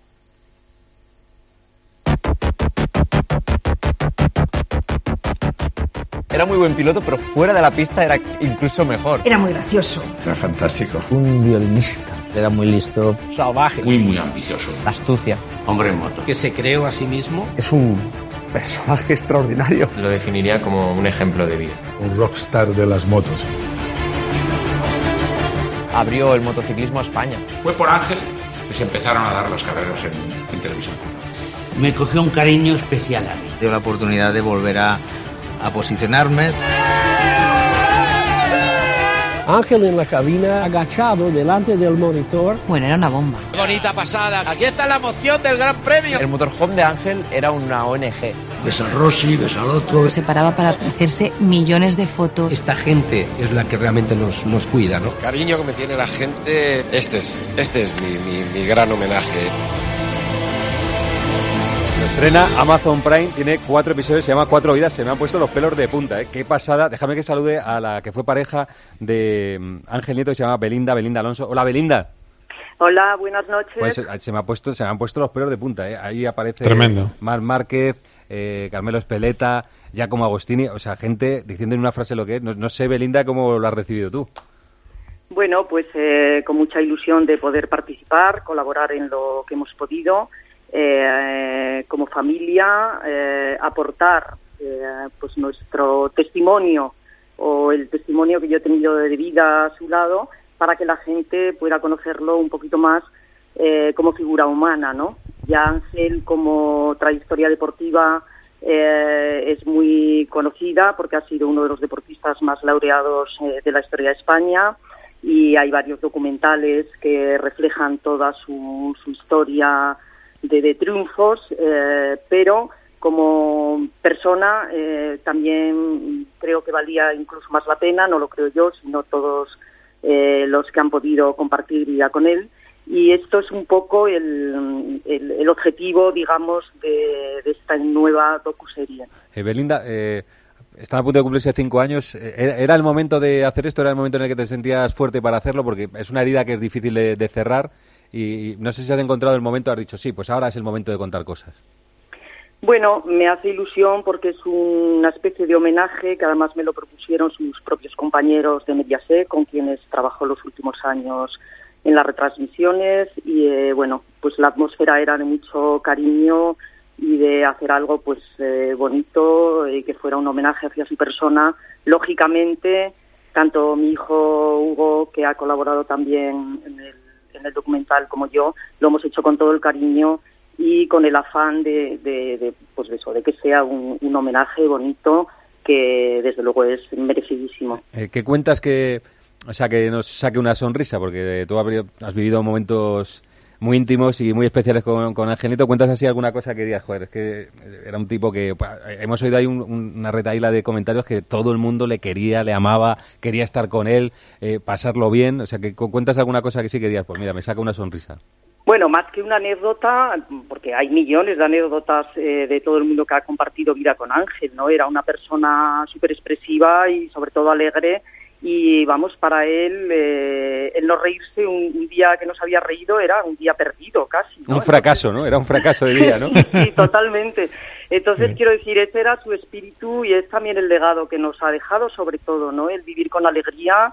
Era muy buen piloto, pero fuera de la pista era incluso mejor. Era muy gracioso. Era fantástico. Un violinista. Era muy listo. Salvaje. Muy, muy ambicioso. Astucia. Hombre en moto. Que se creó a sí mismo. Es un personaje extraordinario. Lo definiría como un ejemplo de vida. Un rockstar de las motos. Abrió el motociclismo a España. Fue por Ángel que se empezaron a dar las carreras en, en televisión. Me cogió un cariño especial a mí. Dio la oportunidad de volver a, a posicionarme. Ángel en la cabina, agachado delante del monitor. Bueno, era una bomba. Bonita pasada. Aquí está la emoción del Gran Premio. El motorhome de Ángel era una O N G. Ves al Rossi, ves al otro. Se paraba para hacerse millones de fotos. Esta gente es la que realmente nos, nos cuida, ¿no? Cariño que me tiene la gente, este es, este es mi, mi, mi gran homenaje. Lo estrena Amazon Prime, tiene cuatro episodios, se llama Cuatro Vidas. Se me han puesto los pelos de punta, ¿eh? Qué pasada. Déjame que salude a la que fue pareja de Ángel Nieto, que se llama Belinda, Belinda Alonso. Hola, Belinda. Hola, buenas noches. Pues se me ha puesto, se me han puesto los pelos de punta, ¿eh? Ahí aparece Tremendo. Marc Márquez, eh, Carmelo Espeleta, Giacomo Agostini, o sea, gente diciendo en una frase lo que es. No, no sé, Belinda, cómo lo has recibido tú. Bueno, pues eh, con mucha ilusión de poder participar, colaborar en lo que hemos podido. Eh, como familia, eh, aportar eh, pues nuestro testimonio o el testimonio que yo he tenido de vida a su lado para que la gente pueda conocerlo un poquito más eh, como figura humana, ¿no? Ya Ángel como trayectoria deportiva eh, es muy conocida porque ha sido uno de los deportistas más laureados eh, de la historia de España y hay varios documentales que reflejan toda su, su historia De, de triunfos, eh, pero como persona eh, también creo que valía incluso más la pena, no lo creo yo, sino todos eh, los que han podido compartir vida con él. Y esto es un poco el, el, el objetivo, digamos, de, de esta nueva docuserie. Eh, Belinda, eh, están a punto de cumplirse cinco años. ¿Era, ¿Era el momento de hacer esto? ¿Era el momento en el que te sentías fuerte para hacerlo? Porque es una herida que es difícil de, de cerrar. Y no sé si has encontrado el momento, has dicho, sí, pues ahora es el momento de contar cosas. Bueno, me hace ilusión porque es una especie de homenaje que además me lo propusieron sus propios compañeros de Mediaset, con quienes trabajó los últimos años en las retransmisiones. Y eh, bueno, pues la atmósfera era de mucho cariño y de hacer algo pues eh, bonito y que fuera un homenaje hacia su persona. Lógicamente, tanto mi hijo Hugo, que ha colaborado también en el en el documental como yo, lo hemos hecho con todo el cariño y con el afán de, de, de pues de eso, de que sea un, un homenaje bonito que desde luego es merecidísimo. Eh, ¿Qué cuentas que, o sea, que nos saque una sonrisa? Porque tú has vivido momentos muy íntimos y muy especiales con, con Ángel Nieto. ¿Cuentas así alguna cosa que digas, joder, es que era un tipo que... Hemos oído ahí un, una retahíla de comentarios que todo el mundo le quería, le amaba, quería estar con él, eh, pasarlo bien. O sea, que cuentas alguna cosa que sí que digas, pues mira, me saca una sonrisa. Bueno, más que una anécdota, porque hay millones de anécdotas eh, de todo el mundo que ha compartido vida con Ángel, ¿no? Era una persona súper expresiva y sobre todo alegre. Y vamos, para él, eh, el no reírse un, un día que no se había reído era un día perdido casi, ¿no? Un fracaso, ¿no? Era un fracaso de día, ¿no? Sí, totalmente. Entonces, sí. Quiero decir, ese era su espíritu y es también el legado que nos ha dejado, sobre todo, ¿no? El vivir con alegría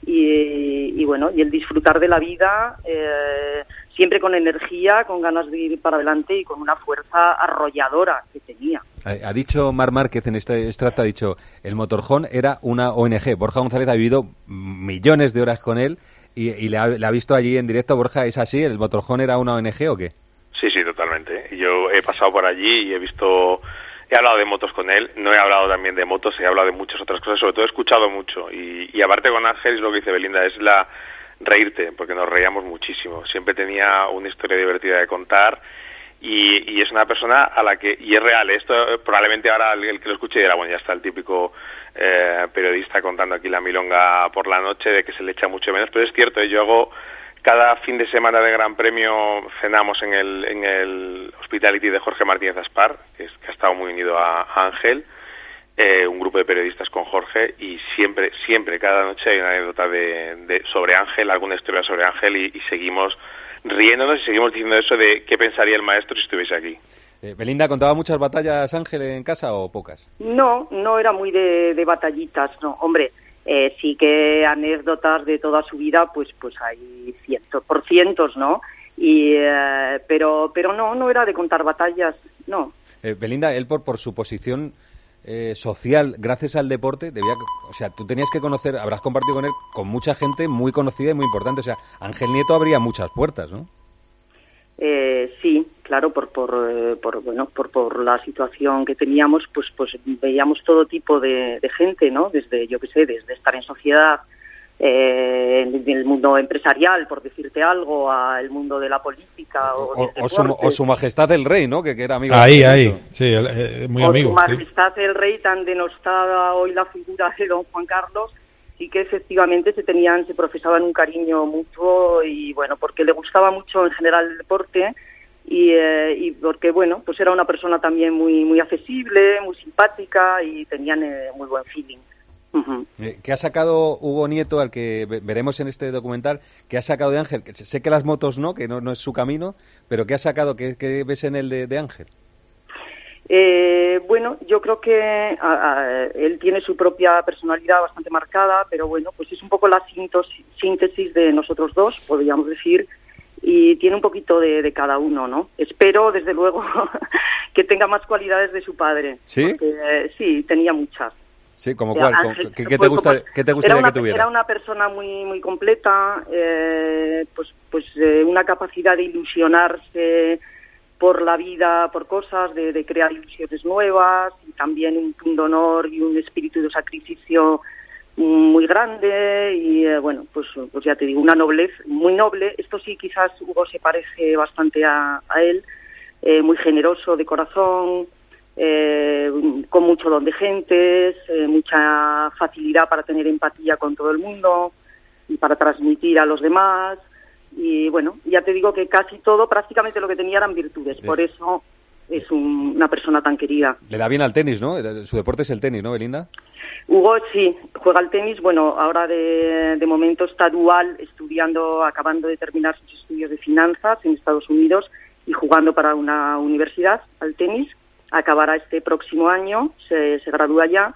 y, y bueno, y el disfrutar de la vida, eh, siempre con energía, con ganas de ir para adelante y con una fuerza arrolladora que tenía. Ha dicho Marc Márquez en este extracto, ha dicho, el motorhome era una O N G. Borja González ha vivido millones de horas con él y, y le, ha, le ha visto allí en directo. Borja, ¿es así? ¿El motorhome era una O N G o qué? Sí, sí, totalmente. Yo he pasado por allí y he visto, he hablado de motos con él, no he hablado también de motos, he hablado de muchas otras cosas, sobre todo he escuchado mucho. Y, y aparte con Ángel, es lo que dice Belinda, es la... reírte, porque nos reíamos muchísimo. Siempre tenía una historia divertida de contar y, y es una persona a la que, y es real, esto probablemente ahora el, el que lo escuche dirá, bueno, ya está el típico eh, periodista contando aquí la milonga por la noche de que se le echa mucho menos, pero es cierto, yo hago cada fin de semana de Gran Premio, cenamos en el, en el Hospitality de Jorge Martínez Aspar, que, es, que ha estado muy unido a, a Ángel, eh, un grupo de periodistas con Jorge, y siempre, siempre, cada noche hay una anécdota de, de sobre Ángel, alguna historia sobre Ángel, y, y seguimos riéndonos y seguimos diciendo eso de qué pensaría el maestro si estuviese aquí. Eh, Belinda, ¿contaba muchas batallas Ángel en casa o pocas? No, no era muy de, de batallitas, no, hombre. Eh, sí que anécdotas de toda su vida, pues pues hay cientos, por cientos, ¿no? Y eh, pero pero no, no era de contar batallas, no. Eh, Belinda, él por por su posición eh, social, gracias al deporte, debía, o sea, tú tenías que conocer, habrás compartido con él con mucha gente muy conocida y muy importante, o sea, Ángel Nieto abría muchas puertas, ¿no? Eh, sí, claro, por por, eh, por bueno por por la situación que teníamos, pues pues veíamos todo tipo de, de gente, ¿no? Desde, yo qué sé, desde estar en sociedad, eh, en el mundo empresarial, por decirte algo, al mundo de la política o, o, o, su, o su majestad el rey, ¿no? Que, que era amigo. Ahí, ahí, sí, eh, muy o amigo. Su majestad sí. El rey, tan denostada hoy la figura de don Juan Carlos. Sí que efectivamente se tenían, se profesaban un cariño mutuo y bueno, porque le gustaba mucho en general el deporte y, eh, y porque bueno, pues era una persona también muy muy accesible, muy simpática y tenían eh, muy buen feeling. Uh-huh. ¿Qué ha sacado Hugo Nieto, al que veremos en este documental? ¿Qué ha sacado de Ángel? Sé que las motos no, que no, no es su camino, pero ¿qué ha sacado? ¿Qué, qué ves en el de, de Ángel? Eh, bueno, yo creo que a, a, él tiene su propia personalidad bastante marcada, pero bueno, pues es un poco la síntesis de nosotros dos, podríamos decir, y tiene un poquito de, de cada uno, ¿no? Espero, desde luego, que tenga más cualidades de su padre. ¿Sí? Porque, eh, sí, tenía muchas. Sí, ¿como cuál? Ángel, ¿Qué, qué, te gusta, pues, ¿Qué te gustaría una, que tuviera? Era una persona muy muy completa, eh, pues pues eh, una capacidad de ilusionarse por la vida, por cosas, de, de crear ilusiones nuevas, y también un punto de honor y un espíritu de sacrificio muy grande, y eh, bueno, pues pues ya te digo, una noblez muy noble. Esto sí, quizás Hugo se parece bastante a, a él, eh, muy generoso de corazón, eh, con mucho don de gentes, eh, mucha facilidad para tener empatía con todo el mundo y para transmitir a los demás. Y bueno, ya te digo que casi todo, prácticamente lo que tenía eran virtudes, sí. Por eso es un, una persona tan querida. Le da bien al tenis, ¿no? Su deporte es el tenis, ¿no, Belinda? Hugo sí, juega al tenis, bueno, ahora de, de momento está dual, estudiando, acabando de terminar sus estudios de finanzas en Estados Unidos y jugando para una universidad al tenis, acabará este próximo año, se, se gradúa ya.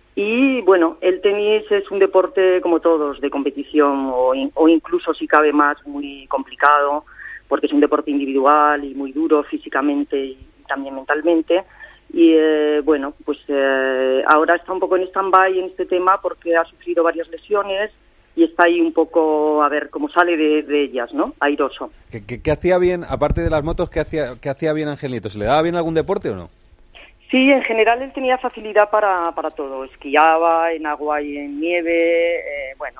Y bueno, el tenis es un deporte como todos, de competición o, in, o incluso si cabe más muy complicado, porque es un deporte individual y muy duro físicamente y también mentalmente. Y eh, bueno, pues eh, ahora está un poco en stand-by en este tema porque ha sufrido varias lesiones y está ahí un poco a ver cómo sale de, de ellas, ¿no? Airoso. ¿Qué, qué, qué hacía bien, aparte de las motos, qué hacía, qué hacía bien Ángel Nieto? ¿Se le daba bien algún deporte o no? Sí, en general él tenía facilidad para, para todo. Esquiaba en agua y en nieve. Eh, bueno,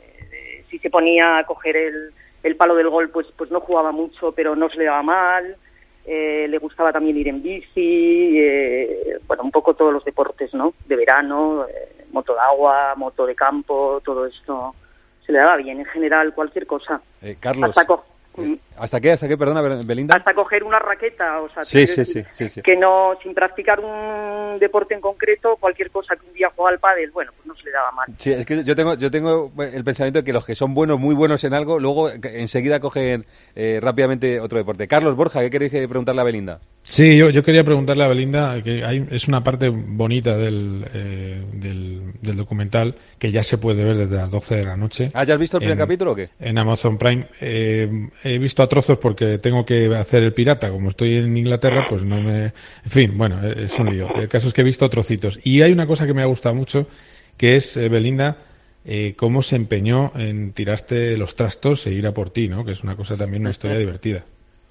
eh, si se ponía a coger el, el palo del gol, pues, pues no jugaba mucho, pero no se le daba mal. Eh, le gustaba también ir en bici. Eh, bueno, un poco todos los deportes, ¿no? De verano, eh, moto de agua, moto de campo, todo esto se le daba bien. En general, cualquier cosa. Eh, Carlos. Hasta co- Eh, ¿Hasta qué? ¿Hasta qué? Perdona, Belinda. Hasta coger una raqueta, o sea, sí, sí, sí, sí, sí. que no, sin practicar un deporte en concreto, cualquier cosa que un día juega al pádel, bueno, pues no se le daba mal. Sí, es que yo tengo, yo tengo el pensamiento de que los que son buenos, muy buenos en algo, luego enseguida cogen eh, rápidamente otro deporte. Carlos, Borja, ¿qué queréis preguntarle a Belinda? Sí, yo, yo quería preguntarle a Belinda, que hay, es una parte bonita del, eh, del, del documental que ya se puede ver desde las doce de la noche. ¿Ah, ya has visto el primer en, capítulo o qué? En Amazon Prime. Eh, he visto a trozos porque tengo que hacer el pirata. Como estoy en Inglaterra, pues no me... En fin, bueno, es un lío. El caso es que he visto trocitos. Y hay una cosa que me ha gustado mucho, que es, eh, Belinda, eh, cómo se empeñó en tirarte los trastos e ir a por ti, ¿no? Que es una cosa también, una historia divertida.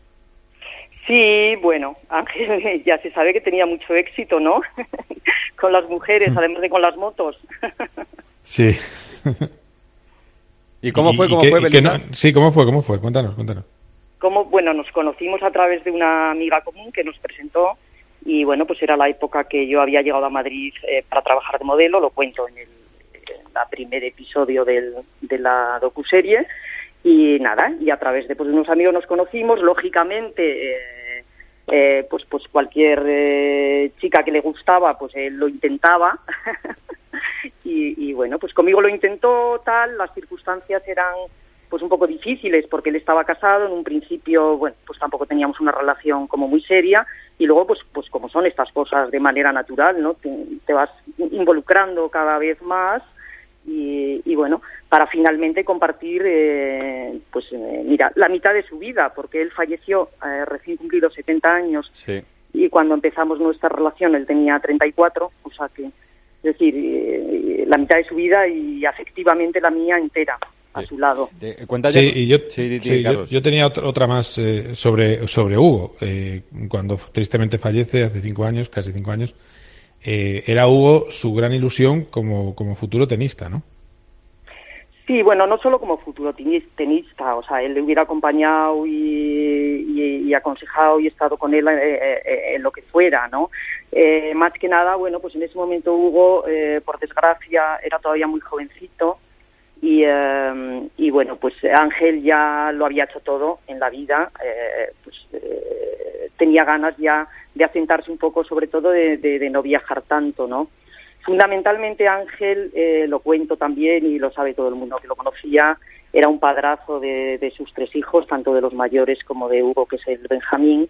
Sí, bueno, Ángel ya se sabe que tenía mucho éxito, ¿no? Con las mujeres, además de con las motos. Sí. ¿Y cómo fue? ¿Cómo y fue, que, Belinda? que no, sí, ¿cómo fue? ¿Cómo fue? Cuéntanos, cuéntanos. Como, bueno, nos conocimos a través de una amiga común que nos presentó y, bueno, pues era la época que yo había llegado a Madrid eh, para trabajar de modelo, lo cuento en el en la primer episodio del, de la docuserie y nada, y a través de, pues, de unos amigos nos conocimos, lógicamente... Eh, Eh, pues pues cualquier eh, chica que le gustaba pues él lo intentaba y, y bueno, pues conmigo lo intentó tal, las circunstancias eran pues un poco difíciles porque él estaba casado, en un principio bueno, pues tampoco teníamos una relación como muy seria y luego pues pues como son estas cosas de manera natural, ¿no? Te, te vas involucrando cada vez más y, y bueno, para finalmente compartir eh, pues eh, mira, la mitad de su vida, porque él falleció eh, recién cumplidos setenta años sí. Y cuando empezamos nuestra relación él tenía treinta y cuatro, o sea que, es decir, eh, la mitad de su vida y afectivamente la mía entera a sí. su lado. Eh, cuenta sí, y yo, sí, di, di, sí, yo, yo tenía otra, otra más eh, sobre, sobre Hugo, eh, cuando tristemente fallece hace cinco años, casi cinco años. Eh, era Hugo su gran ilusión como, como futuro tenista, ¿no? Sí, bueno, no solo como futuro tenista, o sea, él le hubiera acompañado y, y, y aconsejado y estado con él eh, eh, en lo que fuera, ¿no? Eh, más que nada, bueno, pues en ese momento Hugo, eh, por desgracia, era todavía muy jovencito y, eh, y bueno, pues Ángel ya lo había hecho todo en la vida, eh, pues eh, tenía ganas ya de asentarse un poco, sobre todo de, de, de no viajar tanto, ¿no? Fundamentalmente Ángel, eh, lo cuento también y lo sabe todo el mundo que lo conocía, era un padrazo de, de sus tres hijos, tanto de los mayores como de Hugo, que es el Benjamín,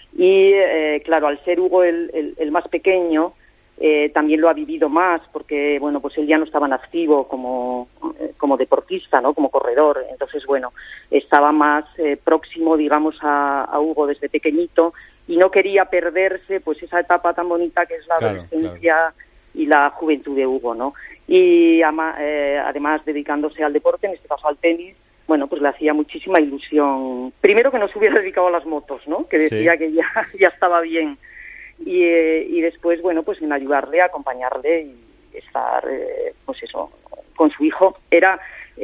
y eh, claro, al ser Hugo el, el, el más pequeño, eh, también lo ha vivido más, porque bueno, pues él ya no estaba en activo como, eh, como deportista, ¿no? Como corredor, entonces bueno, estaba más eh, próximo, digamos, a, a Hugo desde pequeñito, y no quería perderse pues esa etapa tan bonita que es la claro, adolescencia, claro. Y la juventud de Hugo, ¿no? Y ama, eh, además dedicándose al deporte, en este caso al tenis, bueno, pues le hacía muchísima ilusión. Primero que no se hubiera dedicado a las motos, ¿no? Que decía sí. que ya, ya estaba bien. Y, eh, y después, bueno, pues en ayudarle, acompañarle y estar, eh, pues eso, con su hijo. Era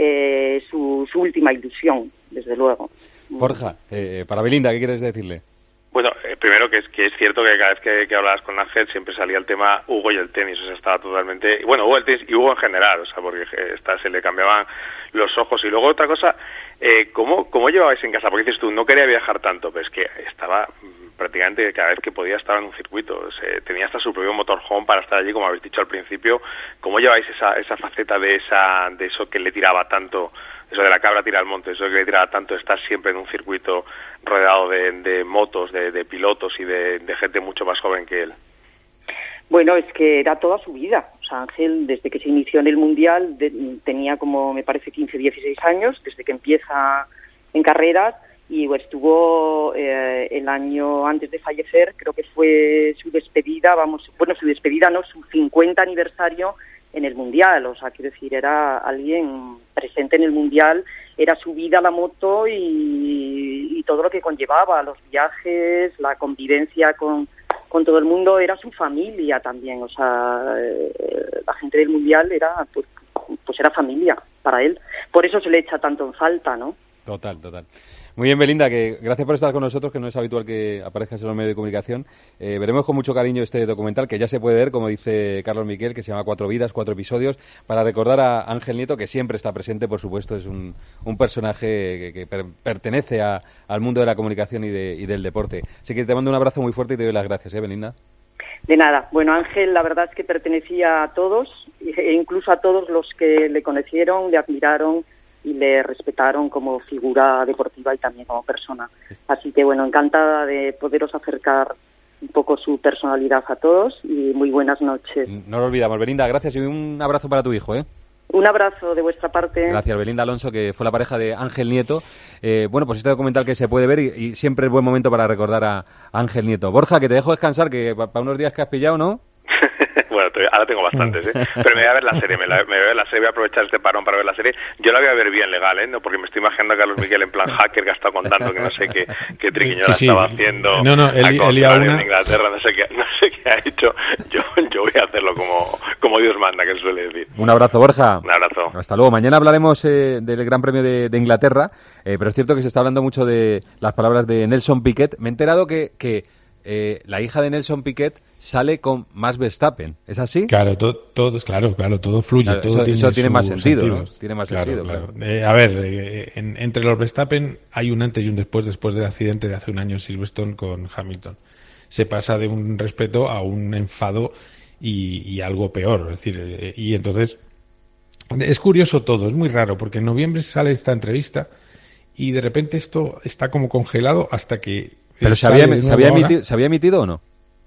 eh, su, su última ilusión, desde luego. Borja, eh, para Belinda, ¿qué quieres decirle? Bueno, eh, primero que es que es cierto que cada vez que, que hablabas con Ángel siempre salía el tema Hugo y el tenis, o sea, estaba totalmente... Bueno, Hugo el tenis y Hugo en general, o sea, porque eh, esta, se le cambiaban los ojos. Y luego otra cosa, eh, ¿cómo, ¿cómo llevabais en casa? Porque dices tú, no quería viajar tanto, pero es que estaba prácticamente cada vez que podía estar en un circuito. O sea, tenía hasta su propio motorhome para estar allí, como habéis dicho al principio. ¿Cómo lleváis esa, esa faceta de esa de eso que le tiraba tanto... Eso de la cabra tira al monte, eso que le tiraba tanto, estar siempre en un circuito rodeado de, de motos, de, de pilotos y de, de gente mucho más joven que él? Bueno, es que era toda su vida. O sea, Ángel, desde que se inició en el Mundial, de, tenía como, me parece, quince, dieciséis años, desde que empieza en carreras, y pues, estuvo eh, el año antes de fallecer, creo que fue su despedida, vamos, bueno, su despedida, no, su cincuenta aniversario en el Mundial, o sea, quiero decir, era alguien presente en el Mundial, era su vida la moto y, y todo lo que conllevaba, los viajes, la convivencia con, con todo el mundo, era su familia también, o sea, eh, la gente del Mundial era, pues, pues era familia para él, por eso se le echa tanto en falta, ¿no? Total, total. Muy bien, Belinda, que gracias por estar con nosotros, que no es habitual que aparezcas en los medios de comunicación. Eh, veremos con mucho cariño este documental, que ya se puede ver, como dice Carlos Miquel, que se llama Cuatro Vidas, Cuatro Episodios, para recordar a Ángel Nieto, que siempre está presente, por supuesto, es un, un personaje que, que per, pertenece a, al mundo de la comunicación y, de, y del deporte. Así que te mando un abrazo muy fuerte y te doy las gracias, ¿eh, Belinda? De nada. Bueno, Ángel, la verdad es que pertenecía a todos, e incluso a todos los que le conocieron, le admiraron, y le respetaron como figura deportiva y también como persona. Así que, bueno, encantada de poderos acercar un poco su personalidad a todos y muy buenas noches. No lo olvidamos, Belinda, gracias y un abrazo para tu hijo, ¿eh? Un abrazo de vuestra parte. Gracias, Belinda Alonso, que fue la pareja de Ángel Nieto. Eh, bueno, pues este documental que se puede ver y, y siempre es buen momento para recordar a Ángel Nieto. Borja, que te dejo descansar, que para pa unos días que has pillado, ¿no? Bueno, ahora tengo bastantes, ¿eh? Pero me voy a ver la serie, me, la, me voy a ver la serie, voy a aprovechar este parón para ver la serie. Yo la voy a ver bien legal, ¿eh? No, porque me estoy imaginando a Carlos Miguel en plan hacker que ha estado contando que no sé qué, qué triquiñola sí, sí. estaba haciendo. No, no, el, el día una... en Inglaterra, no sé qué, no sé qué ha hecho. Yo, yo voy a hacerlo como, como Dios manda, que se suele decir. Un abrazo, Borja. Un abrazo. Hasta luego. Mañana hablaremos eh, del Gran Premio de, de Inglaterra, eh, pero es cierto que se está hablando mucho de las palabras de Nelson Piquet. Me he enterado que, que eh, la hija de Nelson Piquet sale con Max Verstappen. ¿Es así? Claro, todo, todo claro, claro, todo fluye. Claro, todo eso tiene, eso tiene más sentido, sentido. ¿no? Tiene más claro, sentido, claro. claro. Eh, a ver, eh, en, entre los Verstappen hay un antes y un después, después del accidente de hace un año Silverstone con Hamilton. Se pasa de un respeto a un enfado y, y algo peor. Es decir, eh, y entonces es curioso todo, es muy raro, porque en noviembre sale esta entrevista y de repente esto está como congelado hasta que... ¿Pero se había, se, había emitido, ¿se había emitido o no?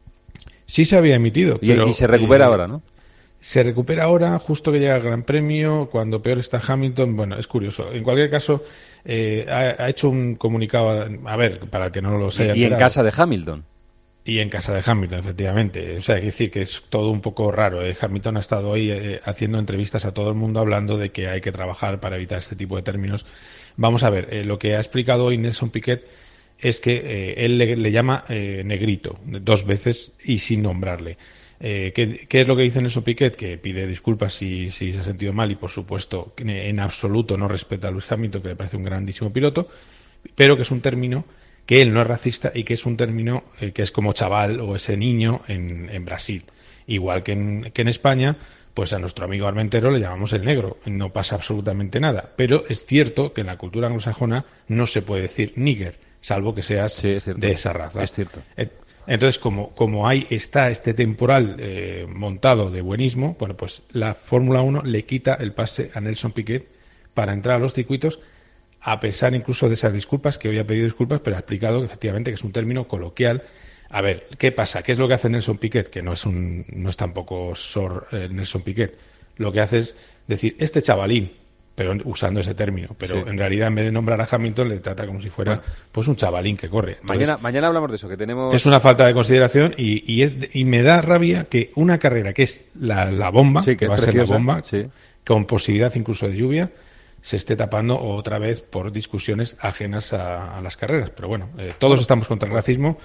Sí se había emitido. Y, pero, y se recupera eh, ahora, ¿no? Se recupera ahora, justo que llega el Gran Premio, cuando peor está Hamilton. Bueno, es curioso. En cualquier caso, eh, ha, ha hecho un comunicado, a ver, para que no lo se haya Y, y en enterado. casa de Hamilton. Y en casa de Hamilton, efectivamente. O sea, hay que decir que es todo un poco raro. ¿eh? Hamilton ha estado hoy eh, haciendo entrevistas a todo el mundo hablando de que hay que trabajar para evitar este tipo de términos. Vamos a ver, eh, lo que ha explicado hoy Nelson Piquet es que eh, él le, le llama eh, negrito dos veces y sin nombrarle. Eh, ¿qué, ¿Qué es lo que dice Nelson Piquet? Que pide disculpas si, si se ha sentido mal y, por supuesto, que en absoluto no respeta a Lewis Hamilton, que le parece un grandísimo piloto, pero que es un término que él no es racista y que es un término eh, que es como chaval o ese niño en, en Brasil. Igual que en, que en España, pues a nuestro amigo Armentero le llamamos el negro. No pasa absolutamente nada. Pero es cierto que en la cultura anglosajona no se puede decir nigger, salvo que seas sí, de esa raza. Es cierto. Entonces, como, como ahí está este temporal eh, montado de buenismo, bueno, pues la Fórmula uno le quita el pase a Nelson Piquet para entrar a los circuitos, a pesar incluso de esas disculpas, que hoy ha pedido disculpas, pero ha explicado que efectivamente que es un término coloquial. A ver, ¿qué pasa? ¿Qué es lo que hace Nelson Piquet? Que no es un no es tampoco Sor eh, Nelson Piquet. Lo que hace es decir, este chavalín, pero usando ese término, pero sí. En realidad en vez de nombrar a Hamilton le trata como si fuera bueno, pues un chavalín que corre. Entonces, mañana mañana hablamos de eso, que tenemos... Es una falta de consideración y, y, es, y me da rabia que una carrera que es la, la bomba, sí, que, que va preciosa, a ser la bomba, sí. con posibilidad incluso de lluvia, se esté tapando otra vez por discusiones ajenas a, a las carreras. Pero bueno, eh, todos estamos contra el racismo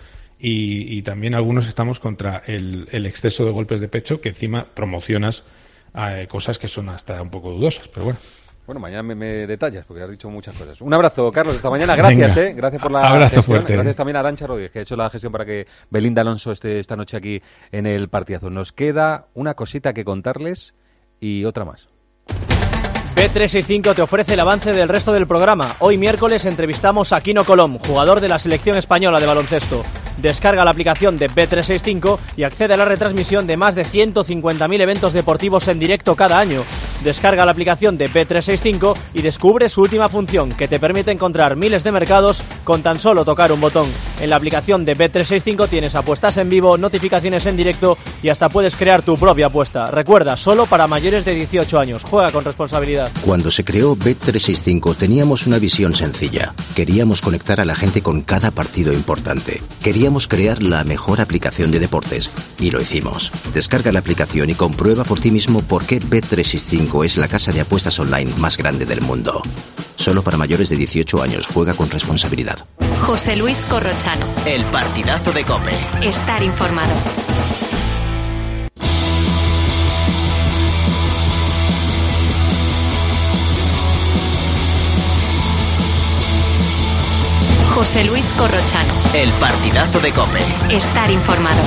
y, y también algunos estamos contra el, el exceso de golpes de pecho, que encima promocionas eh, cosas que son hasta un poco dudosas, pero bueno. Bueno, mañana me, me detallas, porque has dicho muchas cosas. Un abrazo, Carlos, esta mañana. Gracias, Venga. ¿eh? Gracias por la Abrazo gestión. fuerte. Gracias también a Arantxa Rodríguez, que ha hecho la gestión para que Belinda Alonso esté esta noche aquí en el partidazo. Nos queda una cosita que contarles y otra más. B trescientos sesenta y cinco te ofrece el avance del resto del programa. Hoy miércoles entrevistamos a Kino Colom, jugador de la selección española de baloncesto. Descarga la aplicación de B trescientos sesenta y cinco y accede a la retransmisión de más de ciento cincuenta mil eventos deportivos en directo cada año. Descarga la aplicación de B trescientos sesenta y cinco y descubre su última función, que te permite encontrar miles de mercados con tan solo tocar un botón. En la aplicación de B trescientos sesenta y cinco tienes apuestas en vivo, notificaciones en directo y hasta puedes crear tu propia apuesta. Recuerda, solo para mayores de dieciocho años. Juega con responsabilidad. Cuando se creó B trescientos sesenta y cinco teníamos una visión sencilla. Queríamos conectar a la gente con cada partido importante. Queríamos crear la mejor aplicación de deportes. Y lo hicimos. Descarga la aplicación y comprueba por ti mismo por qué B trescientos sesenta y cinco es la casa de apuestas online más grande del mundo. Solo para mayores de dieciocho años. Juega con responsabilidad. José Luis Corrochano. El partidazo de COPE. Estar informado. José Luis Corrochano. El partidazo de COPE. Estar informado.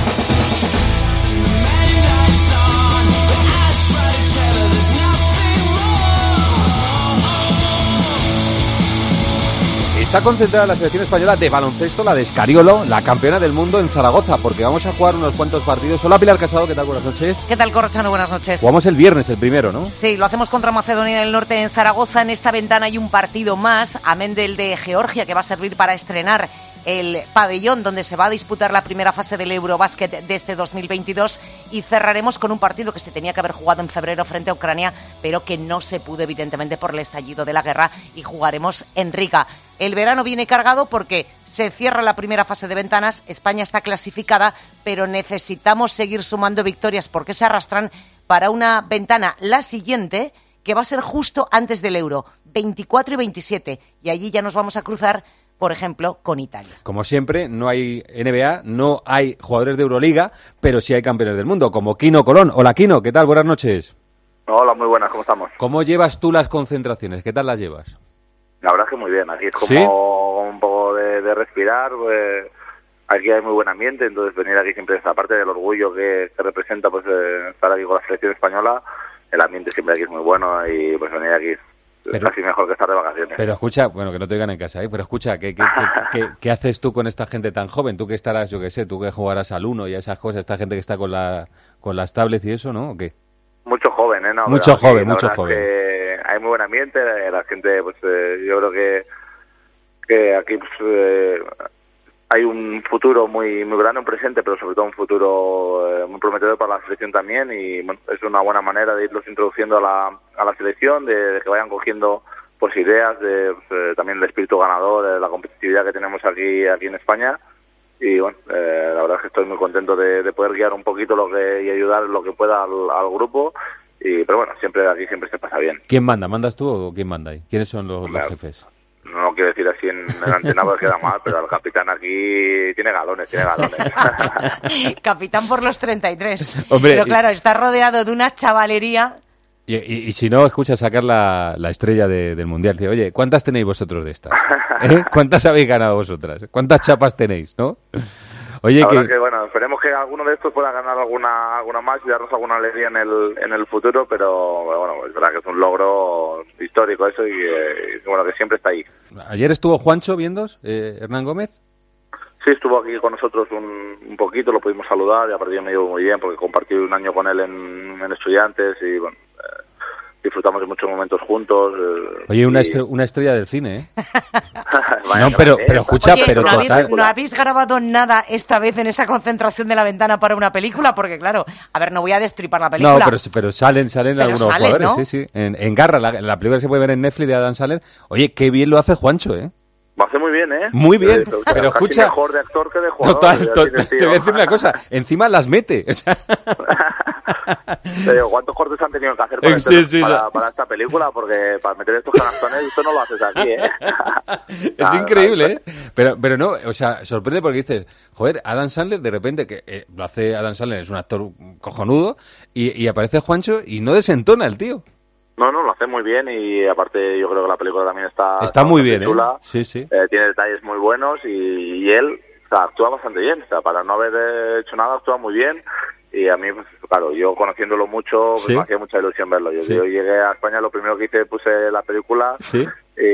Está concentrada la selección española de baloncesto, la de Escariolo, la campeona del mundo en Zaragoza, porque vamos a jugar unos cuantos partidos. Hola, Pilar Casado, ¿qué tal? Buenas noches. ¿Qué tal, Corrochano? Buenas noches. Jugamos el viernes, el primero, ¿no? Sí, lo hacemos contra Macedonia del Norte en Zaragoza. En esta ventana hay un partido más, amén del de Georgia, que va a servir para estrenar el pabellón donde se va a disputar la primera fase del Eurobásquet de este dos mil veintidós, y cerraremos con un partido que se tenía que haber jugado en febrero frente a Ucrania, pero que no se pudo evidentemente por el estallido de la guerra, y jugaremos en Riga. El verano viene cargado porque se cierra la primera fase de ventanas, España está clasificada, pero necesitamos seguir sumando victorias porque se arrastran para una ventana, la siguiente, que va a ser justo antes del Euro, veinticuatro y veintisiete, y allí ya nos vamos a cruzar, por ejemplo, con Italia. Como siempre, no hay N B A, no hay jugadores de Euroliga, pero sí hay campeones del mundo, como Kino Colón. Hola, Kino, ¿qué tal? Buenas noches. Hola, muy buenas, ¿cómo estamos? ¿Cómo llevas tú las concentraciones? ¿Qué tal las llevas? La verdad es que muy bien, aquí es como ¿Sí? un poco de, de respirar, pues, aquí hay muy buen ambiente, entonces venir aquí siempre, aparte del orgullo que, que representa pues eh, estar aquí con la selección española, el ambiente siempre aquí es muy bueno y pues venir aquí es casi mejor que estar de vacaciones. Pero escucha, bueno, que no te digan en casa, ¿eh? Pero escucha, ¿qué, qué, qué, qué, qué haces tú con esta gente tan joven? Tú que estarás, yo qué sé, tú que jugarás al uno y esas cosas, esta gente que está con la con las tablets y eso, ¿no? ¿O qué? Mucho joven, ¿eh? No, mucho pero, joven, sí, mucho la joven. Es que hay muy buen ambiente, la gente, pues eh, yo creo que, que aquí pues, eh, hay un futuro muy muy grande, un presente, pero sobre todo un futuro eh, muy prometedor para la selección también y bueno, es una buena manera de irlos introduciendo a la, a la selección, de, de que vayan cogiendo pues ideas, de pues, eh, también el espíritu ganador, de la competitividad que tenemos aquí aquí en España. Y bueno, eh, la verdad es que estoy muy contento de, de poder guiar un poquito lo que y ayudar lo que pueda al, al grupo. Y pero bueno, siempre aquí siempre se pasa bien. ¿Quién manda? ¿Mandas tú o quién manda ahí? ¿Quiénes son los, Hombre, los jefes? No lo quiero decir así en, en la antena porque queda mal, pero el capitán aquí tiene galones, tiene galones. Capitán por los treinta y tres. Hombre, pero claro, y... está rodeado de una chavalería. Y, y, y si no, escucha sacar la, la estrella de, del Mundial. Dice, oye, ¿cuántas tenéis vosotros de estas? ¿Eh? ¿Cuántas habéis ganado vosotras? ¿Cuántas chapas tenéis, no? Oye, la que... verdad que bueno, esperemos que alguno de estos pueda ganar alguna alguna más y darnos alguna alegría en el en el futuro, pero bueno, es verdad que es un logro histórico eso y, eh, y bueno, que siempre está ahí. ¿Ayer estuvo Juancho viéndos, eh, Hernán Gómez? Sí, estuvo aquí con nosotros un, un poquito, lo pudimos saludar y a partir de me llevo muy bien porque compartí un año con él en, en Estudiantes y bueno, eh, disfrutamos de muchos momentos juntos. Eh, Oye, una, y... estre una estrella del cine, ¿eh? Vaya, no, pero, eh, pero escucha, Oye, pero ¿no total... habéis, ¿no habéis grabado nada esta vez en esa concentración de la ventana para una película? Porque claro, a ver, no voy a destripar la película. No, pero, pero salen, salen pero algunos salen, jugadores, ¿no? sí, sí. En, en Garra, la, la película que se puede ver en Netflix de Adam Sandler. Oye, qué bien lo hace Juancho, ¿eh? Lo hace muy bien, ¿eh? Muy bien, Eh, o sea, pero casi escucha... mejor de actor que de jugador. Total, to así de te voy a decir una cosa. Encima las mete. O sea... Te digo, ¿cuántos cortes han tenido que hacer para, Sí, este- sí, para, sí. para esta película? Porque para meter estos canastones, esto no lo haces aquí, ¿eh? Es Nada, increíble, nada. ¿eh? Pero, pero no, o sea, sorprende porque dices, joder, Adam Sandler, de repente, que eh, lo hace Adam Sandler, es un actor cojonudo, y, y aparece Juancho y no desentona el tío. No, no, lo hace muy bien y aparte yo creo que la película también está... Está muy bien, ¿eh? chula. Sí, sí. Eh, tiene detalles muy buenos y, y él, o sea, actúa bastante bien. O sea, para no haber eh, hecho nada, actúa muy bien. Y a mí, pues, claro, yo conociéndolo mucho, pues ¿Sí? me hacía mucha ilusión verlo. Yo, Sí. yo llegué a España, lo primero que hice, puse la película Sí.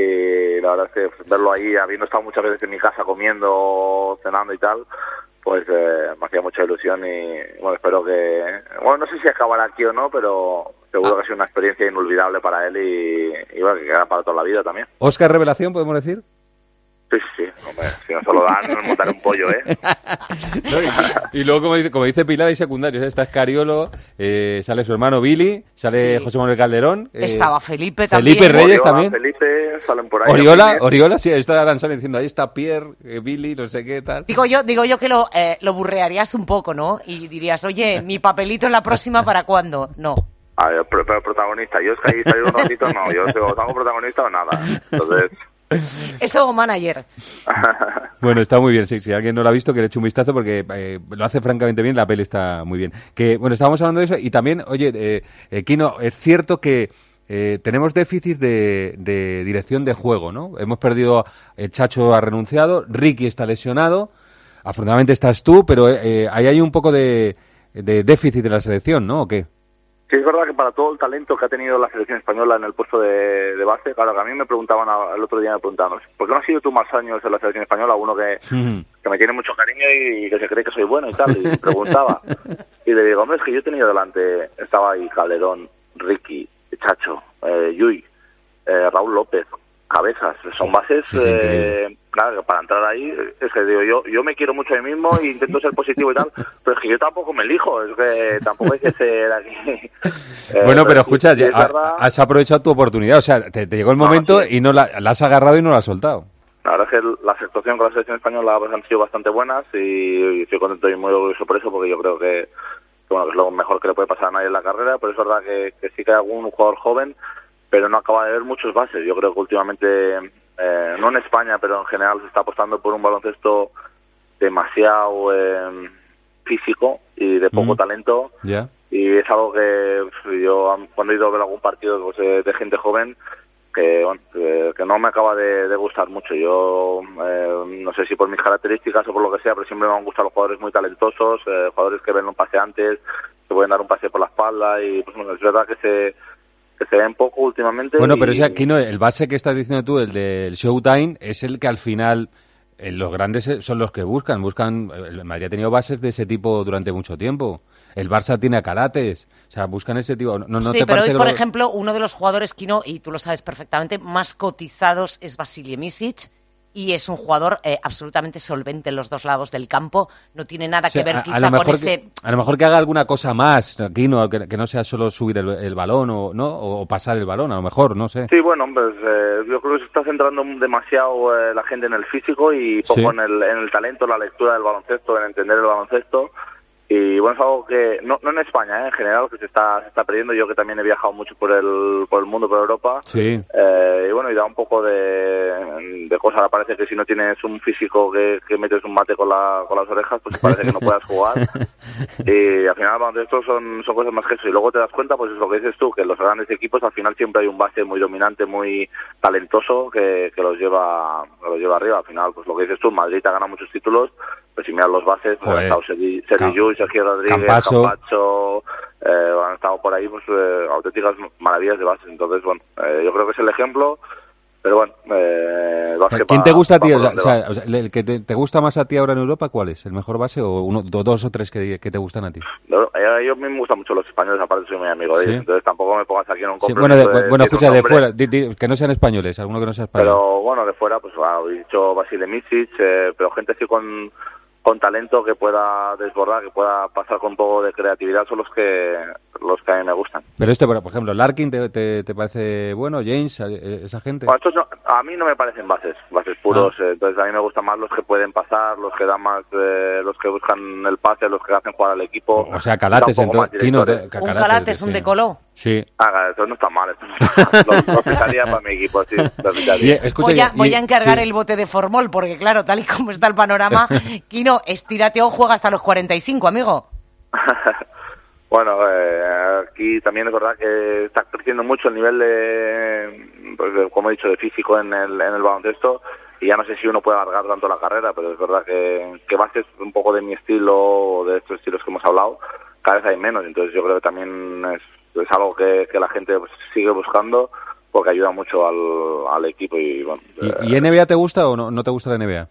y la verdad es que pues, verlo ahí, habiendo estado muchas veces en mi casa comiendo, cenando y tal, pues eh, me hacía mucha ilusión y bueno, espero que... Bueno, no sé si acabará aquí o no, pero seguro que ha sido una experiencia inolvidable para él y, y bueno, que queda para toda la vida también. Oscar Revelación, podemos decir. Sí, sí, sí. Hombre, si no se lo dan, nos montaré un pollo, ¿eh? No, y, y luego, como dice, como dice Pilar, hay secundarios. ¿eh? Está Escariolo, eh, sale su hermano Billy, sale Sí. José Manuel Calderón. eh, Estaba Felipe también. Felipe Reyes Oriola, también. Felipe, salen por ahí. Oriola, también. Oriola, sí, está Aranzal diciendo, ahí está Pierre, eh, Billy, no sé qué tal. Digo yo, digo yo que lo, eh, lo burrearías un poco, ¿no? Y dirías, oye, mi papelito en la próxima, ¿para cuándo? No. A ver, pero, pero protagonista, yo es que ahí salir un ratito, no, yo o salgo protagonista o nada. Entonces... Eso o manager. Bueno, está muy bien, sí, si alguien no lo ha visto, que le eche un vistazo porque eh, lo hace francamente bien, la peli está muy bien. Que, bueno, estábamos hablando de eso y también, oye, eh, eh, Kino, es cierto que eh, tenemos déficit de, de dirección de juego, ¿no? Hemos perdido, el Chacho ha renunciado, Ricky está lesionado, afortunadamente estás tú, pero eh, ahí hay un poco de, de déficit de la selección, ¿no? ¿O qué? Sí, es verdad que para todo el talento que ha tenido la selección española en el puesto de, de base, claro, que a mí me preguntaban, a- el otro día me preguntaban, ¿por qué no has sido tú más años en la selección española? Uno que, que me tiene mucho cariño y que se cree que soy bueno y tal, y me preguntaba. Y le digo, hombre, es que yo he tenido delante, estaba ahí Calderón, Ricky, Chacho, eh, Yui, eh, Raúl López, Cabezas, son bases, Sí, sí, increíble. eh, claro, para entrar ahí, es que digo, yo yo me quiero mucho a mí mismo e intento ser positivo y tal, pero es que yo tampoco me elijo, es que tampoco hay que ser aquí... Eh, Bueno, pero sí, escucha, sí, es ha- verdad. has aprovechado tu oportunidad, o sea, te, te llegó el momento y no la, la has agarrado y no la has soltado. La verdad es que las actuaciones con la selección española pues, han sido bastante buenas y, y estoy contento y muy orgulloso por eso, porque yo creo que, que, bueno, que es lo mejor que le puede pasar a nadie en la carrera, pero es verdad que, que sí que hay algún jugador joven, pero no acaba de haber muchos bases. Yo creo que últimamente, eh, no en España, pero en general se está apostando por un baloncesto demasiado eh, físico y de poco mm. talento. Yeah. Y es algo que yo, cuando he ido a ver algún partido pues, de, de gente joven, que, bueno, que, que no me acaba de, de gustar mucho. Yo eh, no sé si por mis características o por lo que sea, pero siempre me han gustado los jugadores muy talentosos, eh, jugadores que ven un pase antes, que pueden dar un pase por la espalda, y pues bueno, es verdad que se que se ven poco últimamente. Bueno, y... pero es aquí no, el base que estás diciendo tú, el del Showtime, es el que al final eh, los grandes son los que buscan, buscan, el Madrid ha tenido bases de ese tipo durante mucho tiempo. El Barça tiene a Calates, o sea, buscan ese tipo. No, no sí, te pero hoy, por lo... ejemplo, uno de los jugadores, Kino, y tú lo sabes perfectamente, más cotizados es Vasilije Micic, y es un jugador eh, absolutamente solvente en los dos lados del campo. No tiene nada o sea, que ver a, quizá a lo mejor con ese... Que, a lo mejor que haga alguna cosa más, Kino, que, que no sea solo subir el, el balón o no o pasar el balón, a lo mejor, no sé. Sí, bueno, pues eh, yo creo que se está centrando demasiado eh, la gente en el físico y poco sí. en, el, en el talento, la lectura del baloncesto, en entender el baloncesto. Y bueno, es algo que, no, no en España, ¿eh? En general, que se está se está perdiendo. Yo que también he viajado mucho por el por el mundo, por Europa. Sí. Eh, y bueno, y da un poco de, de cosa. Parece que si no tienes un físico que, que metes un mate con, la, con las orejas, pues parece que no puedas jugar. Y al final, bueno, esto son, son cosas más que eso. Y luego te das cuenta, pues es lo que dices tú, que en los grandes equipos al final siempre hay un base muy dominante, muy talentoso, que, que los lleva que los lleva arriba. Al final, pues lo que dices tú, Madrid ha ganado muchos títulos. Pues si miras los bases, pues han estado Sergi Llull, Sergio Rodríguez, Campacho, Campacho eh, han estado por ahí pues eh, auténticas maravillas de bases. Entonces, bueno, eh, yo creo que es el ejemplo, pero bueno, eh, el ¿quién pa, te gusta a ti? O sea, o sea, ¿el que te, te gusta más a ti ahora en Europa cuál es? ¿El mejor base o uno, dos o tres que, que te gustan a ti? No, eh, yo a mí me gustan mucho los españoles, aparte soy muy amigo de ¿sí? ellos, entonces tampoco me pongas aquí en un sí, compromiso. Bueno, de, de, bueno de escucha, de fuera, di, di, que no sean españoles, alguno que no sea español. Pero bueno, de fuera, pues ah, he dicho Vasilije Micic, eh, pero gente así con... con talento que pueda desbordar, que pueda pasar con un poco de creatividad, son los que los que a mí me gustan. Pero este, por ejemplo, Larkin, ¿te, te, te parece bueno? James, esa gente. Bueno, estos no, a mí no me parecen bases, bases puros. Ah. Eh, entonces a mí me gustan más los que pueden pasar, los que dan más, eh, los que buscan el pase, los que hacen jugar al equipo. O sea, Calates, entonces. Kino, un Calates, un Decoló. Sí. Ah, esto no está mal, esto no está mal. Lo, lo fijaría para mi equipo, sí. Lo y, escucha, voy, a, y, voy a encargar sí. el bote de formol, porque claro, tal y como está el panorama, Kino, estírate o juega hasta los cuarenta y cinco, amigo. Bueno, eh, aquí también es verdad que está creciendo mucho el nivel de, pues de, como he dicho, de físico en el, en el baloncesto, y ya no sé si uno puede alargar tanto la carrera, pero es verdad que, que bases un poco de mi estilo o de estos estilos que hemos hablado, cada vez hay menos, entonces yo creo que también es, es algo que, que la gente pues, sigue buscando porque ayuda mucho al, al equipo. ¿Y, bueno, ¿Y, eh, ¿Y N B A te gusta o no, no te gusta la N B A?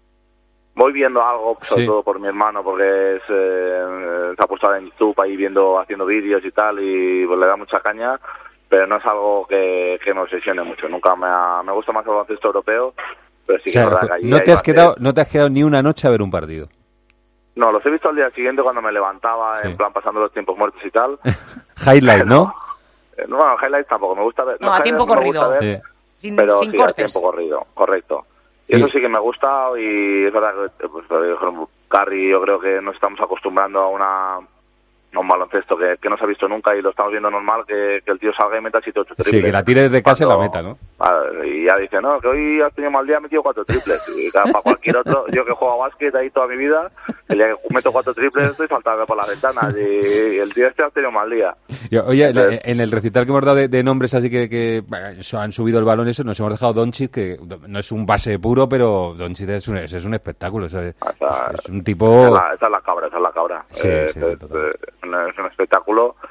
Voy viendo algo, sobre sí. todo por mi hermano, porque es, eh, se ha puesto en YouTube ahí viendo, haciendo vídeos y tal, y pues, le da mucha caña, pero no es algo que, que me obsesione mucho. Nunca me ha, me gusta más el baloncesto europeo, pero sí que o sea, es verdad que allí no te has quedado, no te has quedado ni una noche a ver un partido. No, los he visto al día siguiente cuando me levantaba, sí. en plan pasando los tiempos muertos y tal. Highlight, ¿no? No, no, highlights tampoco, me gusta ver. No, no a tiempo corrido. Ver, sí. sin, pero sin sí, cortes. A tiempo corrido, correcto. Y eso sí que me gusta, y es verdad que, pues, por ejemplo, Curry, yo creo que nos estamos acostumbrando a una a un baloncesto que, que no se ha visto nunca, y lo estamos viendo normal, que, que el tío salga y meta siete ocho triples. Sí, que la tire desde casa y la meta, ¿no? Y ya dice, no, que hoy has tenido mal día, he metido cuatro triples. Y claro, para cualquier otro, yo que juego a básquet ahí toda mi vida, el día que meto cuatro triples estoy saltando por las ventanas, y, y el tío este ha tenido mal día. Yo, oye, Entonces, en el recital que hemos dado de, de nombres así que, que han subido el balón, eso nos hemos dejado Doncic, que no es un base puro, pero Doncic es un, es, es un espectáculo, es, es, es un tipo... Esa es, la, esa es la cabra, esa es la cabra. Sí, eh, sí, es, es, es un espectáculo.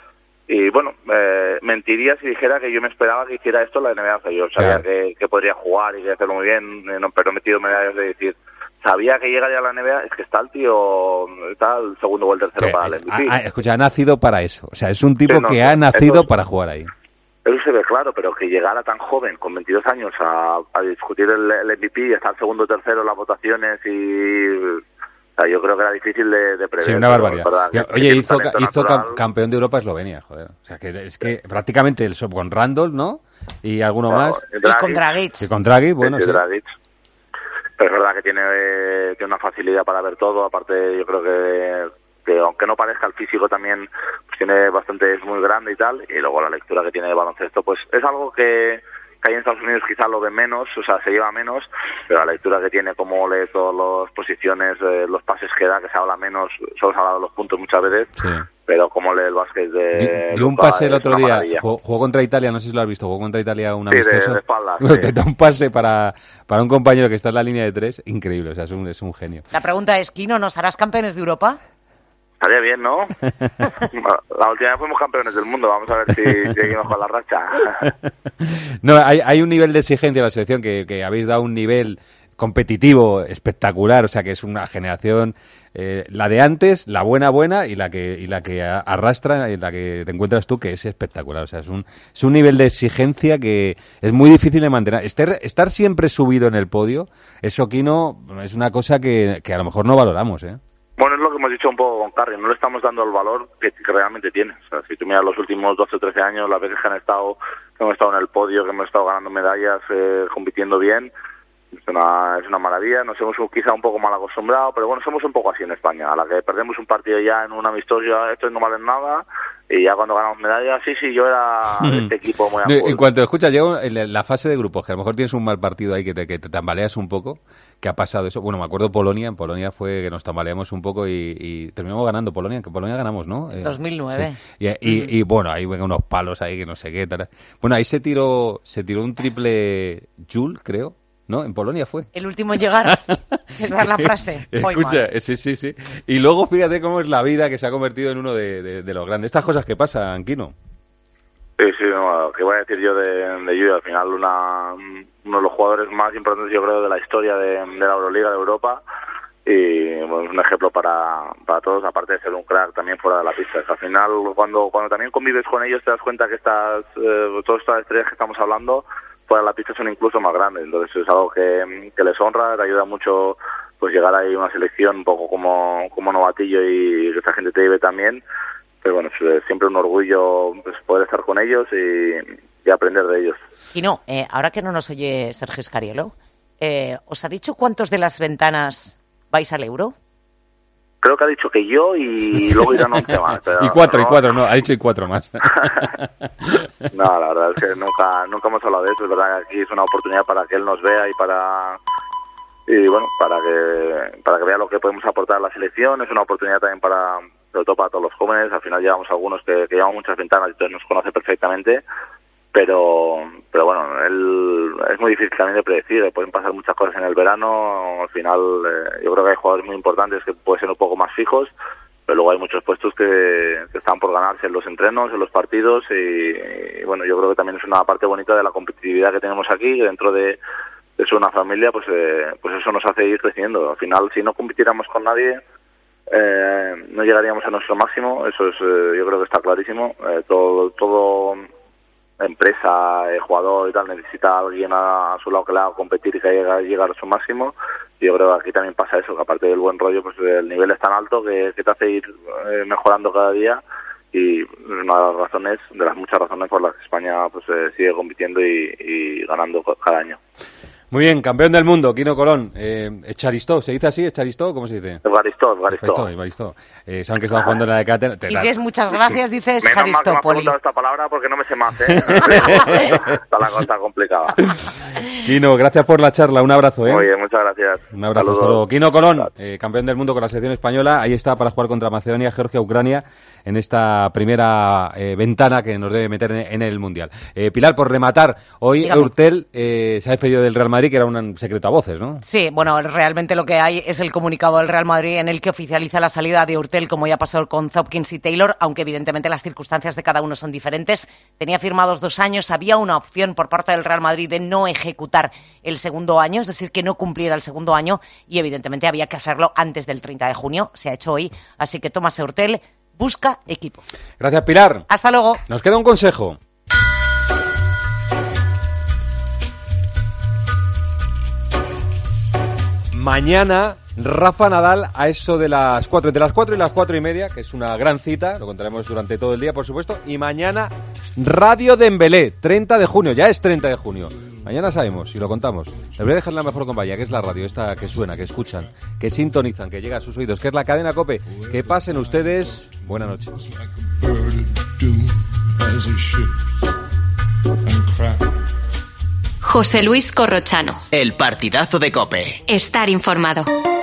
Y bueno, eh, mentiría si dijera que yo me esperaba que hiciera esto la N B A. O sea, yo sabía claro. que, que podría jugar y que hacerlo muy bien, no, pero he metido medallas de decir, sabía que llegaría a la N B A, es que está el tío, está el segundo o el tercero que, para el M V P. Ah, escucha, ha nacido para eso. O sea, es un tipo sí, no, que no, ha nacido es, para jugar ahí. Eso se ve claro, pero que llegara tan joven, con veintidós años, a, a discutir el, el M V P y estar segundo o tercero en las votaciones y... O sea, yo creo que era difícil de, de prever. Sí, una barbaridad. Verdad, que, oye, hizo, hizo cam, campeón de Europa Eslovenia, joder. O sea, que es que prácticamente el con Randall, ¿no? Y alguno no, más. Y con Dragic. Y con Dragic, bueno, sí. sí. Dragic. pero es verdad que tiene, eh, tiene una facilidad para ver todo. Aparte, yo creo que, que aunque no parezca, el físico también pues, tiene bastante, es muy grande y tal. Y luego la lectura que tiene de baloncesto, pues es algo que, que ahí en Estados Unidos quizás lo ven menos, o sea, se lleva menos, pero la lectura que tiene, cómo lee todas las posiciones, eh, los pases que da, que se habla menos, solo se habla de los puntos muchas veces. Sí. Pero como lee el básquet de... Dio un Luka, pase el otro día, maravilla. jugó, jugó contra Italia, no sé si lo has visto, jugó contra Italia un Sí, de- amistoso. de espaldas, Te sí. da un pase para, para un compañero que está en la línea de tres, increíble, o sea, es un, es un genio. La pregunta es, Kino, ¿nos harás campeones de Europa? Estaría bien, ¿no? La última vez fuimos campeones del mundo, vamos a ver si seguimos con la racha. No, hay, hay un nivel de exigencia en la selección que, que habéis dado un nivel competitivo espectacular, o sea que es una generación, eh, la de antes, la buena buena y la que y la que a- arrastra y la que te encuentras tú, que es espectacular, o sea, es un es un nivel de exigencia que es muy difícil de mantener. Estar, estar siempre subido en el podio, eso, Kino, es una cosa que, que a lo mejor no valoramos, ¿eh? Bueno, es lo que hemos dicho un poco con Carri, no le estamos dando el valor que, que realmente tiene. O sea, si tú miras los últimos doce o trece años, las veces que han estado, que hemos estado en el podio, que hemos estado ganando medallas, eh, compitiendo bien, es una, es una maravilla. Nos hemos quizá un poco mal acostumbrado, pero bueno, somos un poco así en España. A la que perdemos un partido ya en un amistoso, ya estos no valen nada, y ya cuando ganamos medallas, sí, sí, yo era de este equipo muy No, a full. en cuanto escuchas, llega en la- la fase de grupos, que a lo mejor tienes un mal partido ahí que te, que te tambaleas un poco, que ha pasado eso. Bueno, me acuerdo Polonia, en Polonia fue que nos tambaleamos un poco y, y terminamos ganando Polonia, que Polonia ganamos, ¿no? Eh, dos mil nueve. sí. Y, y, y, bueno, ahí ven unos palos ahí que no sé qué. Tal. Bueno, ahí se tiró, se tiró un triple Joule, creo, ¿no? En Polonia fue. El último en llegar. Esa es la frase. Muy Escucha, mal. eh, sí, sí, sí. Y luego fíjate cómo es la vida que se ha convertido en uno de, de, de los grandes. Estas cosas que pasan, Kino. Sí, sí, no, ¿qué voy a decir yo de, de Yuya? Al final una, uno de los jugadores más importantes, yo creo, de la historia de, de la Euroliga de Europa, y bueno, es un ejemplo para, para todos, aparte de ser un crack también fuera de la pista. Al final, cuando cuando también convives con ellos, te das cuenta que estas eh, todas estas estrellas que estamos hablando fuera de la pista son incluso más grandes. Entonces es algo que, que les honra, te ayuda mucho pues llegar ahí a una selección un poco como, como novatillo y que esta gente te lleve también. Pero bueno, es siempre un orgullo pues, poder estar con ellos y, y aprender de ellos. Kino, eh, ahora que no nos oye Sergio Scariolo, eh, ¿os ha dicho cuántos de las ventanas vais al Euro? Creo que ha dicho que yo y luego irán once más. Pero Y cuatro, no, y cuatro, no, ha dicho y cuatro más. No, la verdad es que nunca nunca hemos hablado de eso. Es verdad que aquí es una oportunidad para que él nos vea y para y bueno para que para que vea lo que podemos aportar a la selección. Es una oportunidad también para, sobre todo para todos los jóvenes. Al final llevamos algunos que, que llevan muchas ventanas y entonces nos conoce perfectamente. Pero pero bueno, él es muy difícil también de predecir. Pueden pasar muchas cosas en el verano. Al final eh, yo creo que hay jugadores muy importantes que pueden ser un poco más fijos, pero luego hay muchos puestos que, que están por ganarse en los entrenos, en los partidos y, y bueno, yo creo que también es una parte bonita de la competitividad que tenemos aquí, que dentro de, de ser una familia, pues eh, pues eso nos hace ir creciendo. Al final, si no compitiéramos con nadie, eh, no llegaríamos a nuestro máximo. Eso es, eh, yo creo que está clarísimo. Eh, todo todo empresa, eh, jugador y tal necesita a alguien a, a su lado que le haga competir y que llegue a llegar a su máximo. Y yo creo que aquí también pasa eso, que aparte del buen rollo, pues el nivel es tan alto que, que te hace ir eh, mejorando cada día, y una de las razones, de las muchas razones por las que España pues eh, sigue compitiendo y, y ganando cada año. Muy bien, campeón del mundo, Kino Colón. Eh, Echaristó, ¿se dice así? ¿Echaristó? ¿Cómo se dice? Evaristo, Evaristo. Evaristo, Evaristo. Eh, saben que estamos jugando en la de Cátedra. Y si es muchas gracias, dices Menos mal que me has Aristópoli. preguntado esta palabra porque no me sé más, ¿eh? Está la cosa complicada. Kino, gracias por la charla, un abrazo, ¿eh? Muy bien, muchas gracias. Un abrazo, Saludos. hasta luego. Kino Colón, eh, campeón del mundo con la selección española, ahí está para jugar contra Macedonia, Georgia, Ucrania, en esta primera eh, ventana que nos debe meter en, en el Mundial. Eh, Pilar, por rematar, hoy Dígame. Eurtel eh, se ha despedido del Real Madrid, que era un secreto a voces, ¿no? Sí, bueno, realmente lo que hay es el comunicado del Real Madrid en el que oficializa la salida de Hurtel, como ya pasó con Hopkins y Taylor, aunque evidentemente las circunstancias de cada uno son diferentes. Tenía firmados dos años, había una opción por parte del Real Madrid de no ejecutar el segundo año, es decir, que no cumpliera el segundo año, y evidentemente había que hacerlo antes del treinta de junio, se ha hecho hoy, así que Tomás Hurtel busca equipo. Gracias, Pilar. Hasta luego. Nos queda un consejo. Mañana Rafa Nadal a eso de las cuatro, entre las cuatro y las cuatro y media, que es una gran cita, lo contaremos durante todo el día, por supuesto. Y mañana, Radio Dembélé, treinta de junio, ya es treinta de junio. Mañana sabemos, si lo contamos. Les voy a dejar la mejor compañía, que es la radio, esta que suena, que escuchan, que sintonizan, que llega a sus oídos, que es la cadena COPE. Que pasen ustedes. Buenas noches. José Luis Corrochano. El partidazo de COPE. Estar informado.